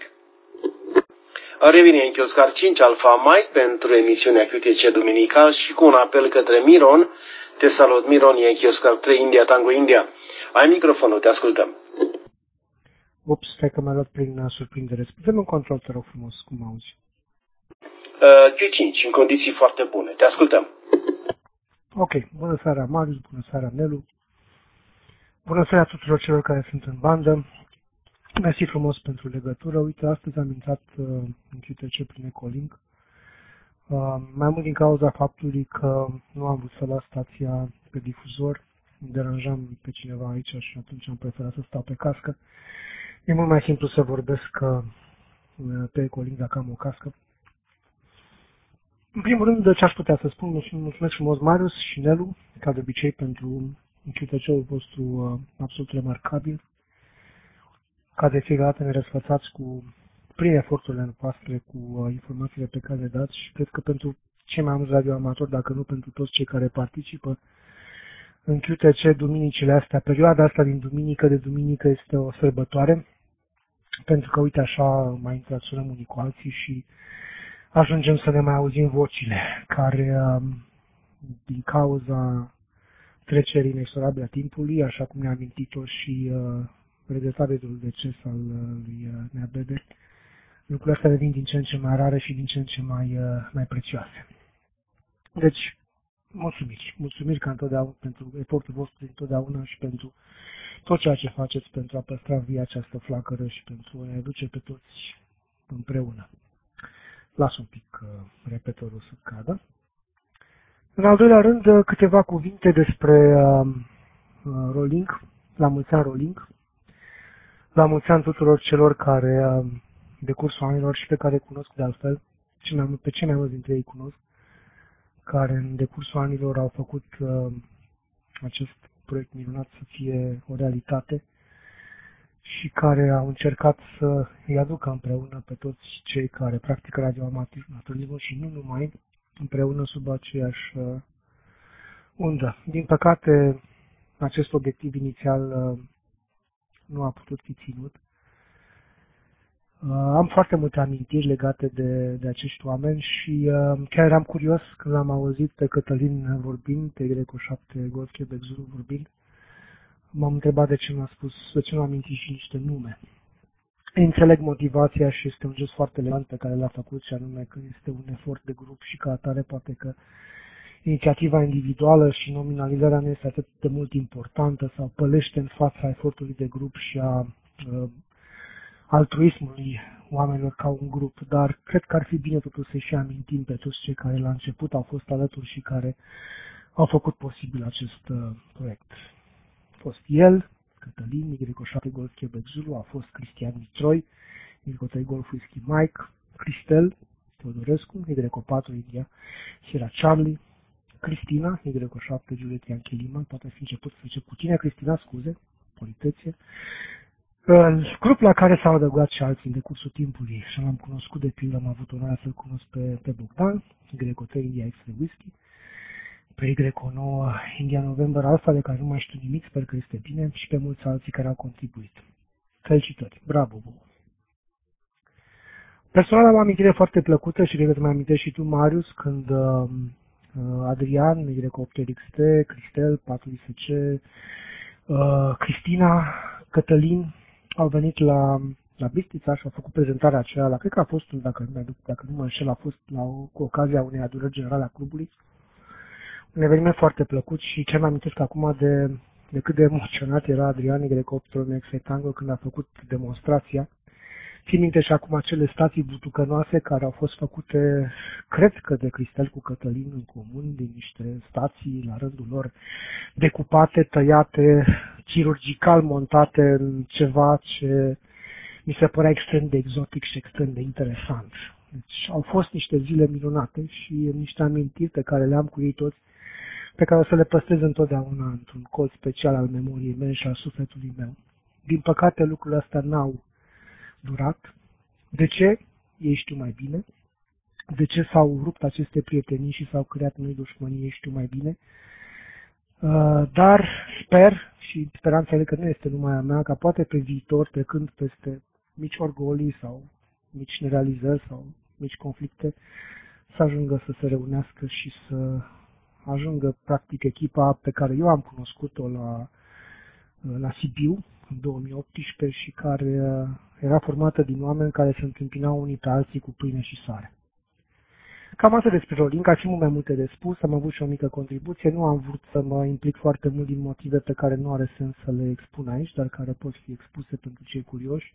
Revine Yankee Oscar cinci Alpha Mike pentru emisiunea Q T C duminical și cu un apel către Miron. Te salut, Miron, Yankee Oscar trei India Tango India. Ai microfonul, te ascultăm. Ups, stai că m-a luat prin surprindere. Putem în control, te rog frumos, cum auzi? Uh, Q cinci, în condiții foarte bune. Te ascultăm. Ok, bună seara Marius, bună seara Nelu. Bună seara tuturor celor care sunt în bandă. Mersi frumos pentru legătură. Uite, astăzi am intrat uh, în Q T C prin Ecolink. Uh, mai mult din cauza faptului că nu am vrut să las stația pe difuzor. Îmi deranjam pe cineva aici și atunci am preferat să stau pe cască. E mult mai simplu să vorbesc uh, pe Ecolink dacă am o cască. În primul rând, ce aș putea să spun, mulțumesc frumos Marius și Nelu, ca de obicei, pentru Q T C-ul vostru uh, absolut remarcabil. Ca de fiecare dată ne răsfățați cu, prin eforturile noastre, cu uh, informațiile pe care le dați și cred că pentru cei mai mulți radioamatori, dacă nu pentru toți cei care participă în Q T C duminicile astea, perioada asta din duminică de duminică este o sărbătoare, pentru că, uite, așa mai interacționăm unii cu alții și ajungem să ne mai auzim vocile, care, uh, din cauza trecerii inexorabile a timpului, așa cum ne-a amintit-o și uh, regretabilul deces al lui Nea Bebe, lucrurile astea devin din ce în ce mai rare și din ce în ce mai, mai prețioase. Deci, mulțumiri. Mulțumiri ca întotdeauna pentru efortul vostru întotdeauna și pentru tot ceea ce faceți pentru a păstra via această flacără și pentru a ne aduce pe toți împreună. Las un pic uh, repetorul să cadă. În al doilea rând, câteva cuvinte despre uh, uh, Rolling. La mulți ani, Roling. La mulți ani tuturor celor care, de cursul anilor și pe care cunosc de altfel, pe cei mai mulți dintre ei cunosc, care în decursul anilor au făcut uh, acest proiect minunat să fie o realitate și care au încercat să îi aducă împreună pe toți cei care practică radioamatismul și nu numai, împreună sub aceeași uh, undă. Din păcate, acest obiectiv inițial uh, nu a putut fi ținut. Uh, am foarte multe amintiri legate de, de acești oameni și uh, chiar eram curios când l-am auzit pe Cătălin vorbind, pe Greco șapte Golf Quebec Zulu vorbind. M-am întrebat de ce nu a spus, de ce nu a amintit și niște nume. Înțeleg motivația și este un gest foarte elegant pe care l-a făcut, și anume că este un efort de grup și ca atare poate că inițiativa individuală și nominalizarea nu este atât de mult importantă sau pălește în fața efortului de grup și a uh, altruismului oamenilor ca un grup, dar cred că ar fi bine totuși să-i și amintim pe toți cei care la început au fost alături și care au făcut posibil acest uh, proiect. A fost el, Cătălin, Greco șapte Golf Quebec Zulu, a fost Cristian Mitroi, Greco trei Golf Whisky Mike, Cristel Teodorescu, Greco patru India Sierra Charlie, Cristina, Greco șapte Juliet Yankee Lima, poate fi început să zice cu tine, Cristina, scuze, politețe. Grup la care s-au adăugat și alții în decursul timpului și l-am cunoscut, de pildă, am avut onoarea să-l cunosc pe, pe Bogdan, Greco trei India Extra Whisky, pe Greco nouă India November Alpha, de care nu mai știu nimic, sper că este bine, și pe mulți alții care au contribuit. Felicitări, bravo, Bobo! Personal am o amintire foarte plăcută și cred că îți mai amintești și tu, Marius, când uh, Adrian, Greco opt X T, Cristel, patru I S C, uh, Cristina, Cătălin au venit la, la Bistrița și au făcut prezentarea aceea, la, cred că a fost, dacă nu, dacă nu mă înșel, a fost la o, cu ocazia unei adunări generale a clubului. Un eveniment foarte plăcut și ce mi-am amintesc acum de, de cât de emoționat era Adrian Greco opt X Tango când a făcut demonstrația. Țin minte și acum acele stații butucănoase care au fost făcute, cred că de Cristel cu Cătălin în comun, din niște stații la rândul lor, decupate, tăiate, chirurgical montate în ceva ce mi se părea extrem de exotic și extrem de interesant. Deci au fost niște zile minunate și niște amintiri pe care le-am cu ei toți, pe care o să le păstrez întotdeauna într-un colț special al memoriei mele și al sufletului meu. Din păcate lucrurile astea n-au durat. De ce? Ei știu mai bine. De ce s-au rupt aceste prietenii și s-au creat noi dușmănii? Ei știu mai bine. Uh, dar sper, și speranța e că nu este numai a mea, ca poate pe viitor, trecând peste mici orgolii sau mici nerealizări sau mici conflicte, să ajungă să se reunească și să ajungă practic echipa pe care eu am cunoscut-o la, la Sibiu în două mii optsprezece și care era formată din oameni care se întâmpinau unii pe alții cu pâine și sare. Cam asta despre Roling, ar fi mult mai multe de spus, am avut și o mică contribuție, nu am vrut să mă implic foarte mult din motive pe care nu are sens să le expun aici, dar care pot fi expuse pentru cei curioși.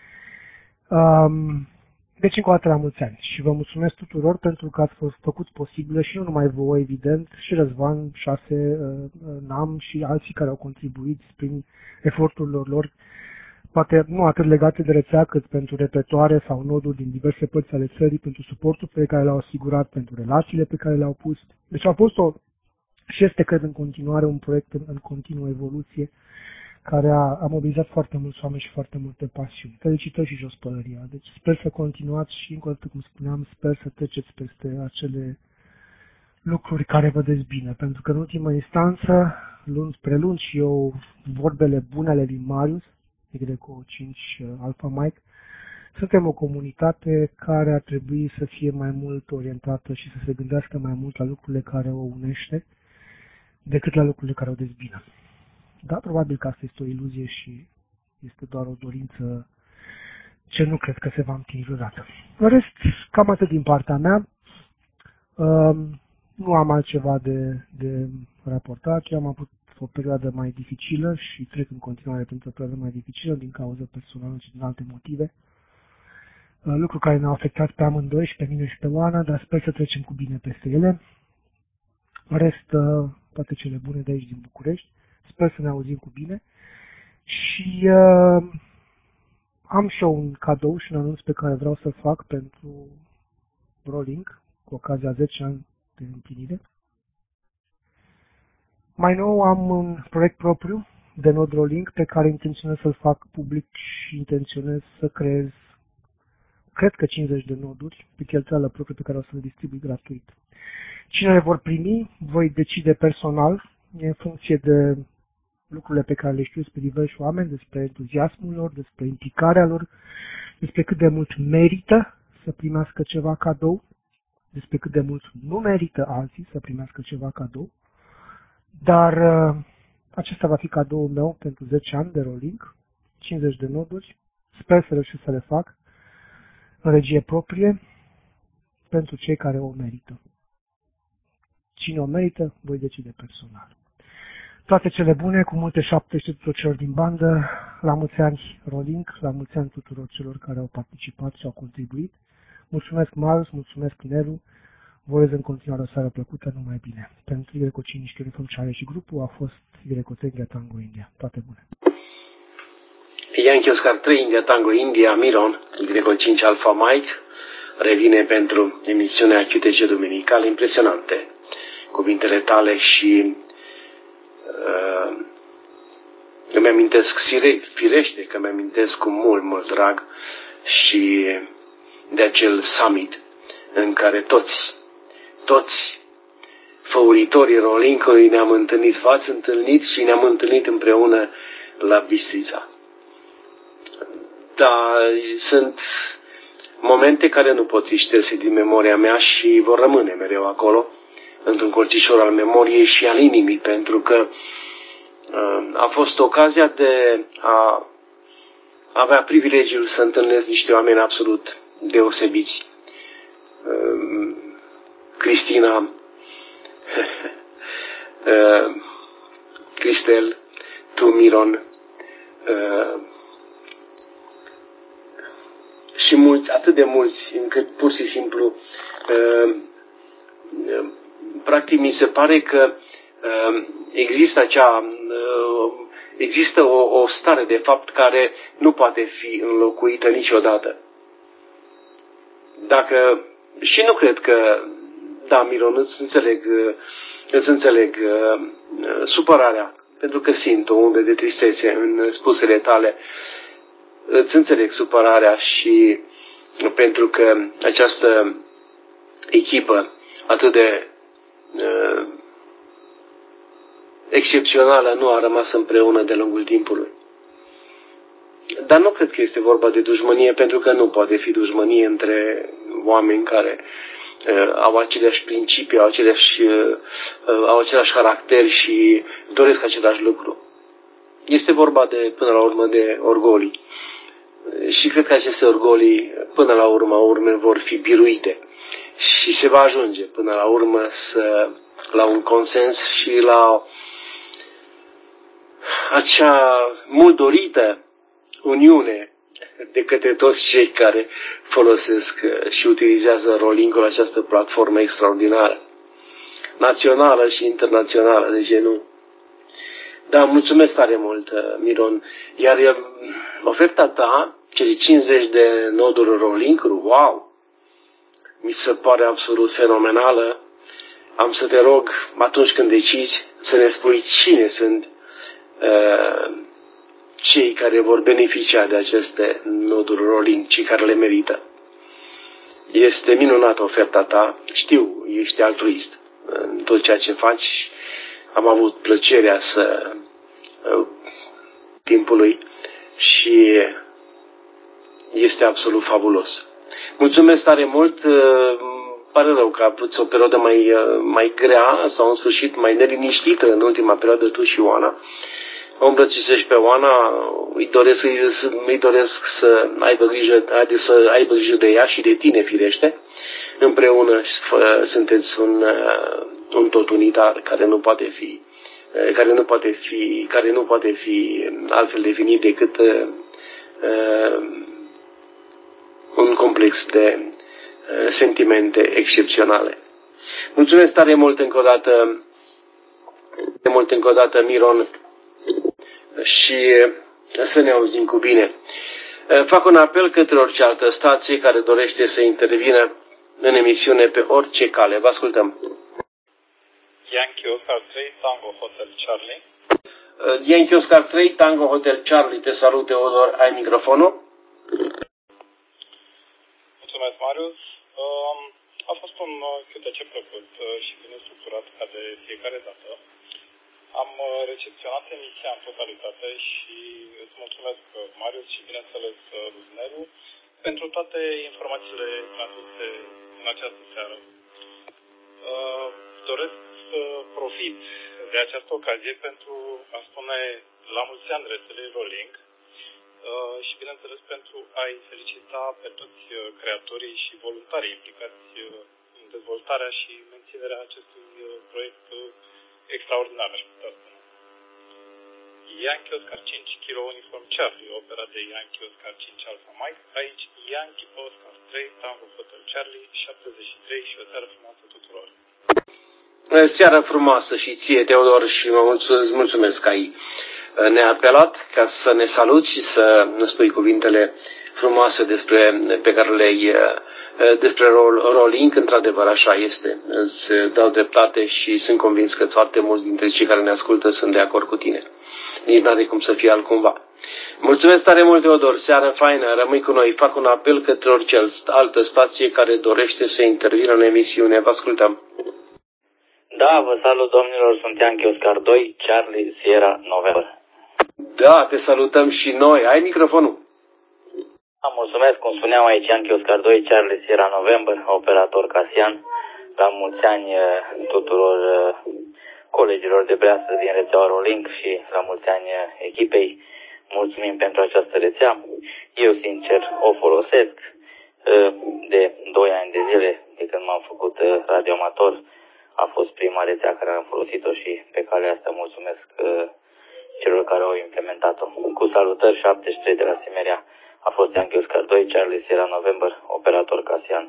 Um, deci încă o dată la mulți ani și vă mulțumesc tuturor pentru că ați fost făcut posibilă și nu numai vouă, evident, și Răzvan, șase, Nam și alții care au contribuit prin eforturile lor, poate nu atât legate de rețea, cât pentru repertoare sau noduri din diverse părți ale țării, pentru suportul pe care l-au asigurat, pentru relațiile pe care le-au pus. Deci a fost o, și este, cred, în continuare un proiect în, în continuă evoluție, care a, a mobilizat foarte mulți oameni și foarte multe pasiuni. Felicitări și jos pălăria. Deci sper să continuați și, încă o dată, cum spuneam, sper să treceți peste acele lucruri care vă dezbină. Pentru că, în ultimă instanță, luând, prelund și eu vorbele bune ale lui Marius, Greco cinci Alpha Mike, suntem o comunitate care ar trebui să fie mai mult orientată și să se gândească mai mult la lucrurile care o unește decât la lucrurile care o dezbină. Da, probabil că asta este o iluzie și este doar o dorință ce nu cred că se va împlini vreodată. În rest, cam atât din partea mea. Um, nu am altceva de, de raportat. Eu am avut o perioadă mai dificilă și trec în continuare printr-o perioadă mai dificilă din cauza personală și din alte motive. Uh, lucru care ne-au afectat pe amândoi, și pe mine și pe Oana, dar sper să trecem cu bine peste ele. În rest, uh, toate cele bune de aici din București. Sper să ne auzim cu bine Și uh, am și eu un cadou și un anunț pe care vreau să-l fac pentru Rolling, cu ocazia zece ani de împlinire. Mai nou am un proiect propriu de nod Rolling pe care intenționez să-l fac public și intenționez să creez, cred că cincizeci de noduri pe cheltuială proprie pe care o să le distribui gratuit. Cine le vor primi, voi decide personal, în funcție de lucrurile pe care le știu despre diversi oameni, despre entuziasmul lor, despre implicarea lor, despre cât de mult merită să primească ceva cadou, despre cât de mult nu merită alții să primească ceva cadou. Dar uh, acesta va fi cadoul meu pentru zece ani de Rolling, cincizeci de noduri. Sper să reușesc să le fac în regie proprie pentru cei care o merită. Cine o merită, voi decide personal. Toate cele bune, cu multe șapte tuturor celor din bandă, la mulți ani Rolling, la mulți ani tuturor celor care au participat și au contribuit. Mulțumesc Marius, mulțumesc Nelu, vă urez în continuare o seară plăcută, numai bine. Pentru Y cinci Uniform Charlie și grupul a fost Y trei Tango India. Toate bune. Yankee Oscar trei India Tango India, Miron, Y cinci Alpha Mike, revine pentru emisiunea Q T C Duminicale. Impresionante cuvintele tale și uh, îmi amintesc, firește că îmi amintesc cu mult, mult drag și de acel summit în care toți, toți făuritorii Rolling-ului ne-am întâlnit, v-ați întâlnit și ne-am întâlnit împreună la Bistrița. Da, sunt momente care nu pot fi șterse din memoria mea și vor rămâne mereu acolo, într-un colțișor al memoriei și al inimii, pentru că uh, a fost ocazia de a avea privilegiul să întâlnesc niște oameni absolut deosebiți. Uh, Cristina, uh, Cristel, tu, Miron, uh, și mulți, atât de mulți, încât pur și simplu uh, uh, practic mi se pare că uh, există acea uh, există o, o stare de fapt care nu poate fi înlocuită niciodată. Dacă, și nu cred că, da, Miron, îți înțeleg, îți înțeleg uh, supărarea, pentru că simt o undă de tristețe în spusele tale, îți înțeleg supărarea și pentru că această echipă atât de uh, excepțională nu a rămas împreună de lungul timpului. Dar nu cred că este vorba de dușmănie, pentru că nu poate fi dușmănie între oameni care uh, au aceleași principii, au aceleași, uh, au același caracter și doresc același lucru. Este vorba de, până la urmă, de orgolii. Și cred că aceste orgolii, până la urmă, urme vor fi biruite. Și se va ajunge, până la urmă, să, la un consens și la acea mult dorită uniune de către toți cei care folosesc și utilizează Rolling-ul, această platformă extraordinară, națională și internațională, de ce nu? Da, mulțumesc tare mult, Miron. Iar oferta ta, cele cincizeci de noduri Rolling, wow, mi se pare absolut fenomenală. Am să te rog, atunci când decizi, să ne spui cine sunt uh, cei care vor beneficia de aceste noduri Rolling, cei care le merită. Este minunată oferta ta, știu, ești altruist în tot ceea ce faci. Am avut plăcerea să uh, timpului și este absolut fabulos. Mulțumesc tare mult. Uh, pare rău că a avut o perioadă mai, uh, mai grea sau în sfârșit mai neliniștită în ultima perioadă tu și Oana. O îmbrățișești pe Oana, îi doresc, îi doresc să aibă grijă, să aibă grijă de ea și de tine, firește. Împreună sunteți un, un tot unitar care nu poate fi care nu poate fi care nu poate fi altfel definit decât uh, un complex de uh, sentimente excepționale. Mulțumesc tare mult încă o dată, de mult încă o dată, Miron, și să ne auzim cu bine. Fac un apel către orice altă stație care dorește să intervină în emisiune pe orice cale. Vă ascultăm. Yankee Oscar trei, Tango Hotel Charlie. Yankee Oscar trei, Tango Hotel Charlie, te salut, Teodor, ai microfonul? Mulțumesc, Marius. A fost un cântece plăcut și bine structurat ca de fiecare dată. Am recepționat emisia în totalitate și îți mulțumesc, Marius, și bineînțeles Ruznelu, pentru toate informațiile transmise în această seară. Doresc să profit de această ocazie pentru a spune la mulți ani rețelei Rolling și, bineînțeles, pentru a-i felicita pe toți creatorii și voluntarii implicați în dezvoltarea și menținerea acestui proiect extraordinar, aș putea spune. Yankee Oscar cinci, Kilo Uniform Charlie, opera de Yankee Oscar cinci Alpha Mike, aici Yankee Oscar trei, Tango Hotel Charlie, șaptezeci și trei și o seară frumoasă tuturor. Seară frumoasă și ție, Teodor, și mă mulțumesc că ai neapelat ca să ne saluți și să ne spui cuvintele frumoase despre, pe care le-ai despre Rolling. Într-adevăr, așa este. Îți dau dreptate și sunt convins că foarte mulți dintre cei care ne ascultă sunt de acord cu tine. Nici n-are cum să fie altcumva. Mulțumesc tare mult, Teodor. Seară faină. Rămâi cu noi. Fac un apel către orice altă stație care dorește să intervină în emisiune. Vă ascultăm. Da, vă salut, domnilor. Sunt Yankee Oscar doi, Charlie Sierra November. Da, te salutăm și noi. Ai microfonul. Da, mulțumesc. Cum spuneam, aici Yankee Oscar doi, Charlie Sierra November, operator Casian. La mulți ani tuturor colegilor de breasă din rețeaua Rolling și la mulți ani echipei. Mulțumim pentru această rețea. Eu, sincer, o folosesc de doi ani de zile, de când m-am făcut radioamator. A fost prima rețea care am folosit-o și pe calea asta mulțumesc celor care au implementat-o. Cu salutări, șaptezeci și trei de la Simeria. A fost Yankee Oscar doi, Charlie Sierra November, operator Casian.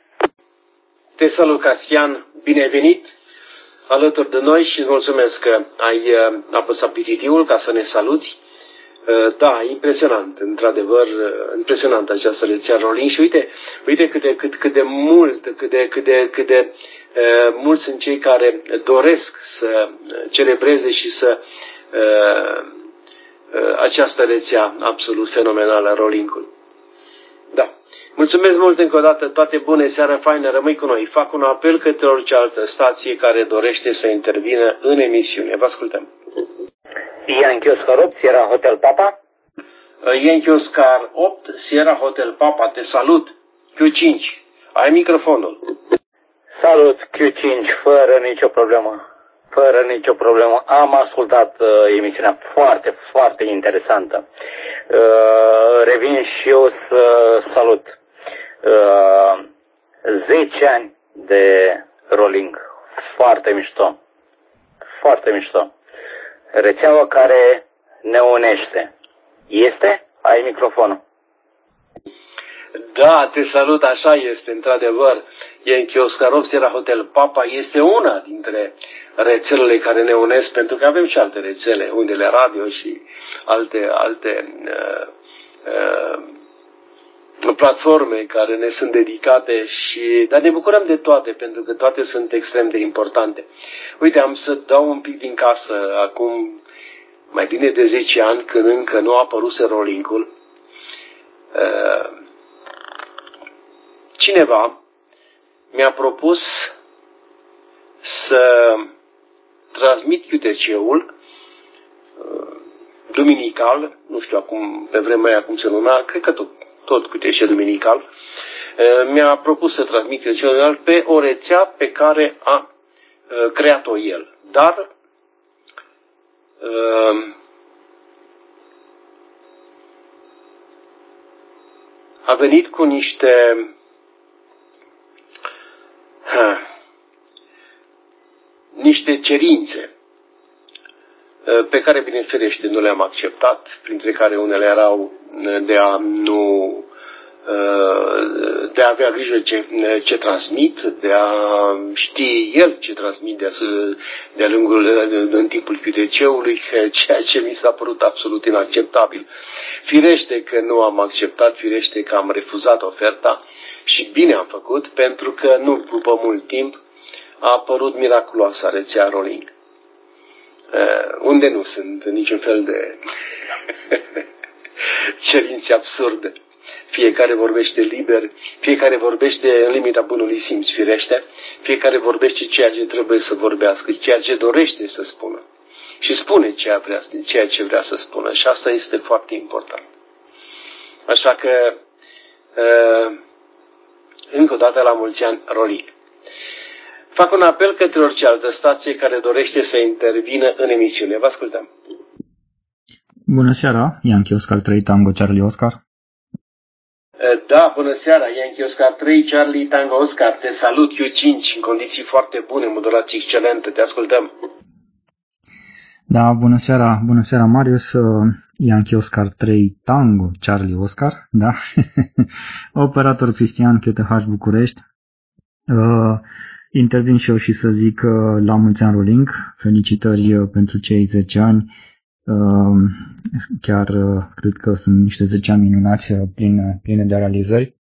Te salut, Casian, bine ai venit alături de noi și îți mulțumesc că ai apăsat pititivul ca să ne saluți. Da, impresionant, într-adevăr, impresionant această rețea Rolling și uite, uite cât de, cât, cât de mult, cât de, cât de, cât de uh, mulți sunt cei care doresc să celebreze și să uh, uh, această rețea absolut fenomenală, Rolling-ul. Da. Mulțumesc mult încă o dată, toate bune, seară faină, rămâi cu noi. Fac un apel către orice altă stație care dorește să intervină în emisiune. Vă ascultăm. Yankee Oscar opt, Sierra Hotel Papa. Yankee Oscar opt, Sierra Hotel Papa, te salut. Q cinci, ai microfonul. Salut, Q cinci, fără nicio problemă. Fără nicio problemă. Am ascultat uh, emisiunea foarte, foarte interesantă. Uh, revin și eu să salut. Uh, zece ani de Rolling. Foarte mișto. Foarte mișto. Rețeaua care ne unește. Este? Ai microfonul. Da, te salut, așa este, într-adevăr. Yankee Oscar opt, Sierra Hotel Papa este una dintre rețelele care ne unesc, pentru că avem și alte rețele, undele radio și alte, alte uh, uh, platforme care ne sunt dedicate, și, dar ne bucurăm de toate, pentru că toate sunt extrem de importante. Uite, am să dau un pic din casă, acum mai bine de zece ani, când încă nu a apărut Rolling-ul, uh, cineva mi-a propus să transmit Q T C-ul uh, duminical, nu știu acum, pe vremea aia cum se numea, cred că tot, tot Q T C duminical, uh, mi-a propus să transmit Q T C duminical pe o rețea pe care a uh, creat-o el. Dar uh, a venit cu niște ha, niște cerințe pe care, bineînțeles, nu le-am acceptat, printre care unele erau de a nu de a avea grijă ce, ce transmit, de a ști el ce transmit de-a, de-a lungul, în timpul Q T C-ului, ceea ce mi s-a părut absolut inacceptabil. Firește că nu am acceptat, firește că am refuzat oferta și bine am făcut, pentru că nu după mult timp a apărut miraculoasa rețea Rolling, unde nu sunt niciun fel de cerințe absurde. Fiecare vorbește liber, fiecare vorbește în limita bunului simț, firește, fiecare vorbește ceea ce trebuie să vorbească, ceea ce dorește să spună. Și spune ceea, vrea, ceea ce vrea să spună. Și asta este foarte important. Așa că, uh, încă o dată la mulți ani, Rolling. Fac un apel către orice altă stație care dorește să intervină în emisiune. Vă ascultăm. Bună seara, Yankee Oscar trei Tango Charlie Oscar. Da, bună seara, Yankee Oscar trei, Charlie Tango Oscar, te salut, Q cinci, în condiții foarte bune, modulații excelente, te ascultăm. Da, bună seara, bună seara, Marius, Yankee Oscar trei Tango Charlie Oscar, da, operator Cristian Q T H București. Uh, intervin și eu și să zic uh, la mulți ani Rolling, felicitări uh, pentru cei zece ani. Uh, chiar uh, cred că sunt niște zece ani minunați, uh, pline, pline de realizări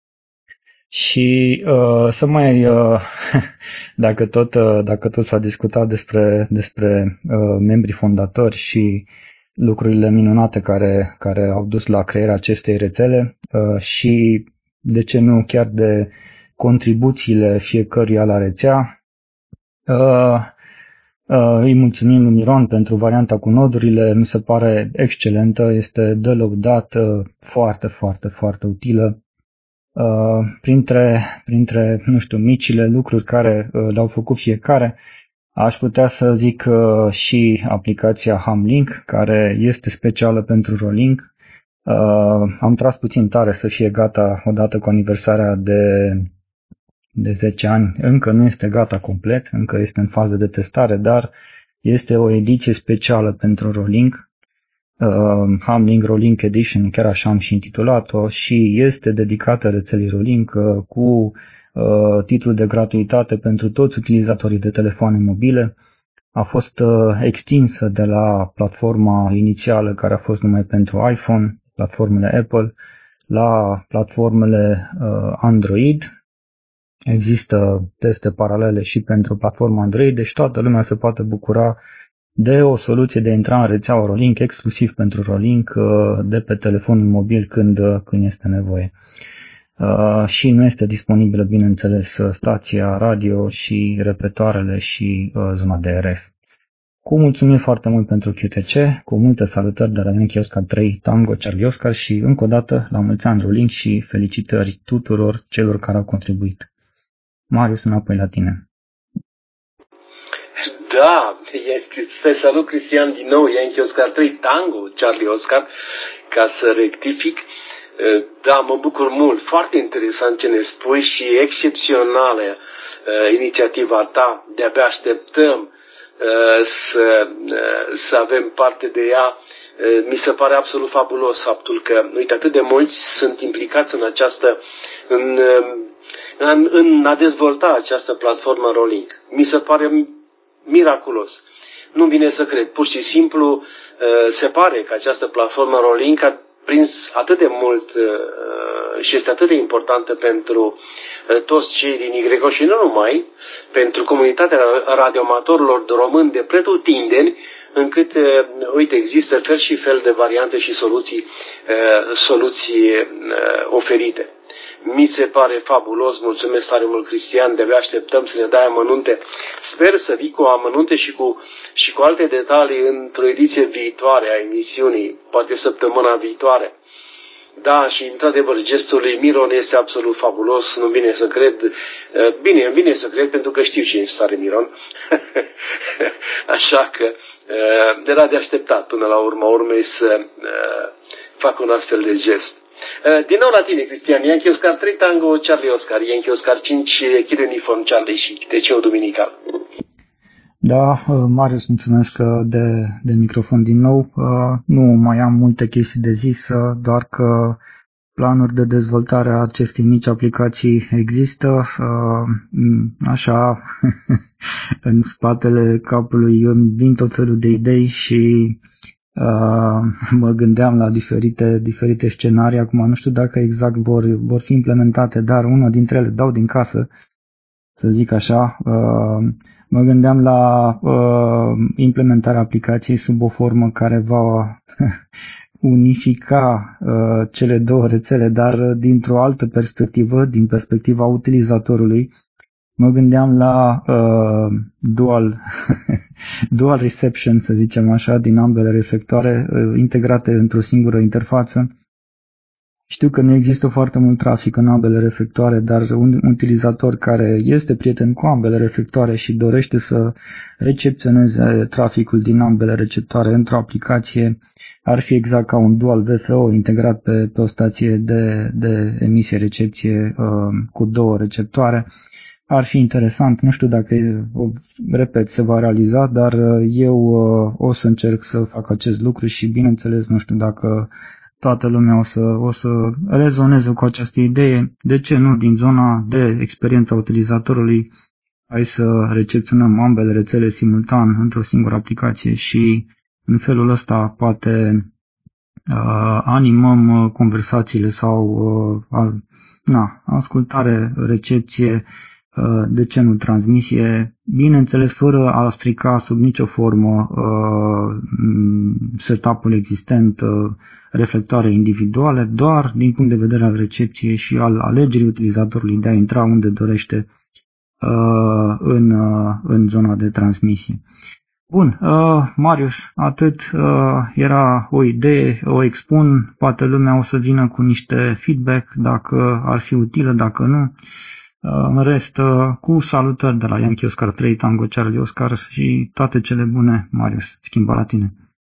și uh, să mai uh, dacă tot uh, dacă tot s-a discutat despre despre uh, membrii fondatori și lucrurile minunate care care au dus la crearea acestei rețele uh, și de ce nu chiar de contribuțiile fiecăruia la rețea. uh, Uh, îi mulțumim lui Miron pentru varianta cu nodurile, mi se pare excelentă, este de lăudată, foarte, foarte, foarte utilă. Uh, printre, printre, nu știu, micile lucruri care uh, le-au făcut fiecare, aș putea să zic uh, și aplicația Hamlink, care este specială pentru Rolling. Uh, am tras puțin tare să fie gata odată cu aniversarea de de zece ani, încă nu este gata complet, încă este în fază de testare, dar este o ediție specială pentru Rolling, uh, Hamlink Rolling Edition, chiar așa am și intitulat-o, și este dedicată rețelei Rolling uh, cu uh, titlul de gratuitate pentru toți utilizatorii de telefoane mobile. A fost uh, extinsă de la platforma inițială care a fost numai pentru iPhone, platformele Apple, la platformele uh, Android. Există teste paralele și pentru platforma Android, deci toată lumea se poate bucura de o soluție de a intra în rețeaua Rolling exclusiv pentru Rolling de pe telefonul mobil când, când este nevoie. Și nu este disponibilă, bineînțeles, stația radio și repetoarele și zona de R F. Cu mulțumim foarte mult pentru Q T C, cu multe salutări de la Yankee Oscar trei Tango Charlie Oscar și încă o dată la mulți ani Rolling și felicitări tuturor celor care au contribuit. Marius, înapoi la tine. Da, te salut, Cristian, din nou, Yankee Oscar trei Tango Charlie Oscar, ca să rectific. Da, mă bucur mult, foarte interesant ce ne spui și excepțională uh, inițiativa ta, de-abia așteptăm uh, să, uh, să avem parte de ea. Uh, mi se pare absolut fabulos faptul că, uite, atât de mulți sunt implicați în această, în, uh, în, în a dezvolta această platformă Rolling. Mi se pare miraculos. Nu vine să cred, pur și simplu uh, se pare că această platformă Rolling a prins atât de mult uh, și este atât de importantă pentru uh, toți cei din Y și nu numai, pentru comunitatea radioamatorilor români de pretutindeni, încât, uh, uite, există fel și fel de variante și soluții, uh, soluții uh, oferite. Mi se pare fabulos, mulțumesc tare mult, Cristian, de-abia așteptăm să ne dai amănunte. Sper să vii cu amănunte și cu, și cu alte detalii într-o ediție viitoare a emisiunii, poate săptămâna viitoare. Da, și într-adevăr, gestul lui Miron este absolut fabulos, nu vine să cred. Bine, îmi vine să cred pentru că știu ce e stare Miron. Așa că era de așteptat până la urma urmei să fac un astfel de gest. Din nou la tine, Cristian, Yankee Oscar trei Tango Charlie Oscar, Yankee Oscar cinci Kilo Uniform Charlie și T C-ul Duminical. Da, Marius, mulțumesc de, de microfon din nou. Nu mai am multe chestii de zis, doar că planuri de dezvoltare a acestei mici aplicații există. Așa, în spatele capului îmi vin tot felul de idei și mă gândeam la diferite, diferite scenarii. Acum nu știu dacă exact vor, vor fi implementate, dar una dintre ele dau din casă, să zic așa. Mă gândeam la implementarea aplicației sub o formă care va unifica uh, cele două rețele, dar uh, dintr-o altă perspectivă, din perspectiva utilizatorului, mă gândeam la uh, dual, dual reception, să zicem așa, din ambele reflectoare uh, integrate într-o singură interfață. Știu că nu există foarte mult trafic în ambele reflectoare, dar un utilizator care este prieten cu ambele reflectoare și dorește să recepționeze traficul din ambele receptoare într-o aplicație, ar fi exact ca un dual V F O integrat pe, pe o stație de, de emisie-recepție uh, cu două receptoare. Ar fi interesant, nu știu dacă, repet, se va realiza, dar eu uh, o să încerc să fac acest lucru și, bineînțeles, nu știu dacă toată lumea o să, o să rezoneze cu această idee. De ce nu? Din zona de experiența utilizatorului, hai să recepționăm ambele rețele simultan într-o singură aplicație și în felul ăsta poate uh, animăm conversațiile sau uh, na, ascultare, recepție, uh, de ce nu transmisie, bineînțeles fără a strica sub nicio formă uh, setup-ul existent, uh, reflectoare individuale, doar din punct de vedere al recepției și al alegerii utilizatorului de a intra unde dorește uh, în, uh, în zona de transmisie. Bun, uh, Marius, atât uh, era o idee, o expun, poate lumea o să vină cu niște feedback dacă ar fi utilă, dacă nu. Uh, în rest, uh, cu salutări de la Yankee Oscar trei, Tango Charlie Oscar și toate cele bune, Marius, schimbă la tine.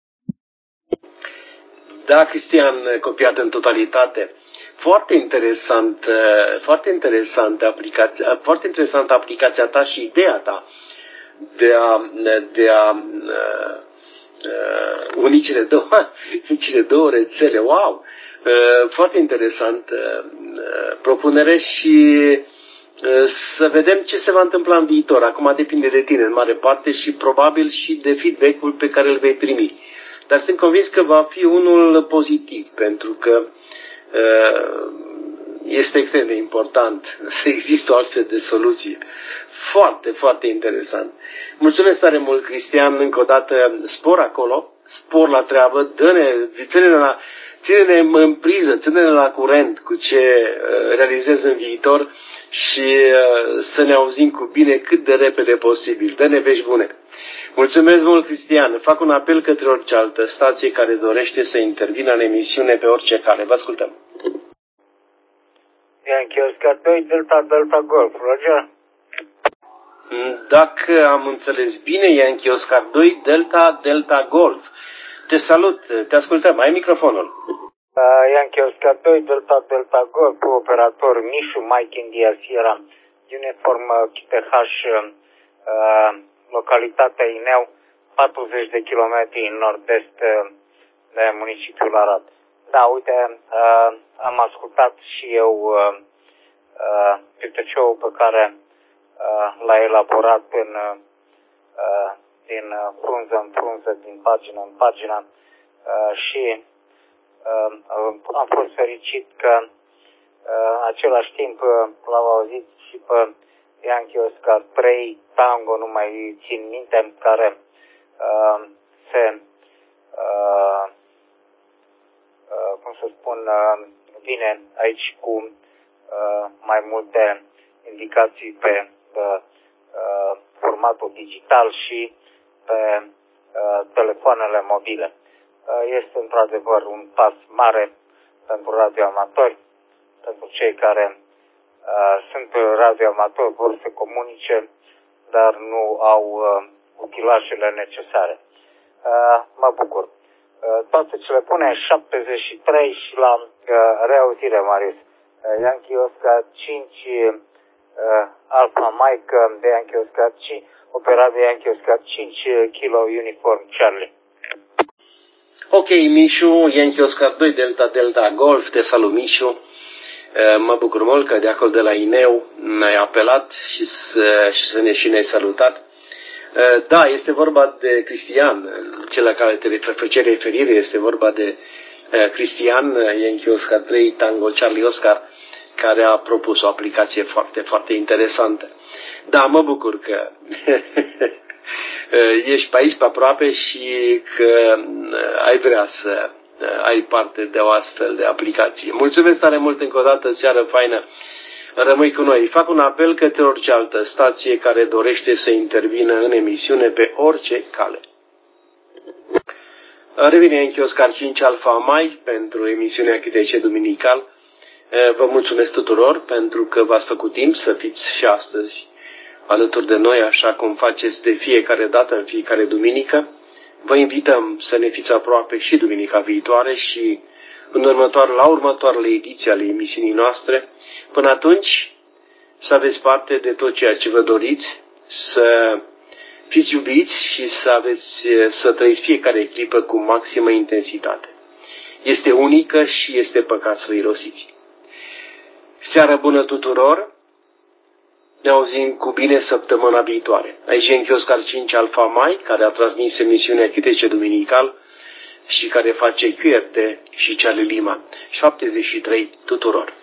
Da, Cristian, copiat în totalitate. Foarte interesant, foarte interesantă aplicația, foarte interesantă aplicația ta și ideea ta de a, de a uh, uh, uni cele două, cele două rețele. Wow! Uh, foarte interesant uh, propunere și uh, să vedem ce se va întâmpla în viitor. Acum depinde de tine în mare parte și probabil și de feedback-ul pe care îl vei primi. Dar sunt convins că va fi unul pozitiv, pentru că uh, este extrem de important să există o astfel de soluție. Foarte, foarte interesant. Mulțumesc tare mult, Cristian, încă o dată, spor acolo, spor la treabă, dă-ne, ține-ne, la, ține-ne în priză, ține-ne la curent cu ce uh, realizezi în viitor și uh, să ne auzim cu bine cât de repede posibil. Dă-ne vești bune. Mulțumesc mult, Cristian. Fac un apel către orice altă stație care dorește să intervină în emisiune pe orice cale. Vă ascultăm. Yankee Oscar doi, Delta, Delta Golf, Roger. Dacă am înțeles bine, Yankee Oscar doi, Delta, Delta Golf. Te salut, te ascultăm, ai microfonul. Uh, Yankee Oscar doi, Delta, Delta Golf, operator Mișu, Mike India Sierra, uniform Q T H, uh, localitatea Ineu, patruzeci de kilometri în nord-est de municipiul Arad. Da, uite, uh, am ascultat și eu uh, uh, Q T C-ul pe care uh, l-a elaborat în, uh, din frunză în frunză, din pagină în pagină uh, și uh, am fost fericit că uh, în același timp uh, l-au auzit și pe Yankee Oscar trei, Tango, nu mai țin minte, care uh, se uh, uh, cum să spun, uh, vine aici cu uh, mai multe indicații pe uh, uh, formatul digital și pe uh, telefoanele mobile. Uh, este într-adevăr un pas mare pentru radioamatori, pentru cei care uh, sunt radioamatori, vor să comunice, dar nu au uh, utilajele necesare. Uh, mă bucur. Uh, toate cele bune, șaptezeci și trei și la uh, reauzire, Marius. Uh, Yankee Oscar cinci, uh, Alpha Mike de Yankee Oscar cinci, operat de Yankee Oscar cinci, Kilo Uniform Charlie. Ok, Mișu, Yankee Oscar doi, Delta Delta Golf, te salut, Mișu. Mă bucur mult că de acolo de la Ineu ne-ai apelat și să, și să ne și ne-ai salutat. Da, este vorba de Cristian, cel la care te făceai referire, este vorba de Cristian, Yankee Oscar trei, Tango Charlie Oscar, care a propus o aplicație foarte, foarte interesantă. Da, mă bucur că ești pe aici, pe aproape și că ai vrea să ai parte de o astfel de aplicație. Mulțumesc tare mult încă o dată, seară faină. Rămâi cu noi. Fac un apel către orice altă stație care dorește să intervină în emisiune pe orice cale. Revine Yankee Oscar cinci Alfa Mike pentru emisiunea Q T C Duminical. Vă mulțumesc tuturor pentru că v-ați făcut timp să fiți și astăzi alături de noi, așa cum faceți de fiecare dată, în fiecare duminică. Vă invităm să ne fiți aproape și duminica viitoare și în următoare, la următoarele ediții ale emisiunii noastre. Până atunci, să aveți parte de tot ceea ce vă doriți, să fiți iubiți și să, aveți, să trăiți fiecare clipă cu maximă intensitate. Este unică și este păcat să o irosiți. Seară bună tuturor! Ne auzim cu bine săptămâna viitoare. Aici e Yankee Oscar cinci Alfa Mike, care a transmis emisiunea Q T C Duminical și care face Q R T și Charlie Lima. șaptezeci și trei tuturor!